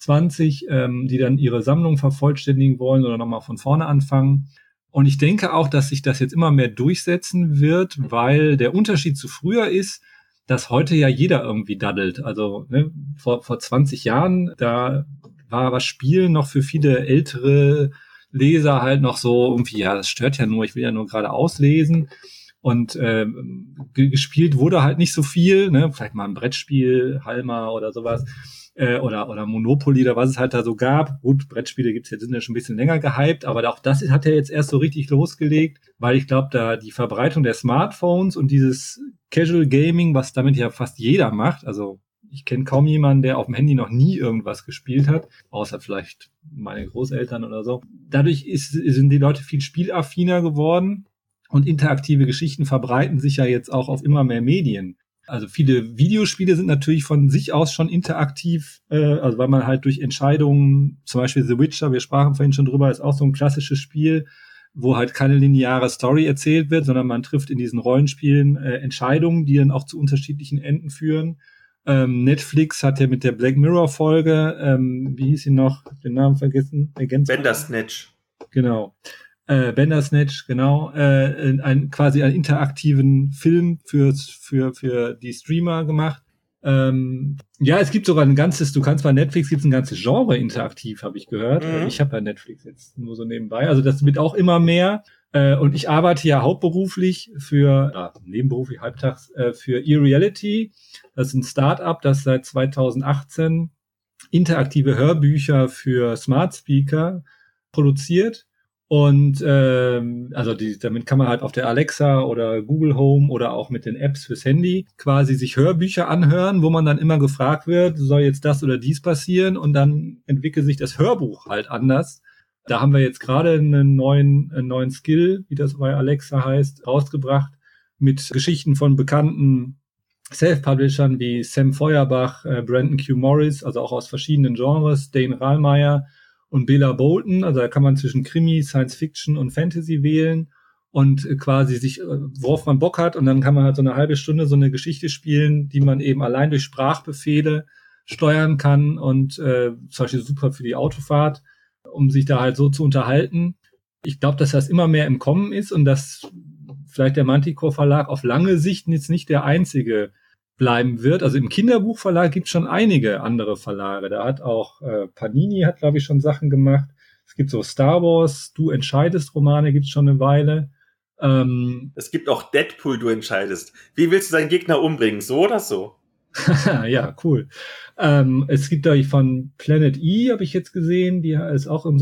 A: 20, die dann ihre Sammlung vervollständigen wollen oder nochmal von vorne anfangen. Und ich denke auch, dass sich das jetzt immer mehr durchsetzen wird, weil der Unterschied zu früher ist, dass heute ja jeder irgendwie daddelt. Also ne, vor 20 Jahren, da war das Spiel noch für viele ältere Leser halt noch so irgendwie, ja, das stört ja nur, ich will ja nur gerade auslesen. Und gespielt wurde halt nicht so viel, ne? Vielleicht mal ein Brettspiel, Halma oder sowas, oder Monopoly oder was es halt da so gab. Gut, Brettspiele gibt's jetzt, sind ja schon ein bisschen länger gehypt, aber auch das hat ja jetzt erst so richtig losgelegt, weil ich glaube, da die Verbreitung der Smartphones und dieses Casual Gaming, was damit ja fast jeder macht, also ich kenne kaum jemanden, der auf dem Handy noch nie irgendwas gespielt hat, außer vielleicht meine Großeltern oder so. Dadurch sind die Leute viel spielaffiner geworden und interaktive Geschichten verbreiten sich ja jetzt auch auf immer mehr Medien. Also viele Videospiele sind natürlich von sich aus schon interaktiv, also weil man halt durch Entscheidungen, zum Beispiel The Witcher, wir sprachen vorhin schon drüber, ist auch so ein klassisches Spiel, wo halt keine lineare Story erzählt wird, sondern man trifft in diesen Rollenspielen Entscheidungen, die dann auch zu unterschiedlichen Enden führen. Netflix hat ja mit der Black Mirror Folge, wie hieß sie noch, den Namen vergessen?
B: Bandersnatch.
A: Genau. Bandersnatch, genau, quasi einen interaktiven Film für die Streamer gemacht. Ja, es gibt sogar ein ganzes, du kannst bei Netflix, gibt's ein ganzes Genre interaktiv, habe ich gehört. Ich habe bei Netflix jetzt nur so nebenbei. Also das wird auch immer mehr. Und ich arbeite ja hauptberuflich nebenberuflich halbtags für eReality. Das ist ein Start-up, das seit 2018 interaktive Hörbücher für Smart Speaker produziert. Und damit kann man halt auf der Alexa oder Google Home oder auch mit den Apps fürs Handy quasi sich Hörbücher anhören, wo man dann immer gefragt wird, soll jetzt das oder dies passieren? Und dann entwickelt sich das Hörbuch halt anders. Da haben wir jetzt gerade einen neuen Skill, wie das bei Alexa heißt, rausgebracht, mit Geschichten von bekannten Self-Publishern wie Sam Feuerbach, Brandon Q. Morris, also auch aus verschiedenen Genres, Dane Rahlmeier und Bela Bolton. Also da kann man zwischen Krimi, Science Fiction und Fantasy wählen und quasi sich, worauf man Bock hat. Und dann kann man halt so eine halbe Stunde so eine Geschichte spielen, die man eben allein durch Sprachbefehle steuern kann und zum Beispiel super für die Autofahrt, um sich da halt so zu unterhalten. Ich glaube, dass das immer mehr im Kommen ist und dass vielleicht der Manticore Verlag auf lange Sicht jetzt nicht der einzige bleiben wird. Also im Kinderbuchverlag gibt es schon einige andere Verlage. Da hat auch Panini hat, glaube ich, schon Sachen gemacht. Es gibt so Star Wars, Du entscheidest Romane, gibt es schon eine Weile.
B: Es gibt auch Deadpool, Du entscheidest. Wie willst du deinen Gegner umbringen? So oder so?
A: Ja, cool. Es gibt da von Planet E, habe ich jetzt gesehen, die ist auch in so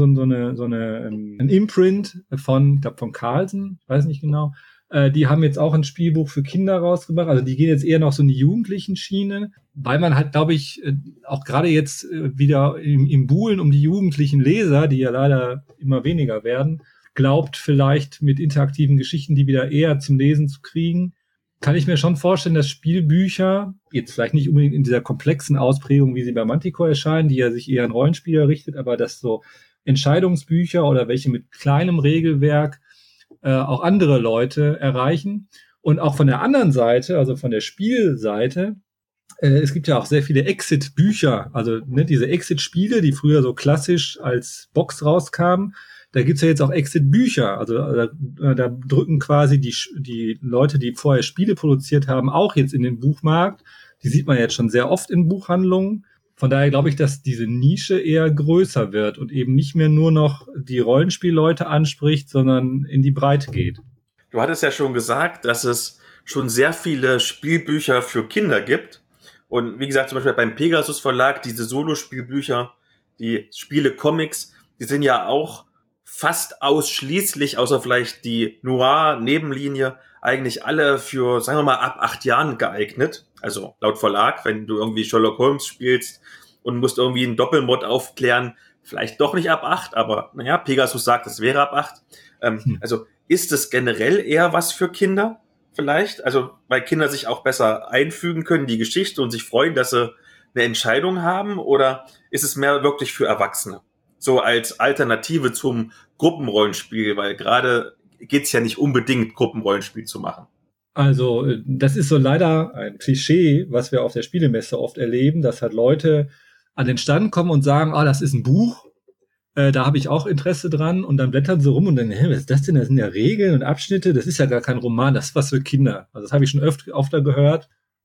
A: ein Imprint von Carlsen, ich weiß nicht genau. Die haben jetzt auch ein Spielbuch für Kinder rausgebracht. Also die gehen jetzt eher noch so in die jugendlichen Schiene, weil man halt, glaube ich, auch gerade jetzt wieder im Buhlen um die jugendlichen Leser, die ja leider immer weniger werden, glaubt vielleicht mit interaktiven Geschichten die wieder eher zum Lesen zu kriegen. Kann ich mir schon vorstellen, dass Spielbücher, jetzt vielleicht nicht unbedingt in dieser komplexen Ausprägung, wie sie bei Manticore erscheinen, die ja sich eher an Rollenspieler richtet, aber dass so Entscheidungsbücher oder welche mit kleinem Regelwerk auch andere Leute erreichen. Und auch von der anderen Seite, also von der Spielseite, es gibt ja auch sehr viele Exit-Bücher, also diese Exit-Spiele, die früher so klassisch als Box rauskamen. Da gibt's ja jetzt auch Exit-Bücher. Also da drücken quasi die Leute, die vorher Spiele produziert haben, auch jetzt in den Buchmarkt. Die sieht man jetzt schon sehr oft in Buchhandlungen. Von daher glaube ich, dass diese Nische eher größer wird und eben nicht mehr nur noch die Rollenspielleute anspricht, sondern in die Breite geht.
B: Du hattest ja schon gesagt, dass es schon sehr viele Spielbücher für Kinder gibt. Und wie gesagt, zum Beispiel beim Pegasus Verlag, diese Solo-Spielbücher, die Spiele-Comics, die sind ja auch fast ausschließlich, außer vielleicht die Noir-Nebenlinie, eigentlich alle für, sagen wir mal, ab 8 Jahren geeignet. Also laut Verlag, wenn du irgendwie Sherlock Holmes spielst und musst irgendwie einen Doppelmord aufklären, vielleicht doch nicht ab 8, aber naja, Pegasus sagt, es wäre ab 8. Also ist es generell eher was für Kinder vielleicht? Also weil Kinder sich auch besser einfügen können, die Geschichte und sich freuen, dass sie eine Entscheidung haben? Oder ist es mehr wirklich für Erwachsene? So als Alternative zum Gruppenrollenspiel, weil gerade geht's ja nicht unbedingt, Gruppenrollenspiel zu machen.
A: Also das ist so leider ein Klischee, was wir auf der Spielemesse oft erleben, dass halt Leute an den Stand kommen und sagen, das ist ein Buch, da habe ich auch Interesse dran, und dann blättern sie rum und dann, was ist das denn? Das sind ja Regeln und Abschnitte, das ist ja gar kein Roman, das ist was für Kinder. Also das habe ich schon öfter gehört.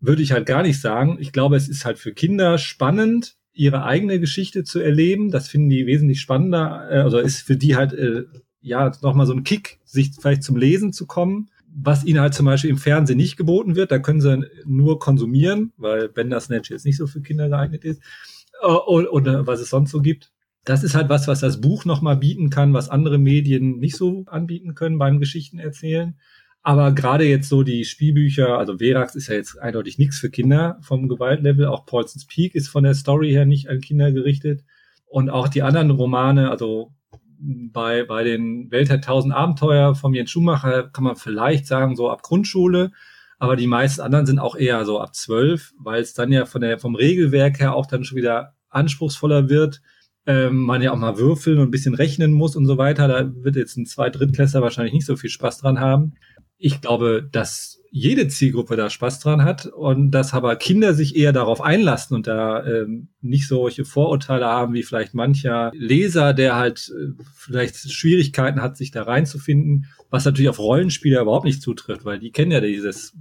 A: würde ich halt gar nicht sagen. Ich glaube, es ist halt für Kinder spannend, ihre eigene Geschichte zu erleben. Das finden die wesentlich spannender. Also ist für die halt nochmal so ein Kick, sich vielleicht zum Lesen zu kommen, was ihnen halt zum Beispiel im Fernsehen nicht geboten wird. Da können sie nur konsumieren, weil Bandersnatch jetzt nicht so für Kinder geeignet ist. Oder was es sonst so gibt. Das ist halt was das Buch nochmal bieten kann, was andere Medien nicht so anbieten können beim Geschichtenerzählen. Aber gerade jetzt so die Spielbücher, also Verax ist ja jetzt eindeutig nichts für Kinder vom Gewaltlevel. Auch Paulson's Peak ist von der Story her nicht an Kinder gerichtet. Und auch die anderen Romane, also bei den Welt der 1000 Abenteuer von Jens Schumacher kann man vielleicht sagen, so ab Grundschule. Aber die meisten anderen sind auch eher so ab 12, weil es dann ja vom Regelwerk her auch dann schon wieder anspruchsvoller wird. Man ja auch mal würfeln und ein bisschen rechnen muss und so weiter. Da wird jetzt ein 2-, 3-Klässler wahrscheinlich nicht so viel Spaß dran haben. Ich glaube, dass jede Zielgruppe da Spaß dran hat und dass aber Kinder sich eher darauf einlassen und da nicht solche Vorurteile haben wie vielleicht mancher Leser, der halt vielleicht Schwierigkeiten hat, sich da reinzufinden, was natürlich auf Rollenspieler überhaupt nicht zutrifft, weil die kennen ja dieses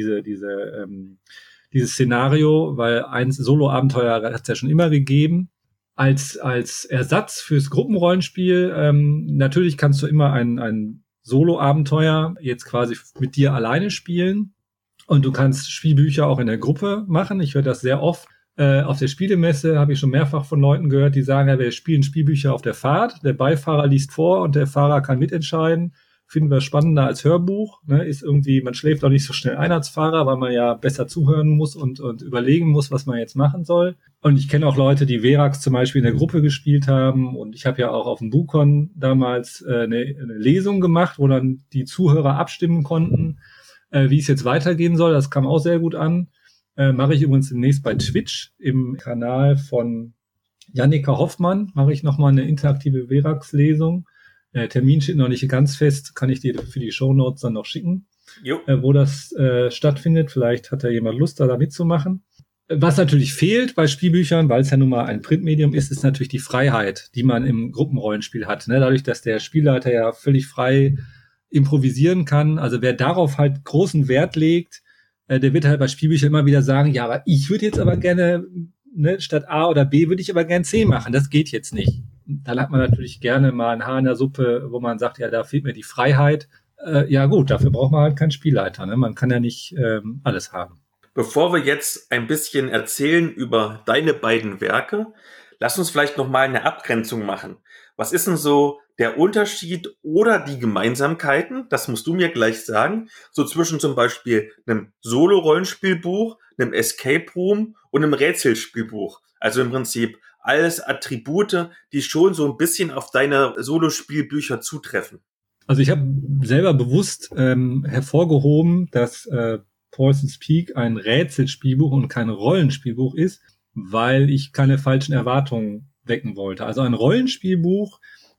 A: Szenario, weil ein Solo-Abenteuer hat es ja schon immer gegeben. Als Ersatz fürs Gruppenrollenspiel, natürlich kannst du immer ein Solo-Abenteuer jetzt quasi mit dir alleine spielen und du kannst Spielbücher auch in der Gruppe machen. Ich höre das sehr oft. Auf der Spielemesse habe ich schon mehrfach von Leuten gehört, die sagen, ja, wir spielen Spielbücher auf der Fahrt, der Beifahrer liest vor und der Fahrer kann mitentscheiden. Finden wir spannender als Hörbuch, ne? Ist irgendwie, man schläft auch nicht so schnell ein als Fahrer, weil man ja besser zuhören muss und überlegen muss, was man jetzt machen soll. Und ich kenne auch Leute, die Verax zum Beispiel in der Gruppe gespielt haben. Und ich habe ja auch auf dem BuCon damals eine Lesung gemacht, wo dann die Zuhörer abstimmen konnten, wie es jetzt weitergehen soll. Das kam auch sehr gut an. Mache ich übrigens demnächst bei Twitch im Kanal von Jannika Hoffmann. Mache ich nochmal eine interaktive Verax-Lesung. Termin steht noch nicht ganz fest, kann ich dir für die Shownotes dann noch schicken, wo das stattfindet. Vielleicht hat da jemand Lust, da mitzumachen. Was natürlich fehlt bei Spielbüchern, weil es ja nun mal ein Printmedium ist, ist natürlich die Freiheit, die man im Gruppenrollenspiel hat. Ne? Dadurch, dass der Spielleiter ja völlig frei improvisieren kann. Also wer darauf halt großen Wert legt, der wird halt bei Spielbüchern immer wieder sagen, ja, aber ich würde jetzt aber gerne, ne, statt A oder B würde ich aber gern C machen. Das geht jetzt nicht. Dann hat man natürlich gerne mal ein Haar in der Suppe, wo man sagt, ja, da fehlt mir die Freiheit. Ja gut, dafür braucht man halt keinen Spielleiter. Ne? Man kann ja nicht alles haben.
B: Bevor wir jetzt ein bisschen erzählen über deine beiden Werke, lass uns vielleicht nochmal eine Abgrenzung machen. Was ist denn so der Unterschied oder die Gemeinsamkeiten, das musst du mir gleich sagen, so zwischen zum Beispiel einem Solo-Rollenspielbuch, einem Escape Room und einem Rätselspielbuch? Also im Prinzip alles Attribute, die schon so ein bisschen auf deine Solospielbücher zutreffen.
A: Also ich habe selber bewusst hervorgehoben, dass Paulson's Peak ein Rätselspielbuch und kein Rollenspielbuch ist, weil ich keine falschen Erwartungen wecken wollte. Also ein Rollenspielbuch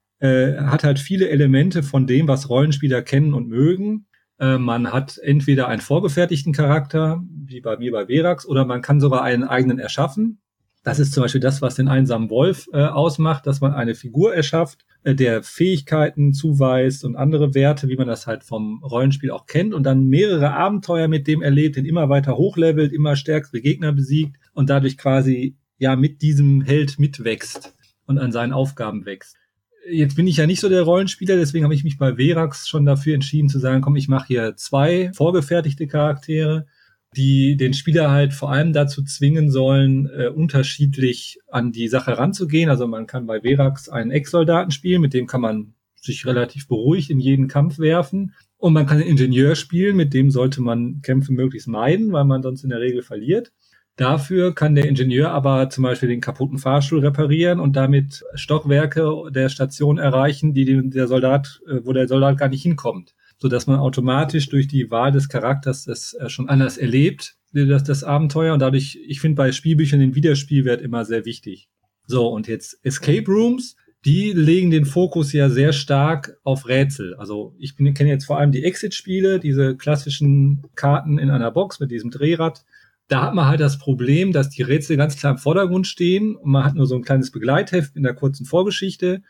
A: hat halt viele Elemente von dem, was Rollenspieler kennen und mögen. Man hat entweder einen vorgefertigten Charakter, wie bei mir bei Verax, oder man kann sogar einen eigenen erschaffen. Das ist zum Beispiel das, was den einsamen Wolf ausmacht, dass man eine Figur erschafft, der Fähigkeiten zuweist und andere Werte, wie man das halt vom Rollenspiel auch kennt, und dann mehrere Abenteuer mit dem erlebt, den immer weiter hochlevelt, immer stärkere Gegner besiegt und dadurch quasi ja mit diesem Held mitwächst und an seinen Aufgaben wächst. Jetzt bin ich ja nicht so der Rollenspieler, deswegen habe ich mich bei Verax schon dafür entschieden zu sagen, komm, ich mache hier 2 vorgefertigte Charaktere, die den Spieler halt vor allem dazu zwingen sollen, unterschiedlich an die Sache ranzugehen. Also man kann bei Verax einen Ex-Soldaten spielen, mit dem kann man sich relativ beruhigt in jeden Kampf werfen. Und man kann einen Ingenieur spielen, mit dem sollte man Kämpfe möglichst meiden, weil man sonst in der Regel verliert. Dafür kann der Ingenieur aber zum Beispiel den kaputten Fahrstuhl reparieren und damit Stockwerke der Station erreichen, wo der Soldat gar nicht hinkommt, sodass man automatisch durch die Wahl des Charakters das schon anders erlebt, das Abenteuer. Und dadurch, ich finde bei Spielbüchern den Wiederspielwert immer sehr wichtig. So, und jetzt Escape Rooms, die legen den Fokus ja sehr stark auf Rätsel. Also ich kenne jetzt vor allem die Exit-Spiele, diese klassischen Karten in einer Box mit diesem Drehrad. Da hat man halt das Problem, dass die Rätsel ganz klar im Vordergrund stehen und man hat nur so ein kleines Begleitheft in der kurzen Vorgeschichte.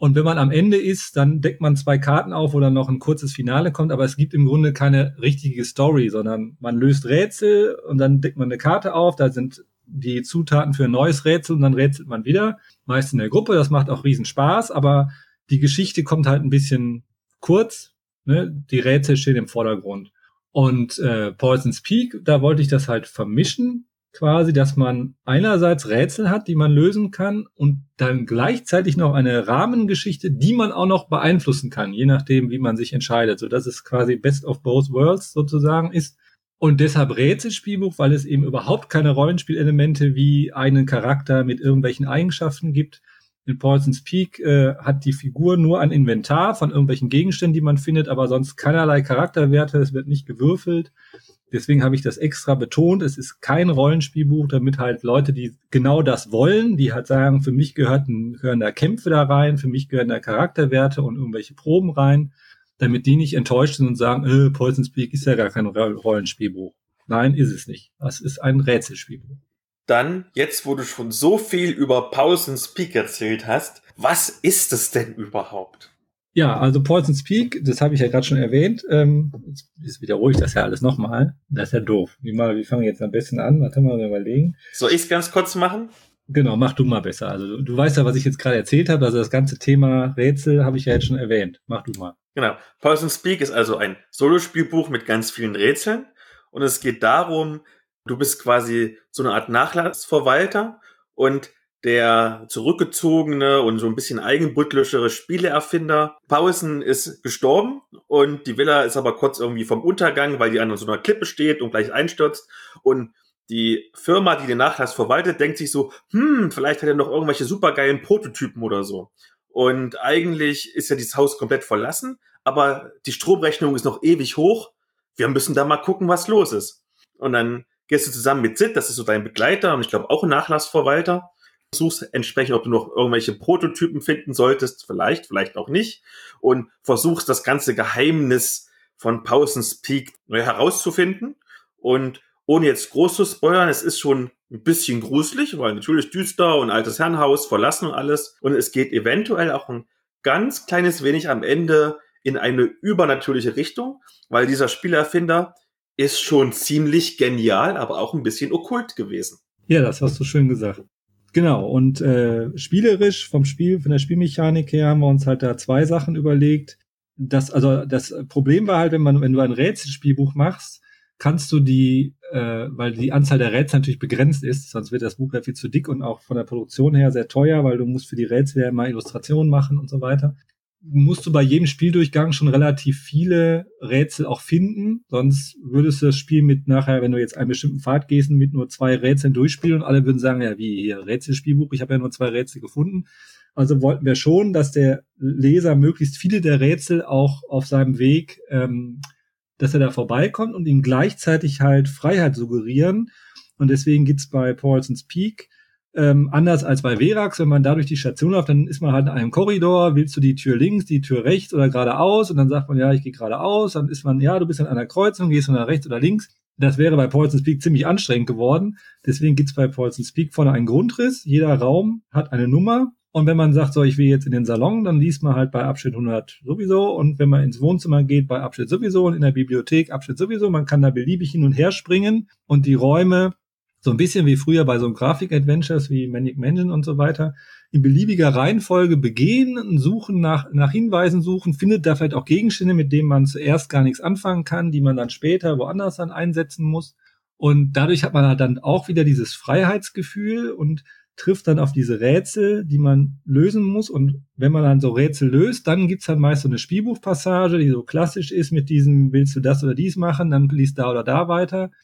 A: Und wenn man am Ende ist, dann deckt man 2 Karten auf, wo dann noch ein kurzes Finale kommt. Aber es gibt im Grunde keine richtige Story, sondern man löst Rätsel und dann deckt man eine Karte auf. Da sind die Zutaten für ein neues Rätsel und dann rätselt man wieder. Meist in der Gruppe. Das macht auch riesen Spaß. Aber die Geschichte kommt halt ein bisschen kurz. Ne? Die Rätsel stehen im Vordergrund. Und Poison's Peak, da wollte ich das halt vermischen. Quasi, dass man einerseits Rätsel hat, die man lösen kann und dann gleichzeitig noch eine Rahmengeschichte, die man auch noch beeinflussen kann, je nachdem, wie man sich entscheidet, so dass es quasi Best of both worlds sozusagen ist. Und deshalb Rätselspielbuch, weil es eben überhaupt keine Rollenspielelemente wie einen Charakter mit irgendwelchen Eigenschaften gibt. In Poison's Peak hat die Figur nur ein Inventar von irgendwelchen Gegenständen, die man findet, aber sonst keinerlei Charakterwerte, es wird nicht gewürfelt. Deswegen habe ich das extra betont. Es ist kein Rollenspielbuch, damit halt Leute, die genau das wollen, die halt sagen, für mich gehören da Kämpfe da rein, für mich gehören da Charakterwerte und irgendwelche Proben rein, damit die nicht enttäuscht sind und sagen, Poison's Peak ist ja gar kein Rollenspielbuch. Nein, ist es nicht. Das ist ein Rätselspielbuch.
B: Dann, jetzt wo du schon so viel über Poison's Peak erzählt hast, was ist es denn überhaupt?
A: Ja, also Poison's Peak, das habe ich ja gerade schon erwähnt. Jetzt wiederhole ich das ja alles nochmal. Das ist ja doof. Wir fangen jetzt am besten an? Warte mal, überlegen.
B: Soll ich es ganz kurz machen?
A: Genau, mach du mal besser. Also du weißt ja, was ich jetzt gerade erzählt habe. Also das ganze Thema Rätsel habe ich ja jetzt schon erwähnt. Mach du mal.
B: Genau. Poison's Peak ist also ein Solospielbuch mit ganz vielen Rätseln. Und es geht darum, du bist quasi so eine Art Nachlassverwalter und der zurückgezogene und so ein bisschen eigenbrötlischere Spieleerfinder Poison ist gestorben und die Villa ist aber kurz irgendwie vom Untergang, weil die an so einer Klippe steht und gleich einstürzt. Und die Firma, die den Nachlass verwaltet, denkt sich so, vielleicht hat er noch irgendwelche supergeilen Prototypen oder so. Und eigentlich ist ja dieses Haus komplett verlassen, aber die Stromrechnung ist noch ewig hoch. Wir müssen da mal gucken, was los ist. Und dann gehst du zusammen mit Sid, das ist so dein Begleiter und ich glaube auch ein Nachlassverwalter, suchst entsprechend, ob du noch irgendwelche Prototypen finden solltest, vielleicht auch nicht, und versuchst das ganze Geheimnis von Poison's Peak herauszufinden. Und ohne jetzt groß zu spoilern, es ist schon ein bisschen gruselig, weil natürlich düster und altes Herrenhaus, verlassen und alles. Und es geht eventuell auch ein ganz kleines wenig am Ende in eine übernatürliche Richtung, weil dieser Spielerfinder ist schon ziemlich genial, aber auch ein bisschen okkult gewesen.
A: Ja, das hast du schön gesagt. Genau, und spielerisch von der Spielmechanik her haben wir uns halt da 2 Sachen überlegt. Das Problem war halt, wenn du ein Rätselspielbuch machst, kannst du weil die Anzahl der Rätsel natürlich begrenzt ist, sonst wird das Buch ja viel zu dick und auch von der Produktion her sehr teuer, weil du musst für die Rätsel ja immer Illustrationen machen und so weiter. Musst du bei jedem Spieldurchgang schon relativ viele Rätsel auch finden, sonst würdest du das Spiel mit nachher, wenn du jetzt einen bestimmten Pfad gehst, mit nur 2 Rätseln durchspielen und alle würden sagen, ja, wie hier, Rätselspielbuch, ich habe ja nur 2 Rätsel gefunden. Also wollten wir schon, dass der Leser möglichst viele der Rätsel auch auf seinem Weg, dass er da vorbeikommt und ihm gleichzeitig halt Freiheit suggerieren. Und deswegen gibt's bei Poison's Peak anders als bei Verax, wenn man da durch die Station läuft, dann ist man halt in einem Korridor, willst du die Tür links, die Tür rechts oder geradeaus und dann sagt man, ja, ich gehe geradeaus, dann ist man, ja, du bist an einer Kreuzung, gehst du nach rechts oder links. Das wäre bei Poison's Peak ziemlich anstrengend geworden. Deswegen gibt's bei Poison's Peak vorne einen Grundriss, jeder Raum hat eine Nummer und wenn man sagt, so, ich will jetzt in den Salon, dann liest man halt bei Abschnitt 100 sowieso und wenn man ins Wohnzimmer geht, bei Abschnitt sowieso und in der Bibliothek Abschnitt sowieso, man kann da beliebig hin und her springen und die Räume so ein bisschen wie früher bei so einem Grafik-Adventures wie Manic Mansion und so weiter, in beliebiger Reihenfolge begehen, suchen nach Hinweisen suchen, findet da vielleicht auch Gegenstände, mit denen man zuerst gar nichts anfangen kann, die man dann später woanders dann einsetzen muss. Und dadurch hat man halt dann auch wieder dieses Freiheitsgefühl und trifft dann auf diese Rätsel, die man lösen muss. Und wenn man dann so Rätsel löst, dann gibt's halt meist so eine Spielbuchpassage, die so klassisch ist mit diesem, willst du das oder dies machen, dann liest da oder da weiter,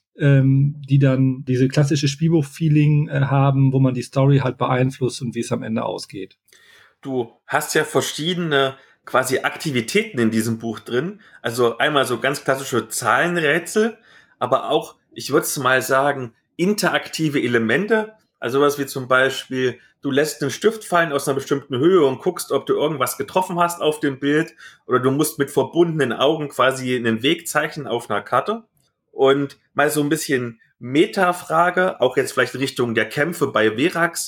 A: die dann diese klassische Spielbuch-Feeling haben, wo man die Story halt beeinflusst und wie es am Ende ausgeht.
B: Du hast ja verschiedene quasi Aktivitäten in diesem Buch drin. Also einmal so ganz klassische Zahlenrätsel, aber auch, ich würde es mal sagen, interaktive Elemente. Also was wie zum Beispiel, du lässt einen Stift fallen aus einer bestimmten Höhe und guckst, ob du irgendwas getroffen hast auf dem Bild, oder du musst mit verbundenen Augen quasi einen Weg zeichnen auf einer Karte. Und mal so ein bisschen Meta-Frage, auch jetzt vielleicht in Richtung der Kämpfe bei Verax.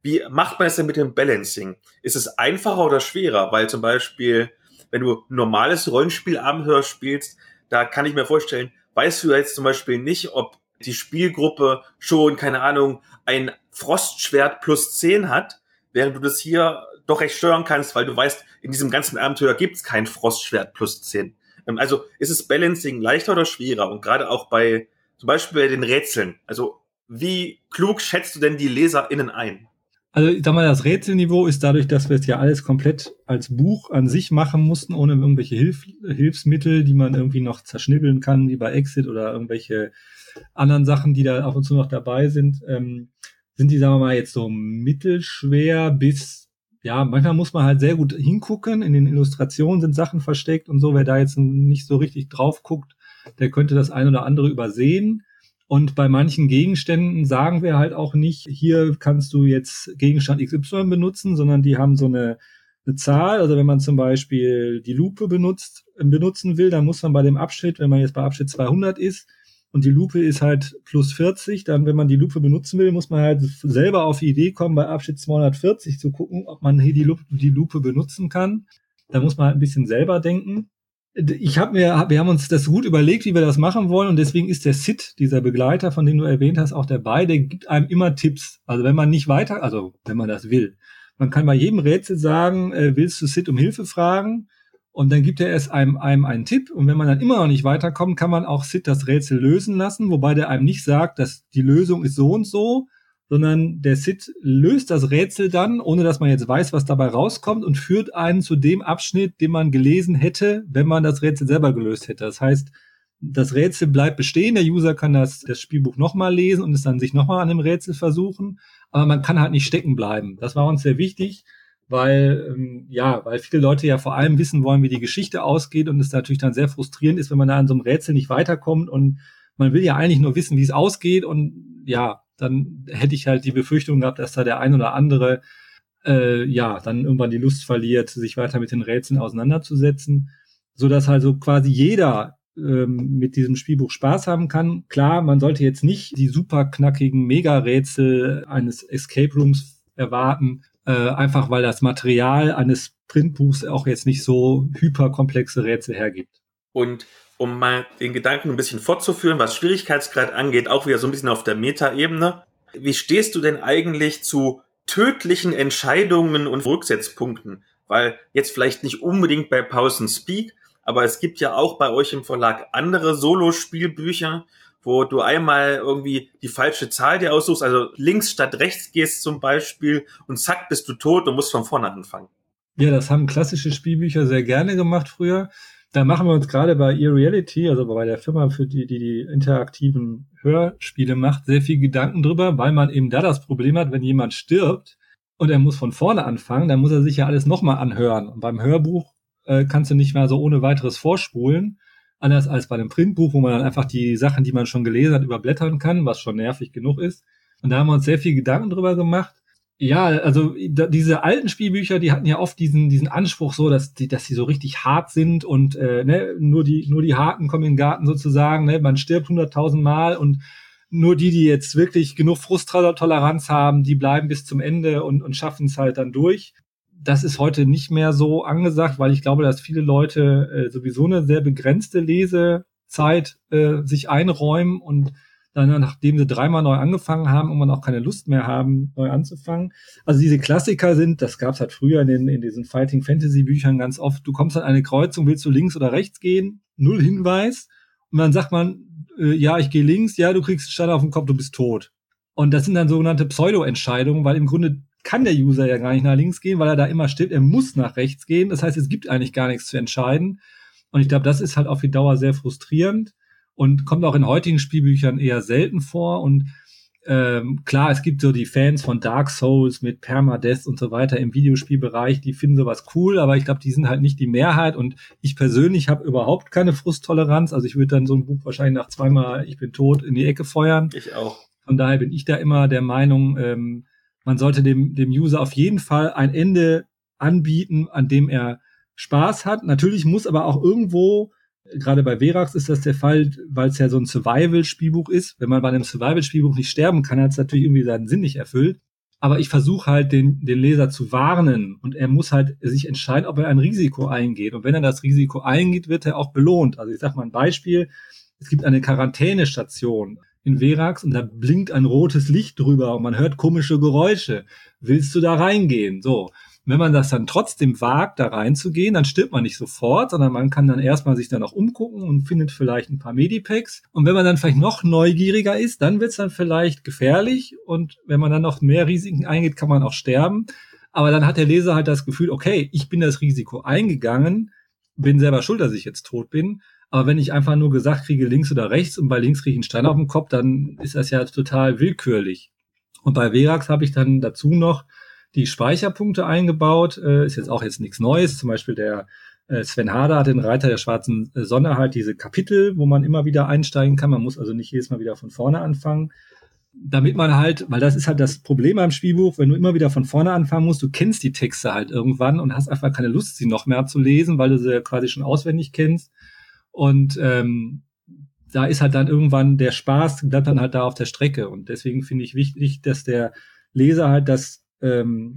B: Wie macht man es denn mit dem Balancing? Ist es einfacher oder schwerer? Weil zum Beispiel, wenn du ein normales Rollenspielabenteuer spielst, da kann ich mir vorstellen, weißt du jetzt zum Beispiel nicht, ob die Spielgruppe schon, keine Ahnung, ein Frostschwert plus 10 hat, während du das hier doch recht steuern kannst, weil du weißt, in diesem ganzen Abenteuer gibt es kein Frostschwert plus 10. Also ist es Balancing leichter oder schwerer? Und gerade auch bei, zum Beispiel bei den Rätseln. Also wie klug schätzt du denn die LeserInnen ein?
A: Also ich sag mal, das Rätselniveau ist dadurch, dass wir es ja alles komplett als Buch an sich machen mussten, ohne irgendwelche Hilfsmittel, die man irgendwie noch zerschnibbeln kann, wie bei Exit oder irgendwelche anderen Sachen, die da ab und zu noch dabei sind, sind die, sagen wir mal, jetzt so mittelschwer bis, ja, manchmal muss man halt sehr gut hingucken. In den Illustrationen sind Sachen versteckt und so. Wer da jetzt nicht so richtig drauf guckt, der könnte das ein oder andere übersehen. Und bei manchen Gegenständen sagen wir halt auch nicht, hier kannst du jetzt Gegenstand XY benutzen, sondern die haben so eine Zahl. Also wenn man zum Beispiel die Lupe benutzen will, dann muss man bei dem Abschnitt, wenn man jetzt bei Abschnitt 200 ist und die Lupe ist halt plus 40, dann, wenn man die Lupe benutzen will, muss man halt selber auf die Idee kommen, bei Abschnitt 240 zu gucken, ob man hier die Lupe benutzen kann. Da muss man halt ein bisschen selber denken. Wir haben uns das gut überlegt, wie wir das machen wollen, und deswegen ist der Sid, dieser Begleiter, von dem du erwähnt hast, auch dabei, der gibt einem immer Tipps. Also wenn man nicht weiter, also wenn man das will. Man kann bei jedem Rätsel sagen, willst du Sid um Hilfe fragen? Und dann gibt er erst einem einen Tipp, und wenn man dann immer noch nicht weiterkommt, kann man auch Sid das Rätsel lösen lassen, wobei der einem nicht sagt, dass die Lösung ist so und so, sondern der Sid löst das Rätsel dann, ohne dass man jetzt weiß, was dabei rauskommt, und führt einen zu dem Abschnitt, den man gelesen hätte, wenn man das Rätsel selber gelöst hätte. Das heißt, das Rätsel bleibt bestehen, der User kann das Spielbuch nochmal lesen und es dann sich nochmal an dem Rätsel versuchen, aber man kann halt nicht stecken bleiben. Das war uns sehr wichtig, weil viele Leute ja vor allem wissen wollen, wie die Geschichte ausgeht, und es natürlich dann sehr frustrierend ist, wenn man da an so einem Rätsel nicht weiterkommt, und man will ja eigentlich nur wissen, wie es ausgeht, und ja, dann hätte ich halt die Befürchtung gehabt, dass da der ein oder andere dann irgendwann die Lust verliert, sich weiter mit den Rätseln auseinanderzusetzen, so dass also quasi jeder mit diesem Spielbuch Spaß haben kann. Klar, man sollte jetzt nicht die super knackigen Mega-Rätsel eines Escape Rooms erwarten, einfach weil das Material eines Printbuchs auch jetzt nicht so hyperkomplexe Rätsel hergibt.
B: Und um mal den Gedanken ein bisschen fortzuführen, was Schwierigkeitsgrad angeht, auch wieder so ein bisschen auf der Meta-Ebene. Wie stehst du denn eigentlich zu tödlichen Entscheidungen und Rücksetzpunkten? Weil jetzt vielleicht nicht unbedingt bei Pause and Speak, aber es gibt ja auch bei euch im Verlag andere Solo-Spielbücher, wo du einmal irgendwie die falsche Zahl dir aussuchst, also links statt rechts gehst zum Beispiel, und zack, bist du tot und musst von vorne anfangen.
A: Ja, das haben klassische Spielbücher sehr gerne gemacht früher. Da machen wir uns gerade bei eReality, also bei der Firma, für die interaktiven Hörspiele macht, sehr viel Gedanken drüber, weil man eben da das Problem hat, wenn jemand stirbt und er muss von vorne anfangen, dann muss er sich ja alles nochmal anhören. Und beim Hörbuch kannst du nicht mehr so ohne weiteres vorspulen, anders als bei einem Printbuch, wo man dann einfach die Sachen, die man schon gelesen hat, überblättern kann, was schon nervig genug ist. Und da haben wir uns sehr viel Gedanken drüber gemacht. Ja, also diese alten Spielbücher, die hatten ja oft diesen Anspruch so, dass die so richtig hart sind, und nur die Harten kommen in den Garten sozusagen. Ne? Man stirbt 100.000 Mal, und nur die jetzt wirklich genug Frusttoleranz haben, die bleiben bis zum Ende und schaffen es halt dann durch. Das ist heute nicht mehr so angesagt, weil ich glaube, dass viele Leute sowieso eine sehr begrenzte Lesezeit sich einräumen und dann, nachdem sie 3-mal neu angefangen haben, irgendwann auch keine Lust mehr haben, neu anzufangen. Also diese Klassiker sind, das gab's halt früher in diesen Fighting-Fantasy-Büchern ganz oft, du kommst an eine Kreuzung, willst du links oder rechts gehen? 0 Hinweis. Und dann sagt man, ja, ich gehe links, ja, du kriegst einen Stein auf den Kopf, du bist tot. Und das sind dann sogenannte Pseudo-Entscheidungen, weil im Grunde kann der User ja gar nicht nach links gehen, weil er da immer steht, er muss nach rechts gehen. Das heißt, es gibt eigentlich gar nichts zu entscheiden. Und ich glaube, das ist halt auf die Dauer sehr frustrierend und kommt auch in heutigen Spielbüchern eher selten vor. Und klar, es gibt so die Fans von Dark Souls mit Permadeath und so weiter im Videospielbereich, die finden sowas cool, aber ich glaube, die sind halt nicht die Mehrheit, und ich persönlich habe überhaupt keine Frusttoleranz. Also ich würde dann so ein Buch wahrscheinlich nach 2-mal ich bin tot in die Ecke feuern.
B: Ich auch.
A: Von daher bin ich da immer der Meinung, man sollte dem User auf jeden Fall ein Ende anbieten, an dem er Spaß hat. Natürlich muss aber auch irgendwo, gerade bei Verax ist das der Fall, weil es ja so ein Survival-Spielbuch ist. Wenn man bei einem Survival-Spielbuch nicht sterben kann, hat es natürlich irgendwie seinen Sinn nicht erfüllt. aber ich versuche halt den Leser zu warnen und er muss halt sich entscheiden, ob er ein Risiko eingeht. Und wenn er das Risiko eingeht, wird er auch belohnt. Also ich sage mal ein Beispiel, es gibt eine Quarantänestation in Verax und da blinkt ein rotes Licht drüber und man hört komische Geräusche. Willst du da reingehen? So. Wenn man das dann trotzdem wagt, da reinzugehen, dann stirbt man nicht sofort, sondern man kann dann erstmal sich dann auch umgucken und findet vielleicht ein paar Medipacks. Und wenn man dann vielleicht noch neugieriger ist, dann wird's dann vielleicht gefährlich. Und wenn man dann noch mehr Risiken eingeht, kann man auch sterben. Aber dann hat der Leser halt das Gefühl, okay, ich bin das Risiko eingegangen, bin selber schuld, dass ich jetzt tot bin. Aber wenn ich einfach nur gesagt kriege, links oder rechts und bei links kriege ich einen Stein auf den Kopf, dann ist das ja total willkürlich. Und bei Verax habe ich dann dazu noch die Speicherpunkte eingebaut, ist jetzt nichts Neues. Zum Beispiel der Sven Harder hat den Reiter der schwarzen Sonne halt diese Kapitel, wo man immer wieder einsteigen kann. Man muss also nicht jedes Mal wieder von vorne anfangen. Damit man halt, weil das ist halt das Problem beim Spielbuch, wenn du immer wieder von vorne anfangen musst, du kennst die Texte halt irgendwann und hast einfach keine Lust, sie noch mehr zu lesen, weil du sie ja quasi schon auswendig kennst. Und da ist halt dann irgendwann der Spaß, bleibt dann halt da auf der Strecke. Und deswegen finde ich wichtig, dass der Leser halt das so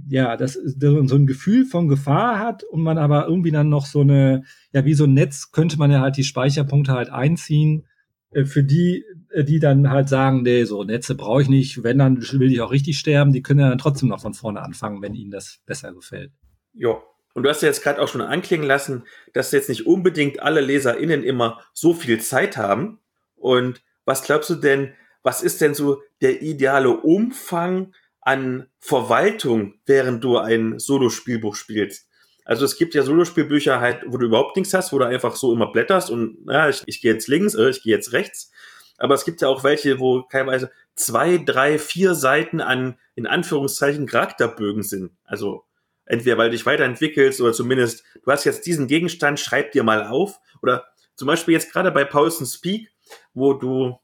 A: ein Gefühl von Gefahr hat und man aber irgendwie dann noch so eine, ja, wie so ein Netz könnte man ja halt die Speicherpunkte halt einziehen, für die dann halt sagen, nee, so Netze brauche ich nicht, wenn, dann will ich auch richtig sterben, die können ja dann trotzdem noch von vorne anfangen, wenn ihnen das besser gefällt.
B: Ja. Und du hast ja jetzt gerade auch schon anklingen lassen, dass jetzt nicht unbedingt alle LeserInnen immer so viel Zeit haben. Und was glaubst du denn, was ist denn so der ideale Umfang an Verwaltung, während du ein Solospielbuch spielst? Also es gibt ja Solospielbücher halt, wo du überhaupt nichts hast, wo du einfach so immer blätterst und ich gehe jetzt links, ich gehe jetzt rechts. Aber es gibt ja auch welche, wo teilweise 2, 3, 4 Seiten an, in Anführungszeichen, Charakterbögen sind. Also entweder weil du dich weiterentwickelst oder zumindest, du hast jetzt diesen Gegenstand, schreib dir mal auf. Oder zum Beispiel jetzt gerade bei Paulson's Peak, wo du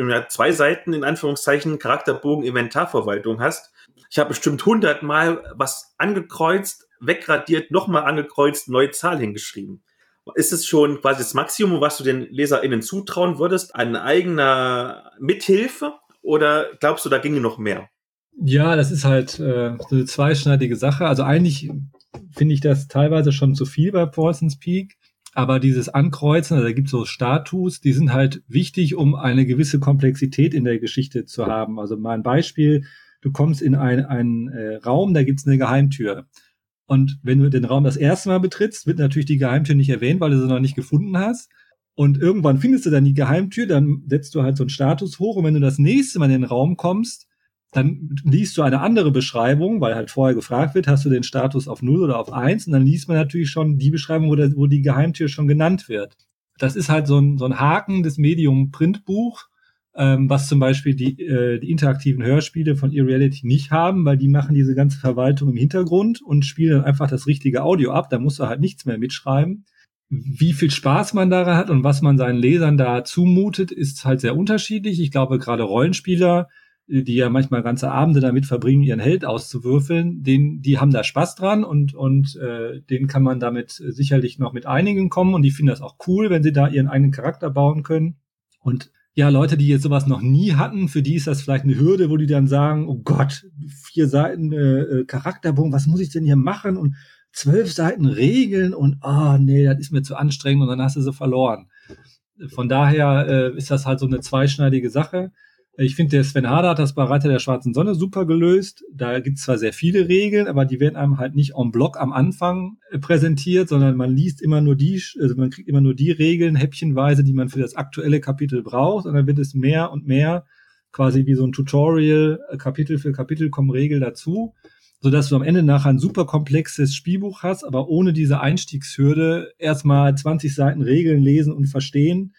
B: 2 Seiten in Anführungszeichen Charakterbogen Inventarverwaltung hast. Ich habe bestimmt 100 Mal was angekreuzt, wegradiert, nochmal angekreuzt, neue Zahl hingeschrieben. Ist es schon quasi das Maximum, was du den LeserInnen zutrauen würdest, an eigener Mithilfe? Oder glaubst du, da ginge noch mehr?
A: Ja, das ist halt so eine zweischneidige Sache. Also eigentlich finde ich das teilweise schon zu viel bei Paulson's Peak. Aber dieses Ankreuzen, also da gibt es so Status, die sind halt wichtig, um eine gewisse Komplexität in der Geschichte zu haben. Also mal ein Beispiel, du kommst in einen Raum, da gibt's eine Geheimtür. Und wenn du den Raum das erste Mal betrittst, wird natürlich die Geheimtür nicht erwähnt, weil du sie noch nicht gefunden hast. Und irgendwann findest du dann die Geheimtür, dann setzt du halt so einen Status hoch. Und wenn du das nächste Mal in den Raum kommst, dann liest du eine andere Beschreibung, weil halt vorher gefragt wird, hast du den Status auf 0 oder auf 1? Und dann liest man natürlich schon die Beschreibung, wo die Geheimtür schon genannt wird. Das ist halt so ein Haken des Medium-Printbuch, was zum Beispiel die interaktiven Hörspiele von eReality nicht haben, weil die machen diese ganze Verwaltung im Hintergrund und spielen dann einfach das richtige Audio ab. Da musst du halt nichts mehr mitschreiben. Wie viel Spaß man daran hat und was man seinen Lesern da zumutet, ist halt sehr unterschiedlich. Ich glaube, gerade Rollenspieler, die ja manchmal ganze Abende damit verbringen, ihren Held auszuwürfeln, die haben da Spaß dran und denen kann man damit sicherlich noch mit einigen kommen und die finden das auch cool, wenn sie da ihren eigenen Charakter bauen können. Und ja, Leute, die jetzt sowas noch nie hatten, für die ist das vielleicht eine Hürde, wo die dann sagen, oh Gott, 4 Seiten Charakterbogen, was muss ich denn hier machen? Und 12 Seiten Regeln und nee, das ist mir zu anstrengend und dann hast du sie verloren. Von daher ist das halt so eine zweischneidige Sache. Ich finde, der Sven Harder hat das bei Reiter der schwarzen Sonne super gelöst. Da gibt es zwar sehr viele Regeln, aber die werden einem halt nicht en bloc am Anfang präsentiert, sondern man liest immer nur man kriegt immer nur die Regeln häppchenweise, die man für das aktuelle Kapitel braucht. Und dann wird es mehr und mehr, quasi wie so ein Tutorial, Kapitel für Kapitel kommen Regeln dazu, sodass du am Ende nachher ein super komplexes Spielbuch hast, aber ohne diese Einstiegshürde erstmal 20 Seiten Regeln lesen und verstehen.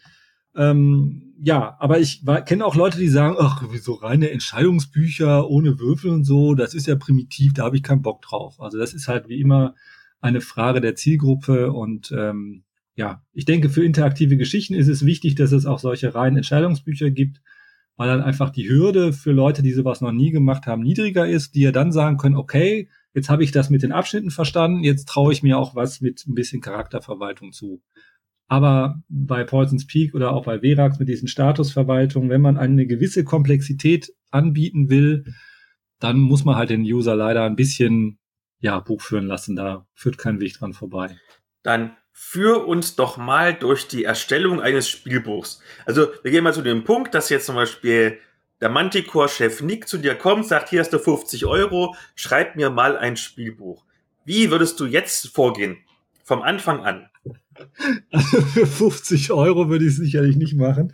A: Ja, aber ich kenne auch Leute, die sagen, ach, wieso reine Entscheidungsbücher ohne Würfel und so, das ist ja primitiv, da habe ich keinen Bock drauf. Also das ist halt wie immer eine Frage der Zielgruppe und ja, ich denke, für interaktive Geschichten ist es wichtig, dass es auch solche reinen Entscheidungsbücher gibt, weil dann einfach die Hürde für Leute, die sowas noch nie gemacht haben, niedriger ist, die ja dann sagen können, okay, jetzt habe ich das mit den Abschnitten verstanden, jetzt traue ich mir auch was mit ein bisschen Charakterverwaltung zu. Aber bei Paulson's Peak oder auch bei Verax mit diesen Statusverwaltungen, wenn man eine gewisse Komplexität anbieten will, dann muss man halt den User leider ein bisschen, Buch führen lassen. Da führt kein Weg dran vorbei.
B: Dann führ uns doch mal durch die Erstellung eines Spielbuchs. Also wir gehen mal zu dem Punkt, dass jetzt zum Beispiel der Manticore-Chef Nick zu dir kommt, sagt, hier hast du 50 €, schreib mir mal ein Spielbuch. Wie würdest du jetzt vorgehen? Vom Anfang an.
A: Also für 50 € würde ich es sicherlich nicht machen.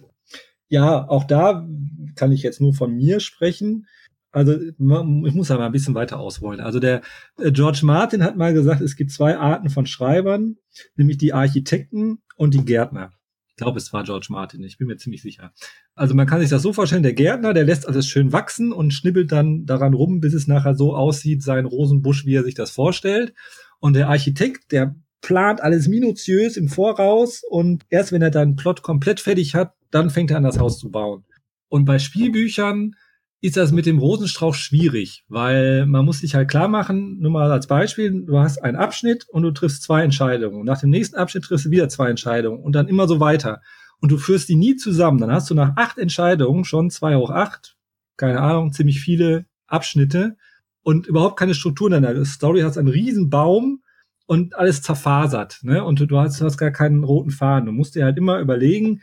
A: Ja, auch da kann ich jetzt nur von mir sprechen. Also ich muss aber ein bisschen weiter ausholen. Also der George Martin hat mal gesagt, es gibt 2 Arten von Schreibern, nämlich die Architekten und die Gärtner. Ich glaube, es war George Martin, ich bin mir ziemlich sicher. Also man kann sich das so vorstellen, der Gärtner, der lässt alles schön wachsen und schnibbelt dann daran rum, bis es nachher so aussieht, sein Rosenbusch, wie er sich das vorstellt. Und der Architekt, der plant alles minutiös im Voraus und erst wenn er dann einen Plot komplett fertig hat, dann fängt er an, das Haus zu bauen. Und bei Spielbüchern ist das mit dem Rosenstrauch schwierig, weil man muss sich halt klar machen, nur mal als Beispiel, du hast einen Abschnitt und du triffst 2 Entscheidungen. Und nach dem nächsten Abschnitt triffst du wieder 2 Entscheidungen und dann immer so weiter. Und du führst die nie zusammen. Dann hast du nach 8 Entscheidungen schon 2 hoch 8, keine Ahnung, ziemlich viele Abschnitte und überhaupt keine Struktur in deiner Story. Hast einen riesen Baum und alles zerfasert, ne? Und du hast gar keinen roten Faden. Du musst dir halt immer überlegen,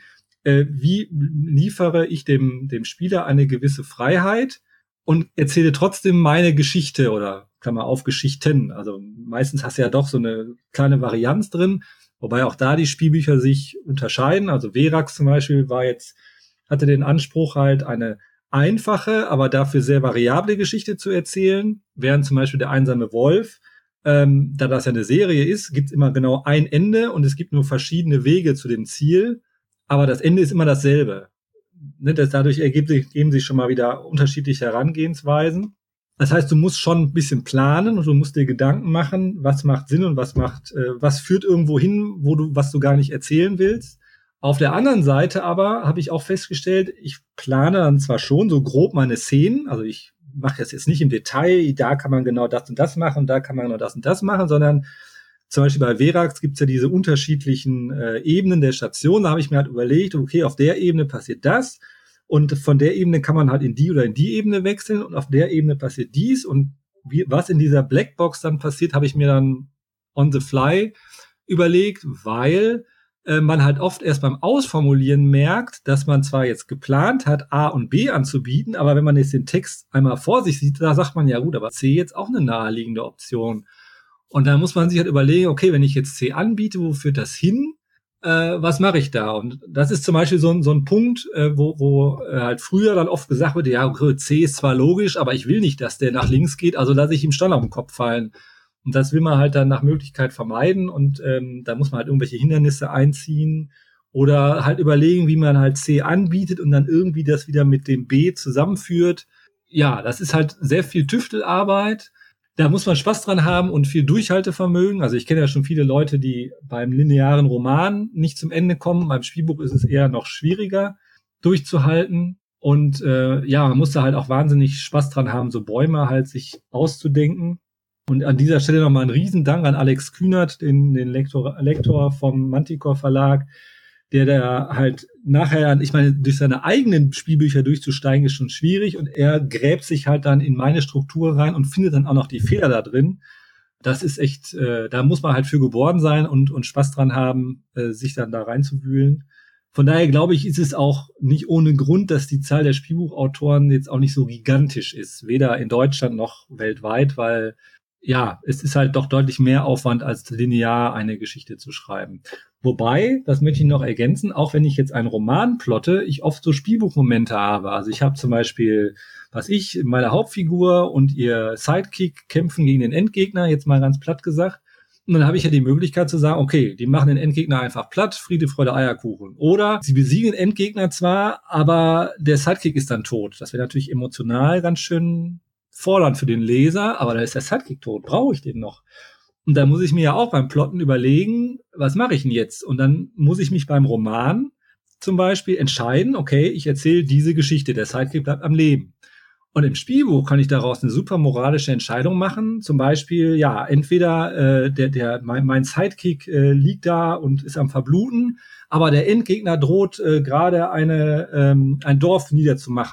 A: wie liefere ich dem Spieler eine gewisse Freiheit und erzähle trotzdem meine Geschichte oder Klammer auf Geschichten. Also meistens hast du ja doch so eine kleine Varianz drin, wobei auch da die Spielbücher sich unterscheiden. Also Verax zum Beispiel hatte den Anspruch halt eine einfache, aber dafür sehr variable Geschichte zu erzählen, während zum Beispiel der einsame Wolf, da das ja eine Serie ist, gibt es immer genau ein Ende und es gibt nur verschiedene Wege zu dem Ziel. Aber das Ende ist immer dasselbe. Dadurch ergeben sich schon mal wieder unterschiedliche Herangehensweisen. Das heißt, du musst schon ein bisschen planen und du musst dir Gedanken machen, was macht Sinn und was führt irgendwo hin, was du gar nicht erzählen willst. Auf der anderen Seite aber habe ich auch festgestellt, ich plane dann zwar schon so grob meine Szenen, also ich mache das jetzt nicht im Detail, da kann man genau das und das machen, da kann man genau das und das machen, sondern zum Beispiel bei Verax gibt es ja diese unterschiedlichen Ebenen der Station. Da habe ich mir halt überlegt, okay, auf der Ebene passiert das und von der Ebene kann man halt in die oder in die Ebene wechseln und auf der Ebene passiert dies und was in dieser Blackbox dann passiert, habe ich mir dann on the fly überlegt, weil man halt oft erst beim Ausformulieren merkt, dass man zwar jetzt geplant hat, A und B anzubieten, aber wenn man jetzt den Text einmal vor sich sieht, da sagt man, ja gut, aber C jetzt auch eine naheliegende Option. Und dann muss man sich halt überlegen, okay, wenn ich jetzt C anbiete, wo führt das hin? Was mache ich da? Und das ist zum Beispiel so ein Punkt, wo halt früher dann oft gesagt wurde, ja, okay, C ist zwar logisch, aber ich will nicht, dass der nach links geht, also lasse ich ihm Stein auf den Kopf fallen. Und das will man halt dann nach Möglichkeit vermeiden und da muss man halt irgendwelche Hindernisse einziehen oder halt überlegen, wie man halt C anbietet und dann irgendwie das wieder mit dem B zusammenführt. Ja, das ist halt sehr viel Tüftelarbeit. Da muss man Spaß dran haben und viel Durchhaltevermögen. Also ich kenne ja schon viele Leute, die beim linearen Roman nicht zum Ende kommen. Beim Spielbuch ist es eher noch schwieriger durchzuhalten. Und man muss da halt auch wahnsinnig Spaß dran haben, so Bäume halt sich auszudenken. Und an dieser Stelle nochmal ein Riesendank an Alex Kühnert, den Lektor vom Manticore Verlag, der da halt nachher, ich meine, durch seine eigenen Spielbücher durchzusteigen ist schon schwierig und er gräbt sich halt dann in meine Struktur rein und findet dann auch noch die Fehler da drin. Das ist echt, da muss man halt für geboren sein und Spaß dran haben, sich dann da reinzuwühlen. Von daher glaube ich, ist es auch nicht ohne Grund, dass die Zahl der Spielbuchautoren jetzt auch nicht so gigantisch ist, weder in Deutschland noch weltweit, weil ja, es ist halt doch deutlich mehr Aufwand, als linear eine Geschichte zu schreiben. Wobei, das möchte ich noch ergänzen, auch wenn ich jetzt einen Roman plotte, ich oft so Spielbuchmomente habe. Also ich habe zum Beispiel, meine Hauptfigur und ihr Sidekick kämpfen gegen den Endgegner, jetzt mal ganz platt gesagt. Und dann habe ich ja die Möglichkeit zu sagen, okay, die machen den Endgegner einfach platt, Friede, Freude, Eierkuchen. Oder sie besiegen den Endgegner zwar, aber der Sidekick ist dann tot. Das wäre natürlich emotional ganz schön fordernd für den Leser, aber da ist der Sidekick tot. Brauche ich den noch? Und da muss ich mir ja auch beim Plotten überlegen, was mache ich denn jetzt? Und dann muss ich mich beim Roman zum Beispiel entscheiden, okay, ich erzähle diese Geschichte, der Sidekick bleibt am Leben. Und im Spielbuch kann ich daraus eine super moralische Entscheidung machen. Zum Beispiel, ja, entweder mein Sidekick liegt da und ist am Verbluten, aber der Endgegner droht gerade ein Dorf niederzumachen.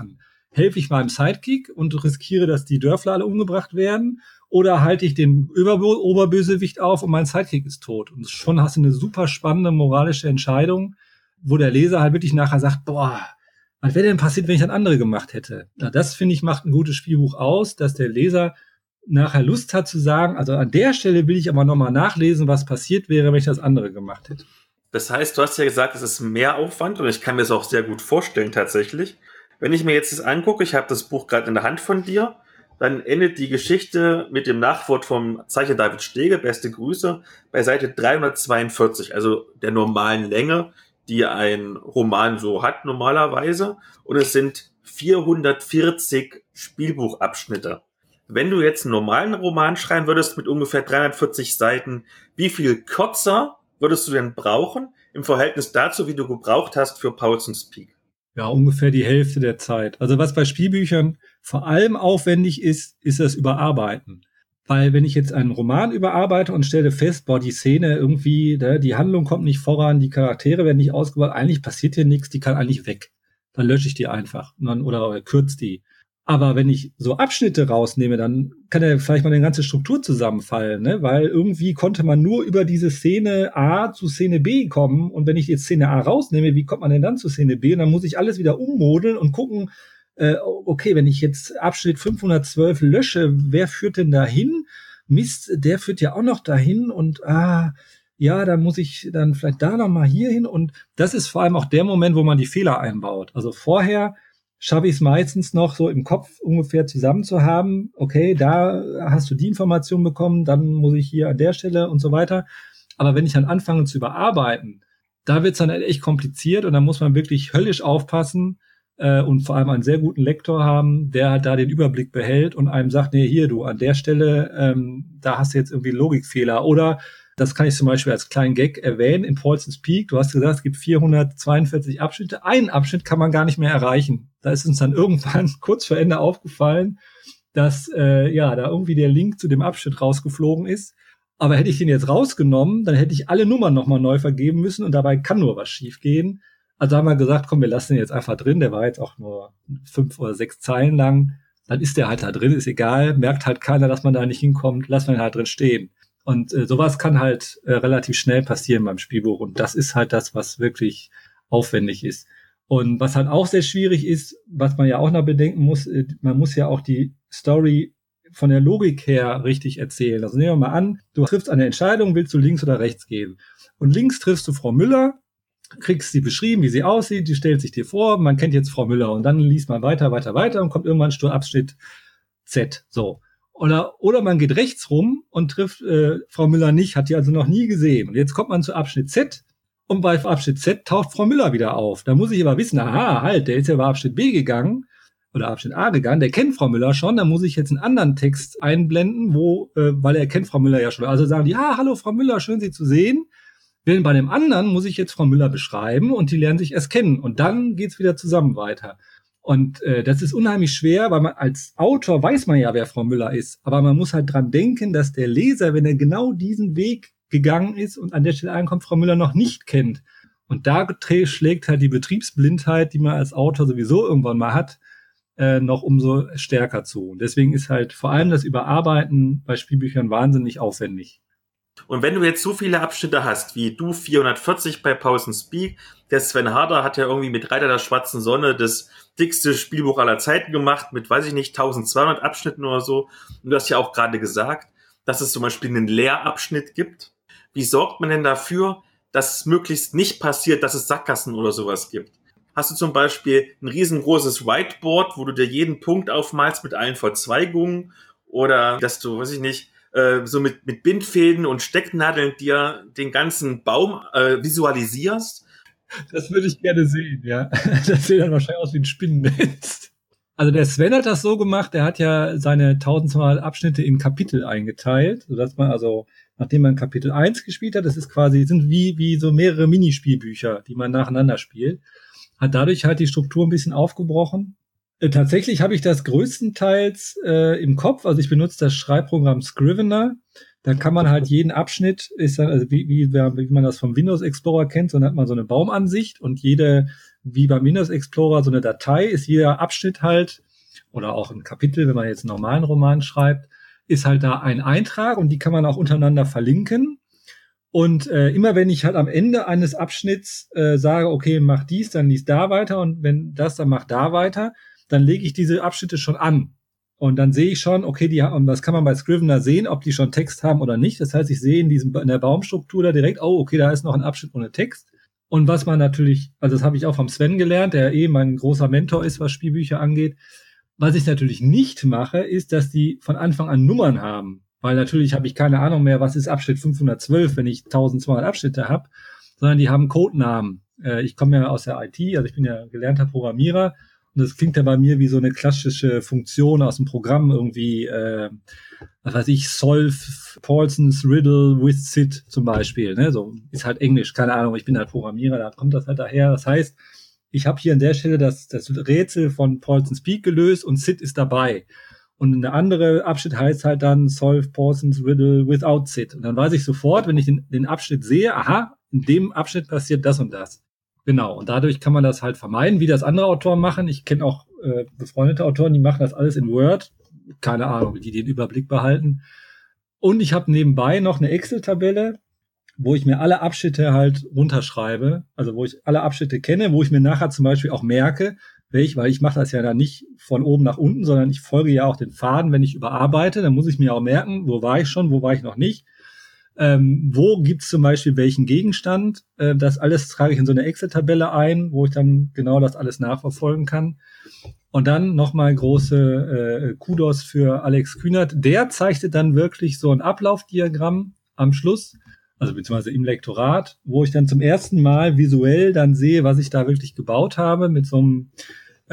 A: helfe ich meinem Sidekick und riskiere, dass die Dörfler alle umgebracht werden? Oder halte ich den Oberbösewicht auf und mein Sidekick ist tot? Und schon hast du eine super spannende moralische Entscheidung, wo der Leser halt wirklich nachher sagt, boah, was wäre denn passiert, wenn ich das andere gemacht hätte? Na, das, finde ich, macht ein gutes Spielbuch aus, dass der Leser nachher Lust hat zu sagen, also an der Stelle will ich aber nochmal nachlesen, was passiert wäre, wenn ich das andere gemacht hätte.
B: Das heißt, du hast ja gesagt, es ist mehr Aufwand und ich kann mir das auch sehr gut vorstellen tatsächlich. Wenn ich mir jetzt das angucke, ich habe das Buch gerade in der Hand von dir, dann endet die Geschichte mit dem Nachwort vom Zeichner David Stege, beste Grüße, bei Seite 342, also der normalen Länge, die ein Roman so hat normalerweise. Und es sind 440 Spielbuchabschnitte. Wenn du jetzt einen normalen Roman schreiben würdest mit ungefähr 340 Seiten, wie viel kürzer würdest du denn brauchen im Verhältnis dazu, wie du gebraucht hast für Paulson's Peak?
A: Ja, ungefähr die Hälfte der Zeit. Also was bei Spielbüchern vor allem aufwendig ist, ist das Überarbeiten. Weil wenn ich jetzt einen Roman überarbeite und stelle fest, boah, die Szene irgendwie, die Handlung kommt nicht voran, die Charaktere werden nicht ausgebaut, eigentlich passiert hier nichts, die kann eigentlich weg. Dann lösche ich die einfach oder kürze die. Aber wenn ich so Abschnitte rausnehme, dann kann ja vielleicht mal eine ganze Struktur zusammenfallen, ne? Weil irgendwie konnte man nur über diese Szene A zu Szene B kommen. Und wenn ich jetzt Szene A rausnehme, wie kommt man denn dann zu Szene B? Und dann muss ich alles wieder ummodeln und gucken, okay, wenn ich jetzt Abschnitt 512 lösche, wer führt denn dahin? Mist, der führt ja auch noch dahin und ja, dann muss ich dann vielleicht da noch mal hier hin. Und das ist vor allem auch der Moment, wo man die Fehler einbaut. Also vorher schaffe ich es meistens noch so im Kopf ungefähr zusammen zu haben, okay, da hast du die Information bekommen, dann muss ich hier an der Stelle und so weiter. Aber wenn ich dann anfange zu überarbeiten, da wird es dann echt kompliziert und dann muss man wirklich höllisch aufpassen und vor allem einen sehr guten Lektor haben, der halt da den Überblick behält und einem sagt, nee, hier du, an der Stelle, da hast du jetzt irgendwie Logikfehler. Oder das kann ich zum Beispiel als kleinen Gag erwähnen, in Paulson's Peak, du hast gesagt, es gibt 442 Abschnitte. Einen Abschnitt kann man gar nicht mehr erreichen. Da ist uns dann irgendwann kurz vor Ende aufgefallen, dass da irgendwie der Link zu dem Abschnitt rausgeflogen ist. Aber hätte ich den jetzt rausgenommen, dann hätte ich alle Nummern nochmal neu vergeben müssen und dabei kann nur was schiefgehen. Also haben wir gesagt, komm, wir lassen den jetzt einfach drin. Der war jetzt auch nur 5 oder 6 Zeilen lang. Dann ist der halt da drin, ist egal. Merkt halt keiner, dass man da nicht hinkommt. Lassen wir ihn halt drin stehen. Und sowas kann halt relativ schnell passieren beim Spielbuch. Und das ist halt das, was wirklich aufwendig ist. Und was halt auch sehr schwierig ist, was man ja auch noch bedenken muss, man muss ja auch die Story von der Logik her richtig erzählen. Also nehmen wir mal an, du triffst eine Entscheidung, willst du links oder rechts gehen? Und links triffst du Frau Müller, kriegst sie beschrieben, wie sie aussieht, die stellt sich dir vor, man kennt jetzt Frau Müller und dann liest man weiter und kommt irgendwann Abschnitt Z, so. Oder man geht rechts rum und trifft Frau Müller nicht, hat die also noch nie gesehen. Und jetzt kommt man zu Abschnitt Z und bei Abschnitt Z taucht Frau Müller wieder auf. Da muss ich aber wissen, aha, halt, der ist ja bei Abschnitt B gegangen oder Abschnitt A gegangen, der kennt Frau Müller schon, da muss ich jetzt einen anderen Text einblenden, weil er kennt Frau Müller ja schon. Also sagen die, hallo Frau Müller, schön Sie zu sehen. Während bei dem anderen muss ich jetzt Frau Müller beschreiben und die lernen sich erst kennen. Und dann geht's wieder zusammen weiter. Und das ist unheimlich schwer, weil man als Autor weiß man ja, wer Frau Müller ist. Aber man muss halt dran denken, dass der Leser, wenn er genau diesen Weg gegangen ist und an der Stelle ankommt, Frau Müller noch nicht kennt. Und da schlägt halt die Betriebsblindheit, die man als Autor sowieso irgendwann mal hat, noch umso stärker zu. Und deswegen ist halt vor allem das Überarbeiten bei Spielbüchern wahnsinnig aufwendig.
B: Und wenn du jetzt so viele Abschnitte hast, wie du 440 bei Paulson's Peak, der Sven Harder hat ja irgendwie mit Reiter der schwarzen Sonne das dickste Spielbuch aller Zeiten gemacht, mit, weiß ich nicht, 1200 Abschnitten oder so. Und du hast ja auch gerade gesagt, dass es zum Beispiel einen Leerabschnitt gibt. Wie sorgt man denn dafür, dass es möglichst nicht passiert, dass es Sackgassen oder sowas gibt? Hast du zum Beispiel ein riesengroßes Whiteboard, wo du dir jeden Punkt aufmalst mit allen Verzweigungen? Oder dass du, weiß ich nicht, so mit Bindfäden und Stecknadeln dir den ganzen Baum visualisierst?
A: Das würde ich gerne sehen, ja. Das sieht dann wahrscheinlich aus wie ein Spinnennetz. Also der Sven hat das so gemacht, er hat ja seine 1200 Abschnitte in Kapitel eingeteilt, sodass man also, nachdem man Kapitel 1 gespielt hat, das ist quasi, sind wie so mehrere Minispielbücher, die man nacheinander spielt, hat dadurch halt die Struktur ein bisschen aufgebrochen. Tatsächlich habe ich das größtenteils im Kopf, also ich benutze das Schreibprogramm Scrivener. Da kann man halt jeden Abschnitt, ist dann, also wie man das vom Windows Explorer kennt, so hat man so eine Baumansicht und jede wie beim Windows Explorer so eine Datei, ist jeder Abschnitt halt, oder auch ein Kapitel, wenn man jetzt einen normalen Roman schreibt, ist halt da ein Eintrag und die kann man auch untereinander verlinken. Und immer wenn ich halt am Ende eines Abschnitts sage, okay, mach dies, dann lies da weiter und wenn das, dann mach da weiter, dann lege ich diese Abschnitte schon an. Und dann sehe ich schon, okay, und das kann man bei Scrivener sehen, ob die schon Text haben oder nicht. Das heißt, ich sehe in der Baumstruktur da direkt, oh, okay, da ist noch ein Abschnitt ohne Text. Und was man natürlich, also das habe ich auch vom Sven gelernt, der mein großer Mentor ist, was Spielbücher angeht. Was ich natürlich nicht mache, ist, dass die von Anfang an Nummern haben. Weil natürlich habe ich keine Ahnung mehr, was ist Abschnitt 512, wenn ich 1200 Abschnitte habe, sondern die haben Codenamen. Ich komme ja aus der IT, also ich bin ja gelernter Programmierer und das klingt ja bei mir wie so eine klassische Funktion aus dem Programm irgendwie, was weiß ich, solve Paulson's Riddle with Sid zum Beispiel. Ne? So ist halt Englisch, keine Ahnung, ich bin halt Programmierer, da kommt das halt daher. Das heißt, ich habe hier an der Stelle das Rätsel von Paulson's Peak gelöst und Sid ist dabei. Und eine andere Abschnitt heißt halt dann Solve Paulson's Riddle without Sid. Und dann weiß ich sofort, wenn ich den Abschnitt sehe, aha, in dem Abschnitt passiert das und das. Genau. Und dadurch kann man das halt vermeiden, wie das andere Autoren machen. Ich kenne auch befreundete Autoren, die machen das alles in Word. Keine Ahnung, wie die den Überblick behalten. Und ich habe nebenbei noch eine Excel-Tabelle, wo ich mir alle Abschnitte halt runterschreibe. Also wo ich alle Abschnitte kenne, wo ich mir nachher zum Beispiel auch merke, weil ich mache das ja dann nicht von oben nach unten, sondern ich folge ja auch den Faden, wenn ich überarbeite, dann muss ich mir auch merken, wo war ich schon, wo war ich noch nicht. Wo gibt's zum Beispiel welchen Gegenstand? Das alles trage ich in so eine Excel-Tabelle ein, wo ich dann genau das alles nachverfolgen kann. Und dann nochmal große Kudos für Alex Kühnert. Der zeichnet dann wirklich so ein Ablaufdiagramm am Schluss, also beziehungsweise im Lektorat, wo ich dann zum ersten Mal visuell dann sehe, was ich da wirklich gebaut habe, mit so einem so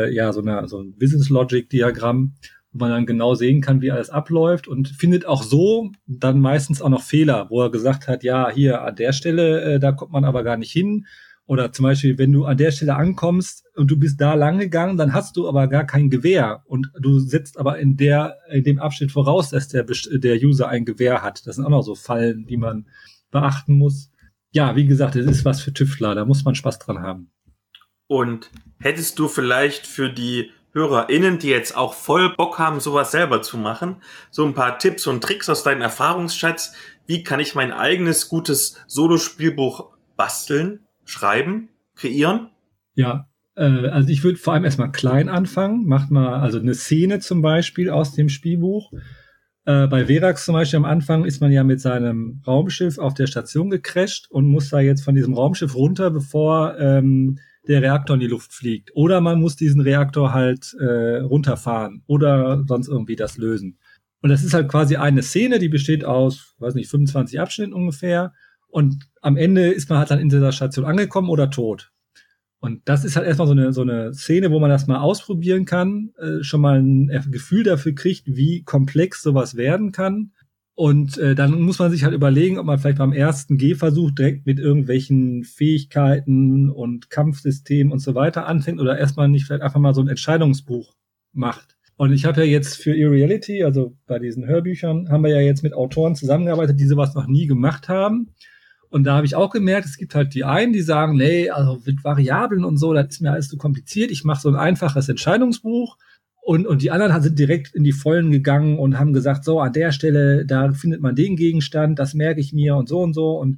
A: ein Business Logic Diagramm, wo man dann genau sehen kann, wie alles abläuft und findet auch so dann meistens auch noch Fehler, wo er gesagt hat, ja, hier an der Stelle, da kommt man aber gar nicht hin. Oder zum Beispiel, wenn du an der Stelle ankommst und du bist da lang gegangen, dann hast du aber gar kein Gewehr und du setzt aber in dem Abschnitt voraus, dass der User ein Gewehr hat. Das sind auch noch so Fallen, die man beachten muss. Ja, wie gesagt, es ist was für Tüftler, da muss man Spaß dran haben.
B: Und hättest du vielleicht für die HörerInnen, die jetzt auch voll Bock haben, sowas selber zu machen, so ein paar Tipps und Tricks aus deinem Erfahrungsschatz, wie kann ich mein eigenes gutes Solospielbuch basteln, schreiben, kreieren?
A: Ja, also ich würde vor allem erstmal klein anfangen. Macht mal also eine Szene zum Beispiel aus dem Spielbuch. Bei Verax zum Beispiel am Anfang ist man ja mit seinem Raumschiff auf der Station gecrasht und muss da jetzt von diesem Raumschiff runter, bevor der Reaktor in die Luft fliegt. Oder man muss diesen Reaktor halt runterfahren oder sonst irgendwie das lösen. Und das ist halt quasi eine Szene, die besteht aus, 25 Abschnitten ungefähr. Und am Ende ist man halt dann in dieser Station angekommen oder tot. Und das ist halt erstmal so eine Szene, wo man das mal ausprobieren kann, schon mal ein Gefühl dafür kriegt, wie komplex sowas werden kann. Und dann muss man sich halt überlegen, ob man vielleicht beim ersten Gehversuch direkt mit irgendwelchen Fähigkeiten und Kampfsystemen und so weiter anfängt oder erstmal nicht vielleicht einfach mal so ein Entscheidungsbuch macht. Und ich habe ja jetzt für Irreality, also bei diesen Hörbüchern, haben wir ja jetzt mit Autoren zusammengearbeitet, die sowas noch nie gemacht haben. Und da habe ich auch gemerkt, es gibt halt die einen, die sagen, nee, also mit Variablen und so, das ist mir alles zu kompliziert. Ich mache so ein einfaches Entscheidungsbuch. Und die anderen sind direkt in die Vollen gegangen und haben gesagt, so an der Stelle, da findet man den Gegenstand, das merke ich mir und so und so. Und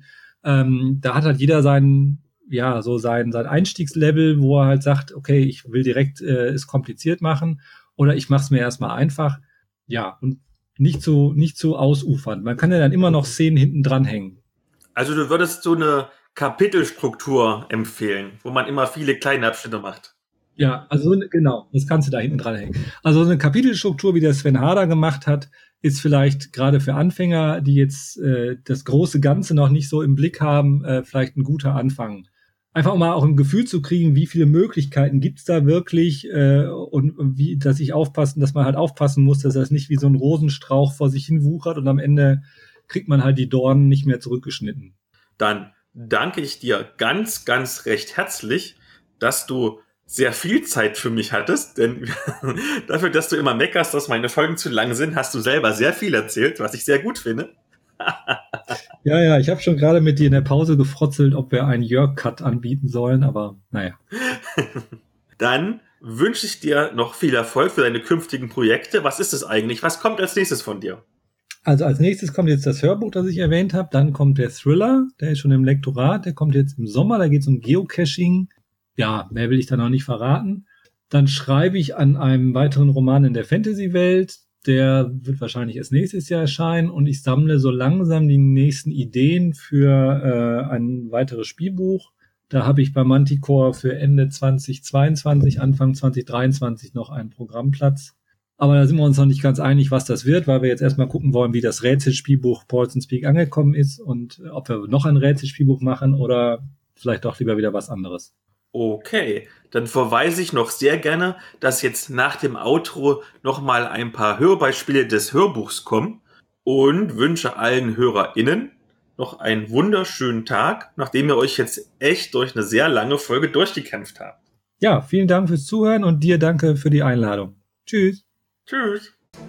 A: da hat halt jeder sein Einstiegslevel, wo er halt sagt, okay, ich will direkt es kompliziert machen oder ich mache es mir erstmal einfach. Ja, und nicht zu ausufern. Man kann ja dann immer noch Szenen hinten dranhängen.
B: Also du würdest so eine Kapitelstruktur empfehlen, wo man immer viele kleine Abschnitte macht.
A: Ja, also genau, das kannst du da hinten dranhängen. Also eine Kapitelstruktur, wie der Sven Harder gemacht hat, ist vielleicht gerade für Anfänger, die jetzt das große Ganze noch nicht so im Blick haben, vielleicht ein guter Anfang. Einfach um mal auch ein Gefühl zu kriegen, wie viele Möglichkeiten gibt's da wirklich und wie, dass man halt aufpassen muss, dass das nicht wie so ein Rosenstrauch vor sich hin wuchert und am Ende kriegt man halt die Dornen nicht mehr zurückgeschnitten.
B: Dann danke ich dir ganz, ganz recht herzlich, dass du sehr viel Zeit für mich hattest, denn dafür, dass du immer meckerst, dass meine Folgen zu lang sind, hast du selber sehr viel erzählt, was ich sehr gut finde.
A: Ja, ich habe schon gerade mit dir in der Pause gefrotzelt, ob wir einen Jörg-Cut anbieten sollen, aber naja.
B: Dann wünsche ich dir noch viel Erfolg für deine künftigen Projekte. Was ist es eigentlich? Was kommt als nächstes von dir?
A: Also als nächstes kommt jetzt das Hörbuch, das ich erwähnt habe. Dann kommt der Thriller, der ist schon im Lektorat. Der kommt jetzt im Sommer, da geht es um Geocaching. Ja, mehr will ich da noch nicht verraten. Dann schreibe ich an einem weiteren Roman in der Fantasy-Welt. Der wird wahrscheinlich erst nächstes Jahr erscheinen. Und ich sammle so langsam die nächsten Ideen für ein weiteres Spielbuch. Da habe ich bei Manticore für Ende 2022, Anfang 2023 noch einen Programmplatz. Aber da sind wir uns noch nicht ganz einig, was das wird, weil wir jetzt erstmal gucken wollen, wie das Rätselspielbuch Poison's Peak angekommen ist und ob wir noch ein Rätselspielbuch machen oder vielleicht doch lieber wieder was anderes.
B: Okay, dann verweise ich noch sehr gerne, dass jetzt nach dem Outro nochmal ein paar Hörbeispiele des Hörbuchs kommen und wünsche allen HörerInnen noch einen wunderschönen Tag, nachdem ihr euch jetzt echt durch eine sehr lange Folge durchgekämpft habt.
A: Ja, vielen Dank fürs Zuhören und dir danke für die Einladung. Tschüss.
B: Tschüss.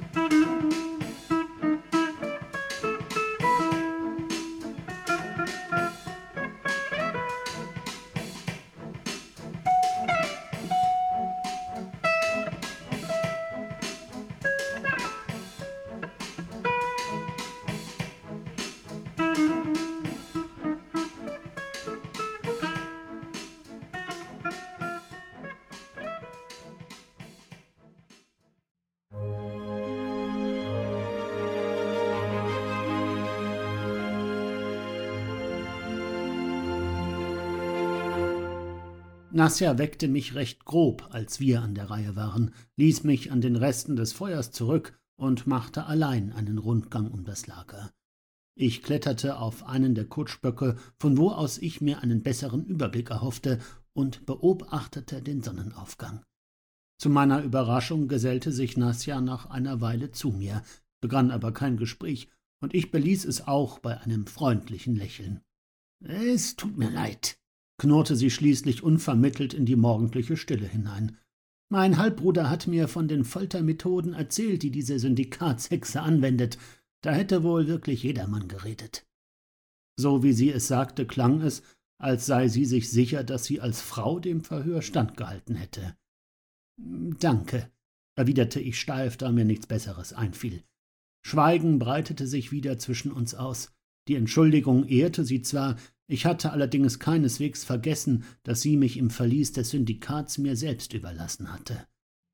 C: Nasja weckte mich recht grob, als wir an der Reihe waren, ließ mich an den Resten des Feuers zurück und machte allein einen Rundgang um das Lager. Ich kletterte auf einen der Kutschböcke, von wo aus ich mir einen besseren Überblick erhoffte, und beobachtete den Sonnenaufgang. Zu meiner Überraschung gesellte sich Nasja nach einer Weile zu mir, begann aber kein Gespräch, und ich beließ es auch bei einem freundlichen Lächeln. »Es tut mir leid«, knurrte sie schließlich unvermittelt in die morgendliche Stille hinein. »Mein Halbbruder hat mir von den Foltermethoden erzählt, die diese Syndikatshexe anwendet. Da hätte wohl wirklich jedermann geredet.« So wie sie es sagte, klang es, als sei sie sich sicher, dass sie als Frau dem Verhör standgehalten hätte. »Danke«, erwiderte ich steif, da mir nichts Besseres einfiel. Schweigen breitete sich wieder zwischen uns aus. Die Entschuldigung ehrte sie zwar, ich hatte allerdings keineswegs vergessen, dass sie mich im Verlies des Syndikats mir selbst überlassen hatte.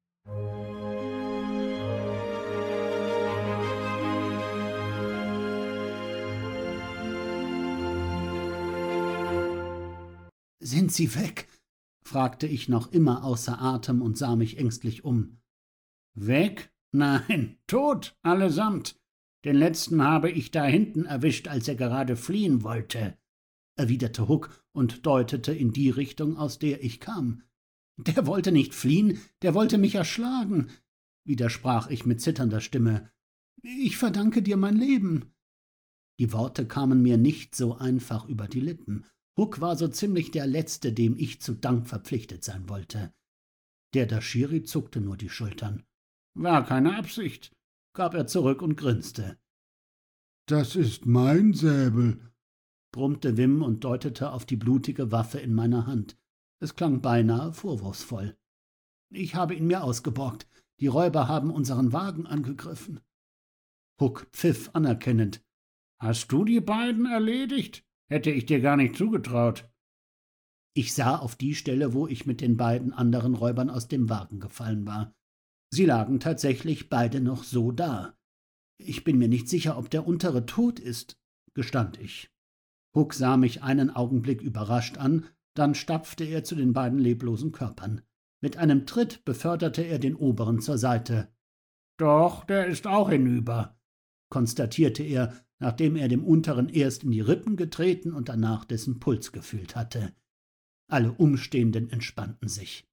C: »Sind Sie weg?« fragte ich noch immer außer Atem und sah mich ängstlich um. »Weg? Nein, tot, allesamt. Den letzten habe ich da hinten erwischt, als er gerade fliehen wollte«, erwiderte Huck und deutete in die Richtung, aus der ich kam. »Der wollte nicht fliehen, der wollte mich erschlagen«, widersprach ich mit zitternder Stimme. »Ich verdanke dir mein Leben.« Die Worte kamen mir nicht so einfach über die Lippen. Huck war so ziemlich der Letzte, dem ich zu Dank verpflichtet sein wollte. Der Dashiri zuckte nur die Schultern. »War keine Absicht«, gab er zurück und grinste.
D: »Das ist mein Säbel«,
C: brummte Wim und deutete auf die blutige Waffe in meiner Hand. Es klang beinahe vorwurfsvoll. »Ich habe ihn mir ausgeborgt. Die Räuber haben unseren Wagen angegriffen.« Huck pfiff anerkennend. »Hast du die beiden erledigt? Hätte ich dir gar nicht zugetraut.« Ich sah auf die Stelle, wo ich mit den beiden anderen Räubern aus dem Wagen gefallen war. Sie lagen tatsächlich beide noch so da. »Ich bin mir nicht sicher, ob der untere tot ist«, gestand ich. Huck sah mich einen Augenblick überrascht an, dann stapfte er zu den beiden leblosen Körpern. Mit einem Tritt beförderte er den oberen zur Seite. »Doch, der ist auch hinüber«, konstatierte er, nachdem er dem unteren erst in die Rippen getreten und danach dessen Puls gefühlt hatte. Alle Umstehenden entspannten sich.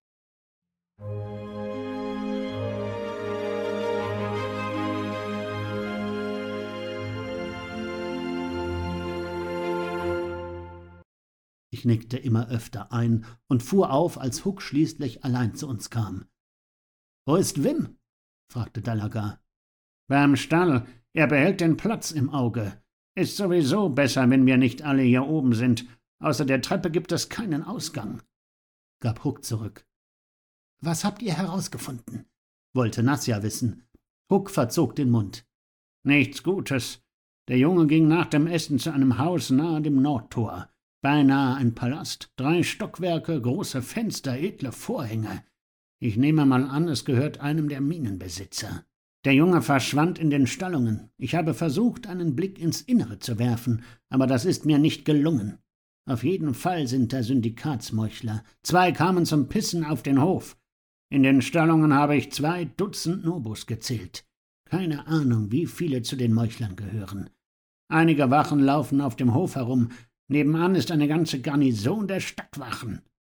C: Ich nickte immer öfter ein und fuhr auf, als Huck schließlich allein zu uns kam. »Wo ist Wim?« fragte Dalaga. »Beim Stall. Er behält den Platz im Auge. Ist sowieso besser, wenn wir nicht alle hier oben sind. Außer der Treppe gibt es keinen Ausgang«, gab Huck zurück. »Was habt ihr herausgefunden?« wollte Nasja wissen. Huck verzog den Mund. »Nichts Gutes. Der Junge ging nach dem Essen zu einem Haus nahe dem Nordtor. Beinahe ein Palast, 3 Stockwerke, große Fenster, edle Vorhänge. Ich nehme mal an, es gehört einem der Minenbesitzer. Der Junge verschwand in den Stallungen. Ich habe versucht, einen Blick ins Innere zu werfen, aber das ist mir nicht gelungen. Auf jeden Fall sind da Syndikatsmeuchler. 2 kamen zum Pissen auf den Hof. In den Stallungen habe ich 2 Dutzend Nobus gezählt. Keine Ahnung, wie viele zu den Meuchlern gehören. Einige Wachen laufen auf dem Hof herum. Nebenan ist eine ganze Garnison der Stadtwachen.